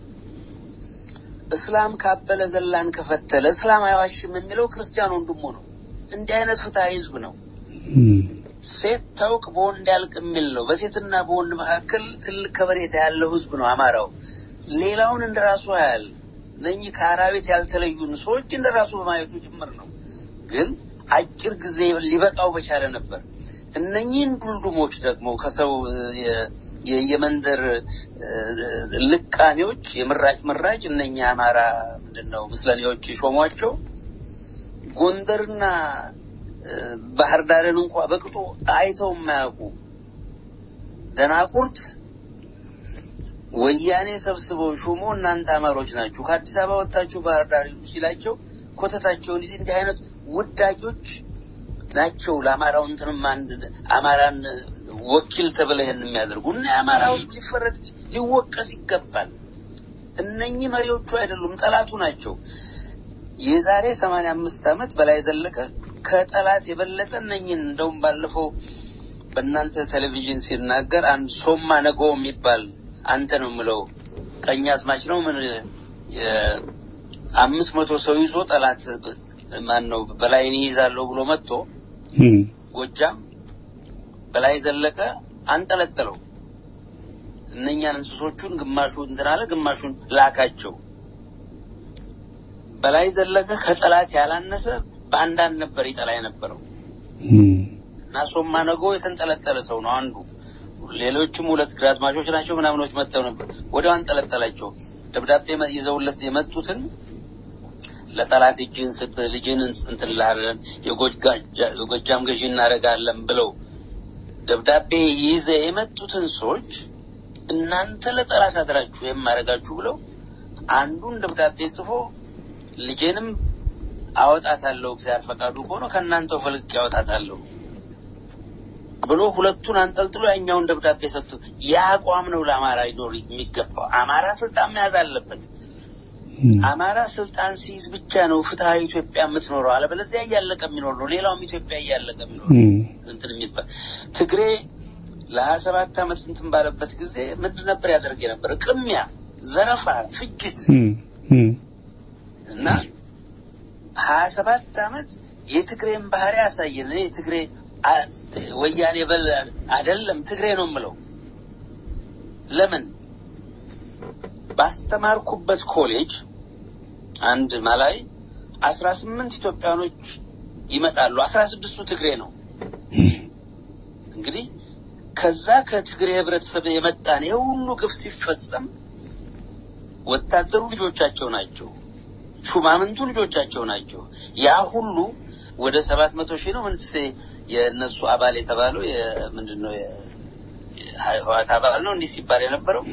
እስላም ካበለ ዘላን ከፈተለ እስላም አይዋሽም የሚለው ክርስቲያኑ ወንድሙ ነው እንዲህ አይነት ፍትሃ ህዝብ ነው ሴት ታውቅ በወንድ ያልቅ የሚል ነው በሴትና በወንድ መካከል ትልቅ ከበሬታ ያለው ህዝብ ነው አማራው ሌላውን እንደራሱ ያያል ነኝ ካራዊት ያልተለዩን ሰዎች እንደራሱ በማየቱ ጅምር ነው ግን አጭር ጊዜ ሊበቃው በቻለ ነበር እነኚህን ዱልዱሞች ደግሞ ከሰው የየመንደር ልቃኔዎች የምራጭ ምራጭ እነኛ አማራ ምንድነው ምስለኔዎች ሾሟቸው ጎንደርና ባህር ዳርን እንኳን በቅጡ አይተው ማያውቁ ደናቁርት ወያኔ ሰብስበው ሹሞ እናንተ አማሮች ናችሁ ከአዲስ አበባ ወጣችሁ ባህር ዳር ሲላቸው ኮተታቸውን ይዘ እንዲህ አይነት ውዳጆች ናቸው ለአማራው እንትንም አንድ አማራን ወኪል ተብለህን የሚያደርጉና አማራው ሊፈረድ ሊወቀስ ይገባል። እነኚህ መሪዎቹ አይደሉም ጠላቱ ናቸው። የዛሬ ሰማንያ አምስት ዓመት በላይ ዘለቀ ከጠላት የበለጠ እነኚህን እንደውም ባለፈው በእናንተ ቴሌቪዥን ሲናገር አንድ ሶማ ነገ የሚባል አንተ ነው ምለው ቀኛዝማች ነው ምን አምስት መቶ ሰው ይዞ ጠላት ማን ነው በላይን ይዛለው ብሎ መጥቶ ጎጃም በላይ ዘለቀ አንጠለጠለው። እነኛን እንስሶቹን ግማሹን እንተናለ ግማሹን ላካቸው። በላይ ዘለቀ ከጠላት ያላነሰ ባንዳን ነበር ይጠላይ ነበረው እና ሶማ ነገ የተንጠለጠለ ሰው ነው አንዱ። ሌሎችም ሁለት ግራዝማቾች ናቸው ምናምኖች መጥተው ነበር ወዲያው አንጠለጠላቸው። ደብዳቤ ይዘውለት የመጡትን ለጠላት እጅን ስጥ ልጅን እንጥላለን የጎጃም ገዢ እናረጋለን ብለው ደብዳቤ ይዘ የመጡትን ሰዎች እናንተ ለጠላት አድራችሁ የማረጋችሁ ብለው አንዱን ደብዳቤ ጽፎ ልጅንም አወጣታለሁ እግዚአብሔር ፈቃዱ ሆኖ ከናንተው ፈልቅ ያወጣታለሁ ብሎ ሁለቱን አንጠልጥሎ ያኛውን ደብዳቤ ሰጡ። ያቋም ነው ለአማራ ይኖር የሚገባው። አማራ ስልጣን መያዝ አለበት። አማራ ስልጣን ሲይዝ ብቻ ነው ፍትሃዊ ኢትዮጵያ የምትኖረው። አለበለዚያ ያያለቀ የሚኖር ነው። ሌላውም ኢትዮጵያ ያያለቀ የሚኖር እንትን የሚባል ትግሬ ለሀያ ሰባት ዓመት እንትን ባለበት ጊዜ ምንድን ነበር ያደርግ የነበረ? ቅሚያ፣ ዘረፋ፣ ፍጅት እና ሀያ ሰባት ዓመት የትግሬን ባህሪ ያሳየን። እኔ ትግሬ ወያኔ በል አይደለም ትግሬ ነው የምለው። ለምን ባስተማርኩበት ኮሌጅ አንድ ማላይ አስራ ስምንት ኢትዮጵያኖች ይመጣሉ። አስራ ስድስቱ ትግሬ ነው። እንግዲህ ከዛ ከትግሬ ህብረተሰብ የመጣን የሁሉ ግፍ ሲፈጸም ወታደሩ ልጆቻቸው ናቸው፣ ሹማምንቱ ልጆቻቸው ናቸው። ያ ሁሉ ወደ ሰባት መቶ ሺህ ነው ምንስ የነሱ አባል የተባለው የምንድነው የሃይዋት አባል ነው እንዲህ ሲባል የነበረው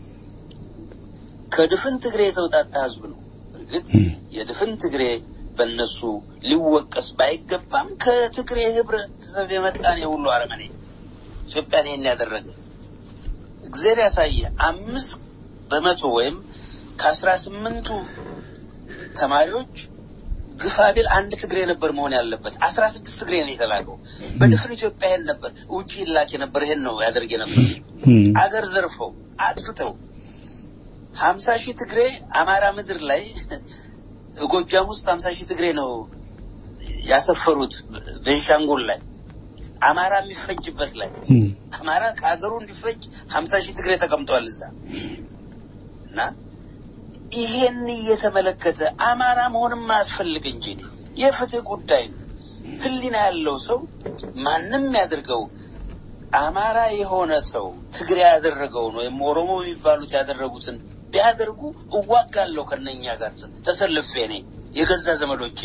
ከድፍን ትግሬ የተውጣጣ ህዝብ ነው። እርግጥ የድፍን ትግሬ በእነሱ ሊወቀስ ባይገባም ከትግሬ ህብረተሰብ የመጣን የሁሉ አረመኔ ኢትዮጵያን ይሄን ያደረገ እግዚአብሔር ያሳየ አምስት በመቶ ወይም ከአስራ ስምንቱ ተማሪዎች ግፋቢል አንድ ትግሬ ነበር መሆን ያለበት። አስራ ስድስት ትግሬ ነው የተላከው። በድፍን ኢትዮጵያ ይሄን ነበር ውጪ ይላክ ነበር። ይሄን ነው ያደርግ ነበር። አገር ዘርፈው አጥፍተው ሀምሳ ሺህ ትግሬ አማራ ምድር ላይ ጎጃም ውስጥ ሀምሳ ሺህ ትግሬ ነው ያሰፈሩት። ቤንሻንጉል ላይ አማራ የሚፈጅበት ላይ አማራ ከአገሩ እንዲፈጅ ሀምሳ ሺህ ትግሬ ተቀምጧል እዛ እና ይሄን እየተመለከተ አማራ መሆንም ማስፈልግ እንጂ የፍትህ ጉዳይ ነው። ህሊና ያለው ሰው ማንንም ያድርገው አማራ የሆነ ሰው ትግሬ ያደረገው ነው የኦሮሞ የሚባሉት ያደረጉትን ቢያደርጉ እዋጋለሁ ከነኛ ጋር ተሰልፌ ነኝ የገዛ ዘመዶቼ።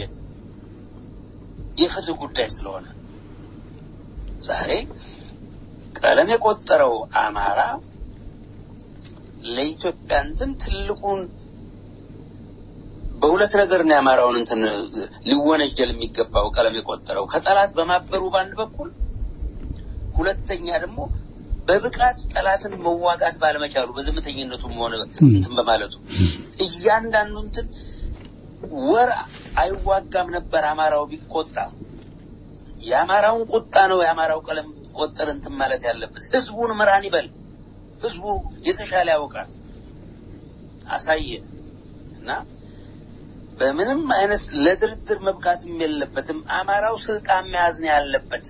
የፍትህ ጉዳይ ስለሆነ ዛሬ ቀለም የቆጠረው አማራ ለኢትዮጵያ እንትን ትልቁን በሁለት ነገር ነው ያማራውን እንትን ሊወነጀል የሚገባው ቀለም የቆጠረው ከጠላት በማበሩ ባንድ በኩል፣ ሁለተኛ ደግሞ በብቃት ጠላትን መዋጋት ባለመቻሉ በዝምተኝነቱም ሆነ እንትን በማለቱ እያንዳንዱ እንትን ወር አይዋጋም ነበር። አማራው ቢቆጣ ያማራውን ቁጣ ነው ያማራው ቀለም ቆጠር እንትን ማለት ያለበት። ህዝቡን ምራን ይበል። ህዝቡ የተሻለ ያውቃል አሳየ እና በምንም አይነት ለድርድር መብቃትም የለበትም። አማራው ስልጣን መያዝ ነው ያለበት።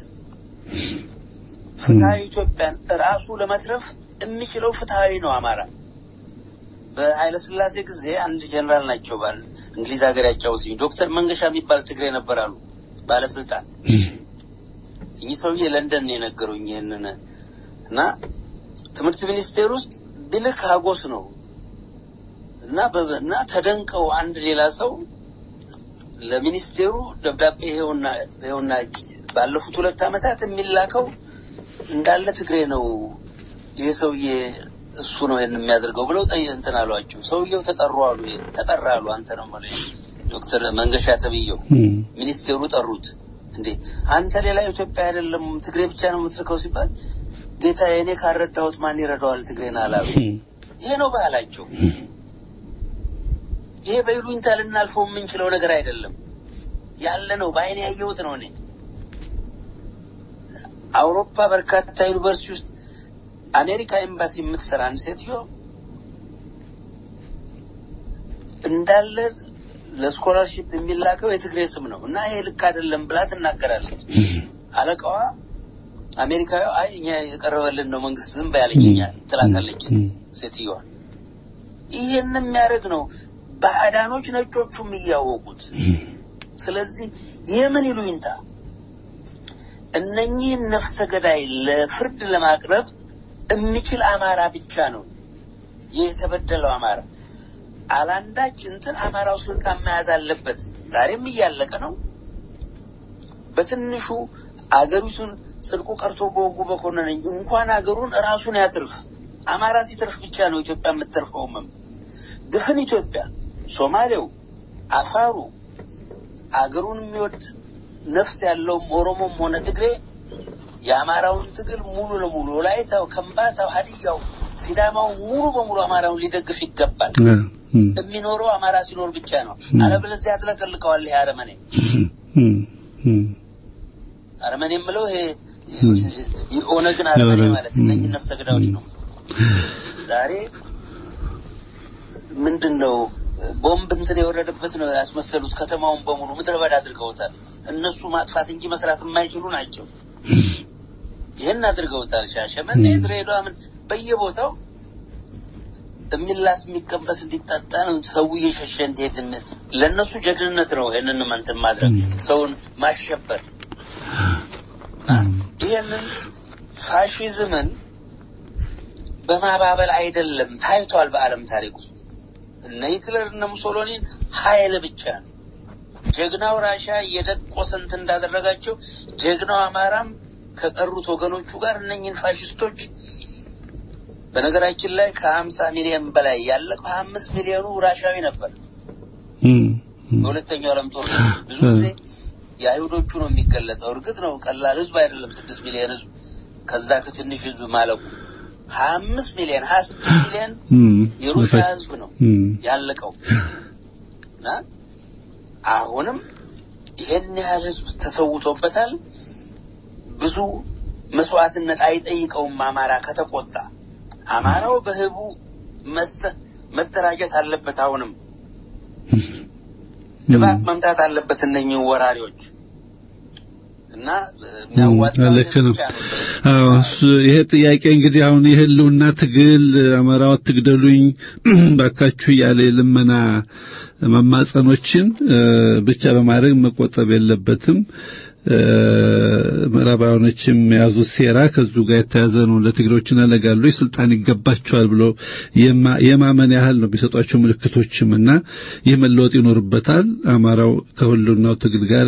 ፍትሃዊ ኢትዮጵያን ራሱ ለመትረፍ የሚችለው ፍትሃዊ ነው አማራ። በኃይለ ሥላሴ ጊዜ አንድ ጀነራል ናቸው ባል እንግሊዝ ሀገር ያጫውቱኝ ዶክተር መንገሻ የሚባል ትግሬ ነበራሉ ባለስልጣን። እኚህ ሰውዬ ለንደን ነው የነገሩኝ ይሄንን እና ትምህርት ሚኒስቴር ውስጥ ብልክ ሀጎስ ነው እና በእና ተደንቀው አንድ ሌላ ሰው ለሚኒስቴሩ ደብዳቤ ይሄውና ይሄውና ባለፉት ሁለት አመታት የሚላከው እንዳለ ትግሬ ነው ይሄ ሰውዬ እሱ ነው ይሄን የሚያደርገው ብለው እንትን አሏቸው። ሰውዬው ተጠሩ አሉ ተጠራሉ አንተ ነው ማለት ዶክተር መንገሻ ተብየው ሚኒስቴሩ ጠሩት። እንዴ አንተ ሌላ ኢትዮጵያ አይደለም ትግሬ ብቻ ነው የምትርከው ሲባል ጌታ የኔ ካረዳውት ማን ይረዳዋል ትግሬና አላሉ ይሄ ነው ባህላቸው ይሄ በይሉኝታ ልናልፈው የምንችለው ነገር አይደለም ያለ ነው ባይኔ ያየሁት ነው እኔ አውሮፓ በርካታ ዩኒቨርሲቲ ውስጥ አሜሪካ ኤምባሲ የምትሰራ አንድ ሴትዮ እንዳለ ለስኮላርሺፕ የሚላከው የትግሬ ስም ነው እና ይሄ ልክ አይደለም ብላ ትናገራለች አለቃዋ አሜሪካው አይ እኛ የቀረበልን ነው መንግስት ዝም ባያለኝኛ ትላታለች ሴትዮዋ ይሄንን የሚያደርግ ነው ባዕዳኖች ነጮቹም ይያወቁት ስለዚህ የምን ይሉኝታ እነኚህ ነፍሰ ገዳይ ለፍርድ ለማቅረብ የሚችል አማራ ብቻ ነው የተበደለው አማራ አላንዳች እንትን አማራው ስልጣን መያዝ አለበት ዛሬም ይያለቀ ነው በትንሹ አገሩን ጽድቁ ቀርቶ በወጉ በኮነነኝ እንኳን አገሩን ራሱን ያትርፍ አማራ ሲተርፍ ብቻ ነው ኢትዮጵያ የምትተርፈውም ድፍን ኢትዮጵያ ሶማሌው አፋሩ አገሩን የሚወድ ነፍስ ያለው ኦሮሞም ሆነ ትግሬ የአማራውን ትግል ሙሉ ለሙሉ ላይታው ከምባታው ሀዲያው ሲዳማው ሙሉ በሙሉ አማራውን ሊደግፍ ይገባል የሚኖረው አማራ ሲኖር ብቻ ነው አለበለዚያ ያጥለቀልቀዋል ይሄ አረመኔ አረመኔ የምለው ይሄ ኦነግን አረመኔ ማለት እነኚህ ነፍሰ ገዳዮች ነው ዛሬ ምንድነው ቦምብ እንትን የወረደበት ነው ያስመሰሉት ከተማውን በሙሉ ምድረበዳ አድርገውታል እነሱ ማጥፋት እንጂ መስራት የማይችሉ ናቸው ይሄን አድርገውታል ሻሸመኔ ድሬዳዋ ምን በየቦታው የሚላስ የሚቀበስ እንዲጣጣ ነው ሰው እየሸሸ እንዲሄድነት ለነሱ ጀግንነት ነው ይሄንን ማንተን ማድረግ ሰውን ማሸበር ይሄንን ፋሺዝምን በማባበል አይደለም ታይቷል በአለም ታሪክ ውስጥ እነ ሂትለር እነ ሙሶሎኒ ኃይል ብቻ ነው ጀግናው ራሻ የደቆሰንት እንዳደረጋቸው ጀግናው አማራም ከቀሩት ወገኖቹ ጋር እነኝን ፋሺስቶች በነገራችን ላይ ከ50 ሚሊዮን በላይ ያለቀው አምስት ሚሊዮኑ ራሻዊ ነበር በሁለተኛው ዓለም ጦርነት ብዙ ጊዜ የአይሁዶቹ ነው የሚገለጸው እርግጥ ነው ቀላል ህዝብ አይደለም ስድስት ሚሊዮን ህዝብ ከዛ ከትንሽ ህዝብ ማለቁ ሀያ አምስት ሚሊዮን ሀያ ስድስት ሚሊዮን የሩሲያ ህዝብ ነው ያለቀው እና አሁንም ይሄን ያህል ህዝብ ተሰውቶበታል ብዙ መስዋዕትነት አይጠይቀውም አማራ ከተቆጣ አማራው በህቡ መደራጀት አለበት አሁንም ድባቅ መምታት አለበት እነኚህ ወራሪዎች እና ያዋጣው አዎ ይሄ ጥያቄ እንግዲህ አሁን ይሄሉና ትግል አማራው ትግደሉኝ ባካችሁ ያለ ለመና መማጸኖችን ብቻ በማድረግ መቆጠብ የለበትም ምዕራባውያኖችም ያዙት ሴራ ከዙ ጋር የተያዘ ነው ለትግሮችና ለጋሎች ስልጣን ይገባቸዋል ብሎ የማመን ያህል ነው ቢሰጧቸው ምልክቶችምና የመለወጥ ይኖርበታል አማራው ከሁሉናው ትግል ጋር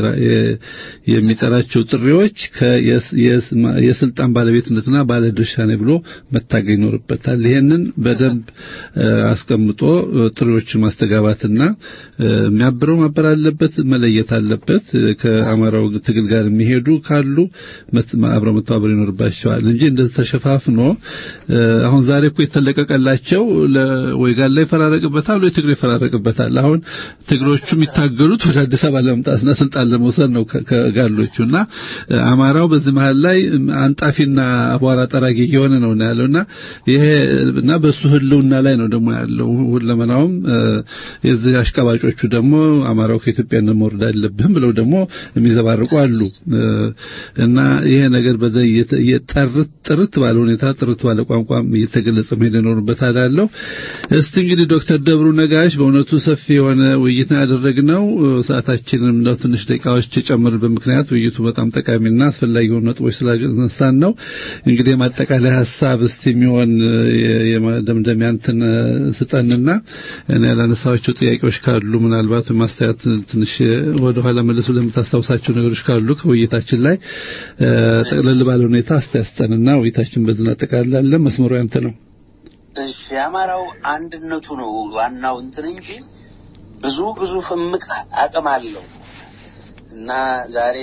የሚጠራቸው ጥሪዎች የስልጣን ባለቤትነትና ባለድርሻ ነው ብሎ መታገል ይኖርበታል ይሄንን በደንብ አስቀምጦ ጥሪዎችን ማስተጋባትና የሚያብረው ማበር አለበት መለየት አለበት ከአማራ ትግል ጋር የሚሄዱ ካሉ አብረው መተባበር ይኖርባቸዋል እንጂ እንደዚህ ተሸፋፍኖ አሁን ዛሬ እኮ የተለቀቀላቸው ለወይጋል ላይ ፈራረቅበታል ወይ ትግሬ ፈራረቅበታል አሁን ትግሮቹ የሚታገሉት ወደ አዲስ አበባ ለመምጣትና ስልጣን ለመውሰድ ነው ከጋሎቹና አማራው በዚህ መሃል ላይ አንጣፊና አቧራ ጠራጊ የሆነ ነው ያለውና ይሄ እና በሱ ህልውና ላይ ነው ደግሞ ያለው ሁለመናውም የዚህ አሽቃባጮቹ ደግሞ አማራው ከኢትዮጵያ እንደመወረድ አይደለም ብለው ደግሞ የሚዘባርቁ አሉ እና ይሄ ነገር በደይ የጠርት ጥርት ባለ ሁኔታ ጥርት ባለ ቋንቋም እየተገለጸ መሄድ ይኖርበታል አለው እስቲ እንግዲህ ዶክተር ደብሩ ነጋሽ በእውነቱ ሰፊ የሆነ ውይይት ያደረግነው ሰዓታችንን ነው ትንሽ ደቂቃዎች ጨምር በመክንያት ውይይቱ በጣም ጠቃሚና አስፈላጊ ሆኖ ነጥቦች ስላነሳን ነው እንግዲህ ማጠቃለያ ሐሳብ እስቲ የሚሆን የደምደሚያንተን ስጠንና እኔ ያላነሳቸው ጥያቄዎች ካሉ ምናልባት ማስተያየት ትንሽ ወደ ኋላ መልሱ ለምታስታውሳቸው ነገሮች ካሉ ከውይይታችን ላይ ጠቅለል ባለ ሁኔታ አስተያየትና ውይይታችን በዝና ጠቃላለን መስመሩ ያንተ ነው እሺ አማራው አንድነቱ ነው ዋናው እንትን እንጂ ብዙ ብዙ ፍምቅ አቅም አለው እና ዛሬ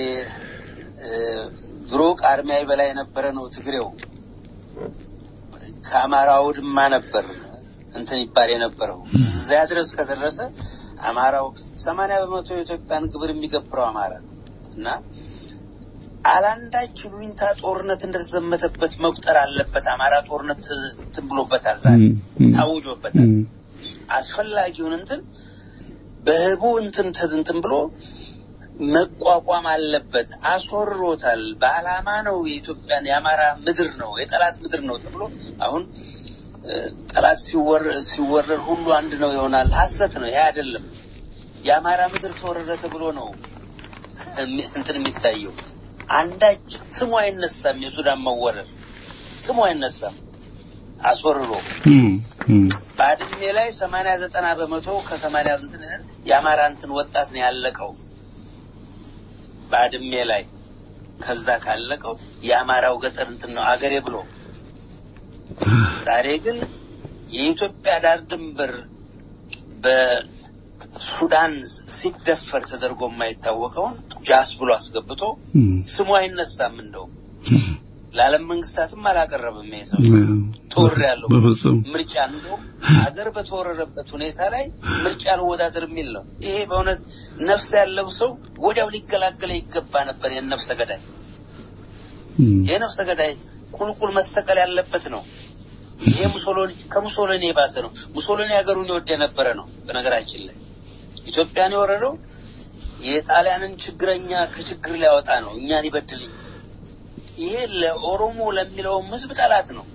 ድሮ ቃርሚያ በላይ የነበረ ነው ትግሬው ከአማራው ድማ ነበር እንትን ይባል የነበረው እዛ ድረስ ከደረሰ አማራው ሰማንያ በመቶ የኢትዮጵያን ግብር የሚገብረው አማራ እና አላንዳች ሉንታ ጦርነት እንደተዘመተበት መቁጠር አለበት አማራ ጦርነት ትብሎበታል ዛሬ ታውጆበታል አስፈላጊውን እንትን በህቡ እንትን እንትን ብሎ መቋቋም አለበት አሶርሮታል በአላማ ነው የኢትዮጵያን የአማራ ምድር ነው የጠላት ምድር ነው ተብሎ አሁን ጠላት ሲወር ሲወረር ሁሉ አንድ ነው ይሆናል ሐሰት ነው ያ አይደለም የአማራ ምድር ተወረረ ተብሎ ነው እንትን የሚታየው አንዳች ስሙ አይነሳም የሱዳን መወረር ስሙ አይነሳም አሶርሮ ባድሜ ላይ ሰማንያ ዘጠና በመቶ ከሰማንያ እንትን የአማራ እንትን ወጣት ነው ያለቀው ባድሜ ላይ ከዛ ካለቀው የአማራው ገጠር እንትን ነው አገሬ ብሎ ዛሬ ግን የኢትዮጵያ ዳር ድንበር በሱዳን ሲደፈር ተደርጎ የማይታወቀው ጃስ ብሎ አስገብቶ ስሙ አይነሳም እንደው ለዓለም መንግስታትም አላቀረበም ይሄው ጦር ያለው ምርጫ እንደው አገር በተወረረበት ሁኔታ ላይ ምርጫ ለወዳደር የሚል ነው ይሄ በእውነት ነፍስ ያለው ሰው ወዲያው ሊገላገለ ይገባ ነበር የነፍሰ ገዳይ የነፍሰ ገዳይ ቁልቁል መሰቀል ያለበት ነው ይሄ ሙሶሎኒ ከሙሶሎኒ የባሰ ነው ሙሶሎኒ ሀገሩን ይወድ የነበረ ነው በነገራችን ላይ ኢትዮጵያን የወረረው የጣሊያንን ችግረኛ ከችግር ሊያወጣ ነው እኛን ይበድልኝ ይሄ ለኦሮሞ ለሚለው ህዝብ ጠላት ነው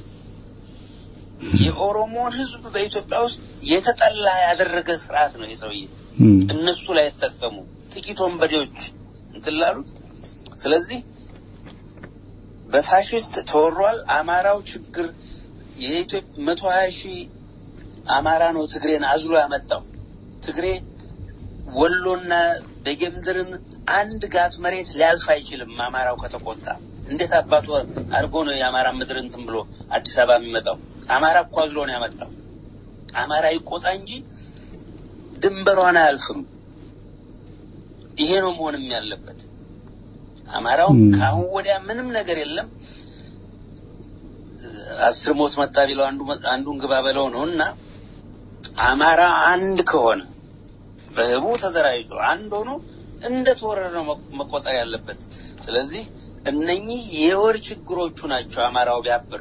የኦሮሞን ህዝብ በኢትዮጵያ ውስጥ የተጠላ ያደረገ ስርዓት ነው የሰውዬ እነሱ ላይ ተጠቀሙ ጥቂት ወንበዴዎች እንትላሉት ስለዚህ በፋሺስት ተወሯል አማራው ችግር የኢትዮጵያ መቶ ሀያ ሺህ አማራ ነው ትግሬን አዝሎ ያመጣው ትግሬ ወሎና በጌምድርን አንድ ጋት መሬት ሊያልፍ አይችልም አማራው ከተቆጣ እንዴት አባቱ አርጎ ነው የአማራ ምድር እንትን ብሎ አዲስ አበባ የሚመጣው አማራ እኮ አዝሎ ነው ያመጣው አማራ ይቆጣ እንጂ ድንበሯን አያልፍም ይሄ ነው መሆንም ያለበት አማራው ካሁን ወዲያ ምንም ነገር የለም አስር ሞት መጣ ቢለው አንዱ አንዱን ግባ በለው ነውና አማራ አንድ ከሆነ በህቡ ተደራጅቶ አንድ ሆኖ እንደ ተወረረ መቆጠር ያለበት ስለዚህ እነኚህ የወር ችግሮቹ ናቸው አማራው ቢያብር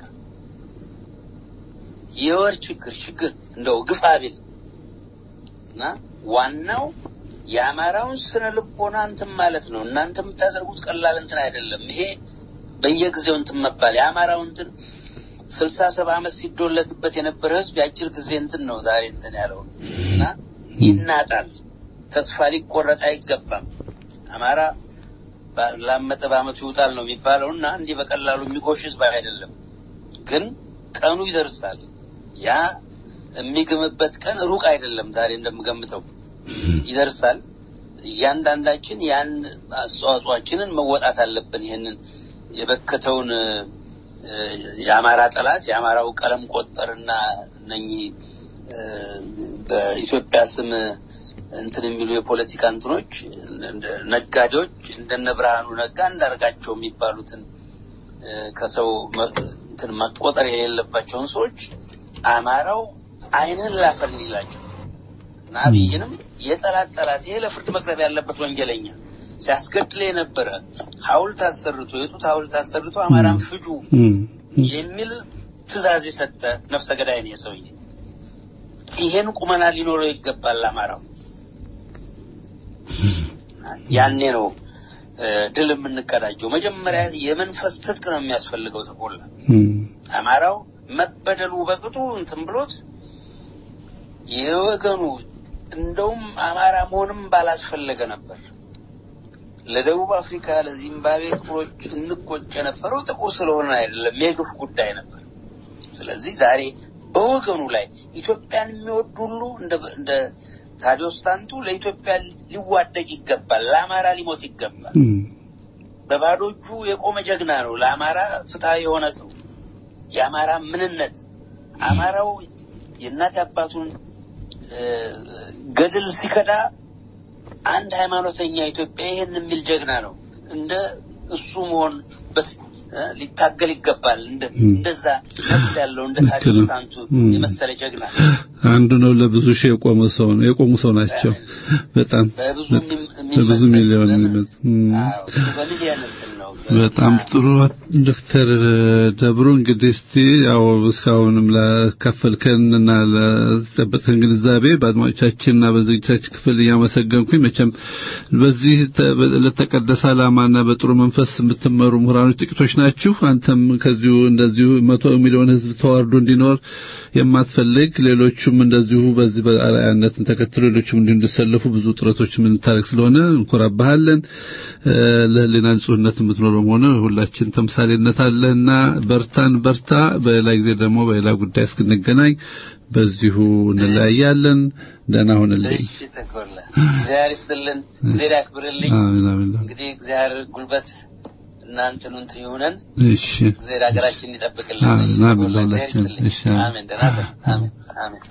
የወር ችግር ችግር እንደው ግፋቢል እና ዋናው የአማራውን ስነ ልቦና እንትን ማለት ነው እናንተም ታደርጉት ቀላል እንትን አይደለም ይሄ በየጊዜው እንትን መባል የአማራውን እንትን ስልሳ ሰባ አመት ሲዶለትበት የነበረ ህዝብ ያጭር ጊዜ እንትን ነው ዛሬ እንትን ያለውና ይናጣል ተስፋ ሊቆረጥ አይገባም አማራ ባላመጠ ባመቱ ይውጣል ነው የሚባለውና እንዴ በቀላሉ የሚቆሽስ ባይ አይደለም ግን ቀኑ ይደርሳል ያ የሚገመበት ቀን ሩቅ አይደለም ዛሬ እንደምገምተው ይደርሳል ያንዳንዳችን ያን አስተዋጽኦአችንን መወጣት አለብን ይሄንን የበከተውን የአማራ ጠላት የአማራው ቀለም ቆጠርና ነኝ በኢትዮጵያ ስም እንትን የሚሉ የፖለቲካ እንትኖች ነጋዴዎች እንደነብራኑ ነጋ እንዳርጋቸው የሚባሉትን ከሰው እንትን መቆጠር የሌለባቸውን ሰዎች አማራው አይንን ላፈን ይላቸው ናቢይንም የጠላት ጠላት ይሄ ለፍርድ መቅረብ ያለበት ወንጀለኛ ሲያስገድል የነበረ ሐውልት አሰርቶ የጡት ሐውልት አሰርቶ አማራን ፍጁ የሚል ትዕዛዝ የሰጠ ነፍሰ ገዳይ ነው የሰውዬ ይሄን ቁመና ሊኖረው ይገባል አማራው ያኔ ነው ድል የምንቀዳጀው መጀመሪያ የመንፈስ ትጥቅ ነው የሚያስፈልገው ተቆላ አማራው መበደሉ በቅጡ እንትን ብሎት የወገኑ እንደውም አማራ መሆንም ባላስፈለገ ነበር ለደቡብ አፍሪካ ለዚምባብዌ ክሮች እንቆጨ ነበረው ጥቁር ስለሆነ አይደለም የግፍ ጉዳይ ነበር ስለዚህ ዛሬ በወገኑ ላይ ኢትዮጵያን የሚወድ ሁሉ እንደ እንደ ታዲዮስ ታንቱ ለኢትዮጵያ ሊዋደቅ ይገባል ለአማራ ሊሞት ይገባል በባዶቹ የቆመ ጀግና ነው ለአማራ ፍትሃ የሆነ ሰው የአማራ ምንነት አማራው የእናት አባቱን ገድል ሲከዳ አንድ ሃይማኖተኛ ኢትዮጵያ ይሄን የሚል ጀግና ነው እንደ እሱ መሆን በስ ሊታገል ይገባል እንደ እንደዛ ነፍስ ያለው እንደ ታሪክ ታንቱ የመሰለ ጀግና አንዱ ነው ለብዙ ሺህ የቆመ ሰው ነው የቆሙ ሰው ናቸው በጣም በብዙ ሚሊዮን ነው በሚሊዮን በጣም ጥሩ ዶክተር ደብሩ እንግዲህ እስቲ ያው እስካሁንም ለከፈልከንና ለተጨበጠን ግንዛቤ በአድማጮቻችንና በዝግጅታችን ክፍል ያመሰገንኩኝ መቼም በዚህ ለተቀደሰ ዓላማና በጥሩ መንፈስ የምትመሩ ምሁራኖች ጥቂቶች ናችሁ አንተም ከዚሁ እንደዚሁ መቶ ሚሊዮን ህዝብ ተዋርዶ እንዲኖር የማትፈልግ ሌሎችም እንደዚሁ በዚህ በአያነትን ተከትሎ ሌሎችም እንዲሰለፉ ብዙ ጥረቶች ምን ታሪክ ስለሆነ እንኮራባሃለን ለህሊና ንጹህነት የምትኖረው ሆነ ሁላችን ተምሳሌነት አለና በርታን በርታ በሌላ ጊዜ ደግሞ በሌላ ጉዳይ እስክንገናኝ በዚሁ እንለያያለን ደህና ሁንልኝ እሺ ተቆላ እግዚአብሔር ይስጥልን እግዚአብሔር ያክብርልኝ እንግዲህ እግዚአብሔር ጉልበት እናንተን እንት ይሁነን እሺ እግዚአብሔር ሀገራችንን ይጠብቅልን እሺ አሜን ደህና አሜን አሜን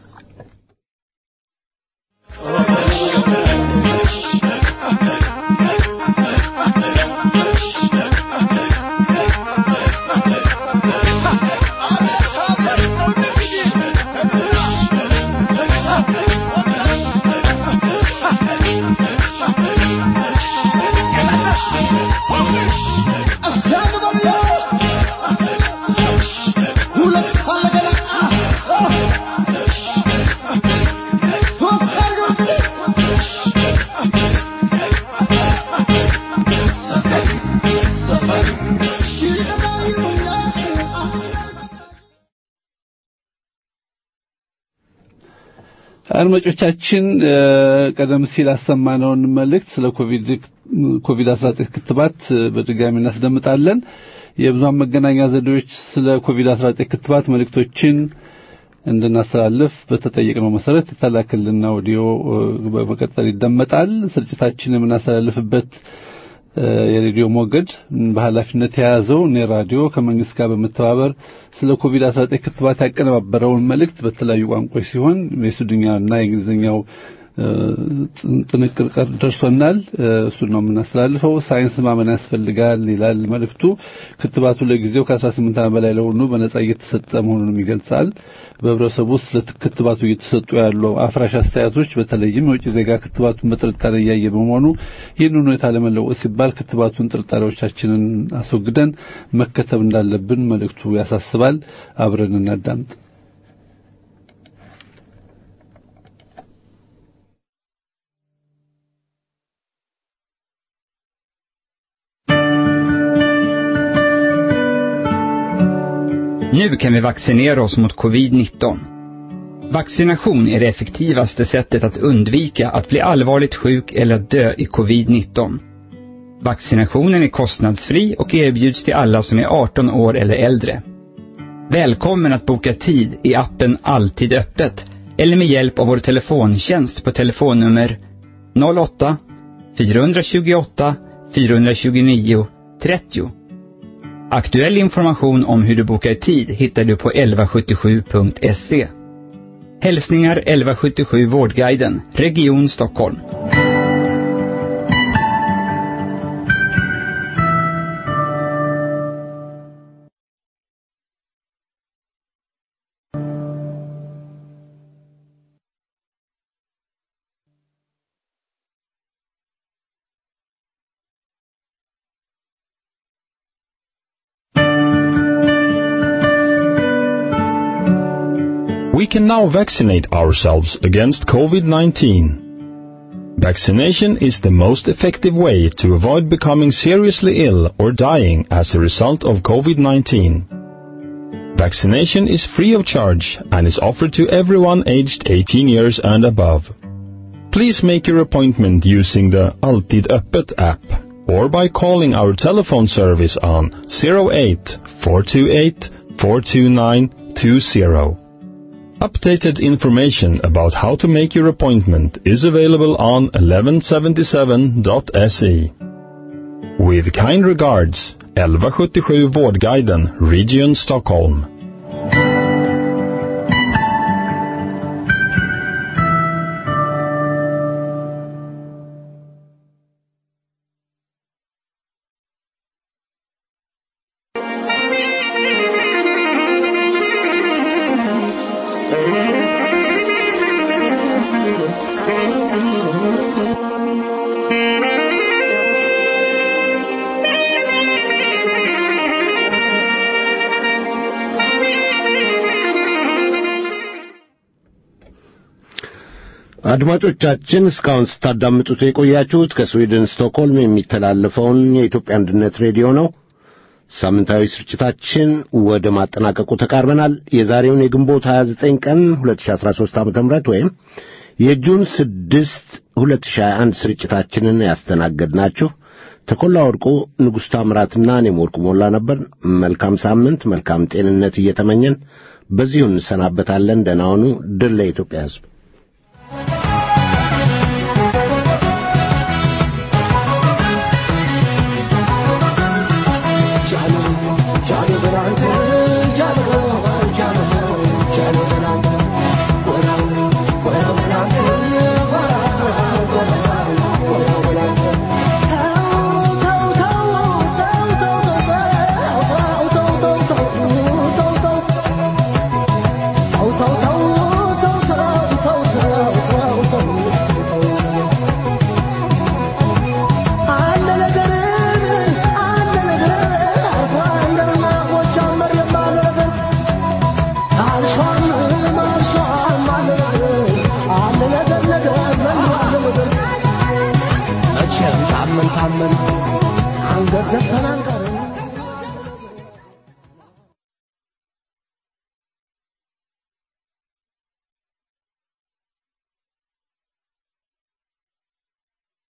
አድማጮቻችን ቀደም ሲል አሰማነውን መልእክት ስለ ኮቪድ ኮቪድ አስራ ዘጠኝ ክትባት በድጋሚ እናስደምጣለን የብዙሃን መገናኛ ዘዴዎች ስለ ኮቪድ አስራ ዘጠኝ ክትባት መልእክቶችን እንድናስተላልፍ በተጠየቅነው መሰረት የተላከልን አውዲዮ በመቀጠል ይደመጣል ስርጭታችንን የምናስተላልፍበት የሬዲዮ ሞገድ በኃላፊነት የያዘው ኔ ራዲዮ ከመንግስት ጋር በመተባበር ስለ ኮቪድ አስራ ዘጠኝ ክትባት ያቀነባበረውን መልእክት በተለያዩ ቋንቋዎች ሲሆን የሱድኛና የእንግሊዝኛው ጥንቅር ደርሶናል እሱ ነው የምናስተላልፈው ሳይንስ ማመን ያስፈልጋል ይላል መልእክቱ ክትባቱ ለጊዜው ከ18 ዓመት በላይ ለሆኑ በነጻ እየተሰጠ መሆኑን ይገልጻል በህብረተሰቡ ውስጥ ለክትባቱ እየተሰጡ ያሉ አፍራሽ አስተያየቶች በተለይም የውጭ ዜጋ ክትባቱን በጥርጣሬ እያየ በመሆኑ ይህንን ሁኔታ ለመለወጥ ሲባል ክትባቱን ጥርጣሬዎቻችንን አስወግደን መከተብ እንዳለብን መልእክቱ ያሳስባል አብረን እናዳምጥ Nu kan vi vaccinera oss mot covid nitton. Vaccination är det effektivaste sättet att undvika att bli allvarligt sjuk eller dö i covid nitton. Vaccinationen är kostnadsfri och erbjuds till alla som är arton år eller äldre. Välkommen att boka tid i appen Alltid öppet eller med hjälp av vår telefontjänst på telefonnummer noll åtta fyra två åtta fyra två nio trettio. Aktuell information om hur du bokar tid hittar du på elva sjuttiosju punkt se. Hälsningar elva sjuttiosju Vårdguiden, Region Stockholm. We can now vaccinate ourselves against covid nineteen. Vaccination is the most effective way to avoid becoming seriously ill or dying as a result of covid nineteen. Vaccination is free of charge and is offered to everyone aged eighteen years and above. Please make your appointment using the Alltid Öppet app or by calling our telephone service on zero eight four two eight four two nine two zero. Updated information about how to make your appointment is available on eleven seventy-seven dot se. With kind regards, elva sjuttiosju Vårdguiden, Region Stockholm. አድማጮቻችን እስካሁን ስታዳምጡት የቆያችሁት ከስዊድን ስቶክሆልም የሚተላለፈውን የኢትዮጵያ አንድነት ሬዲዮ ነው። ሳምንታዊ ስርጭታችን ወደ ማጠናቀቁ ተቃርበናል። የዛሬውን የግንቦት ሃያ ዘጠኝ ቀን ሁለት ሺህ አስራ ሦስት ዓመተ ምህረት ወይም የጁን ስድስት ሁለት ሺህ ሃያ አንድ ስርጭታችንን ያስተናገድናችሁ ተኮላ ወርቁ፣ ንጉሥ ታምራትና እኔም ወርቁ ሞላ ነበር። መልካም ሳምንት፣ መልካም ጤንነት እየተመኘን በዚሁ እንሰናበታለን። ደህና ሁኑ። ድል ለኢትዮጵያ ሕዝብ።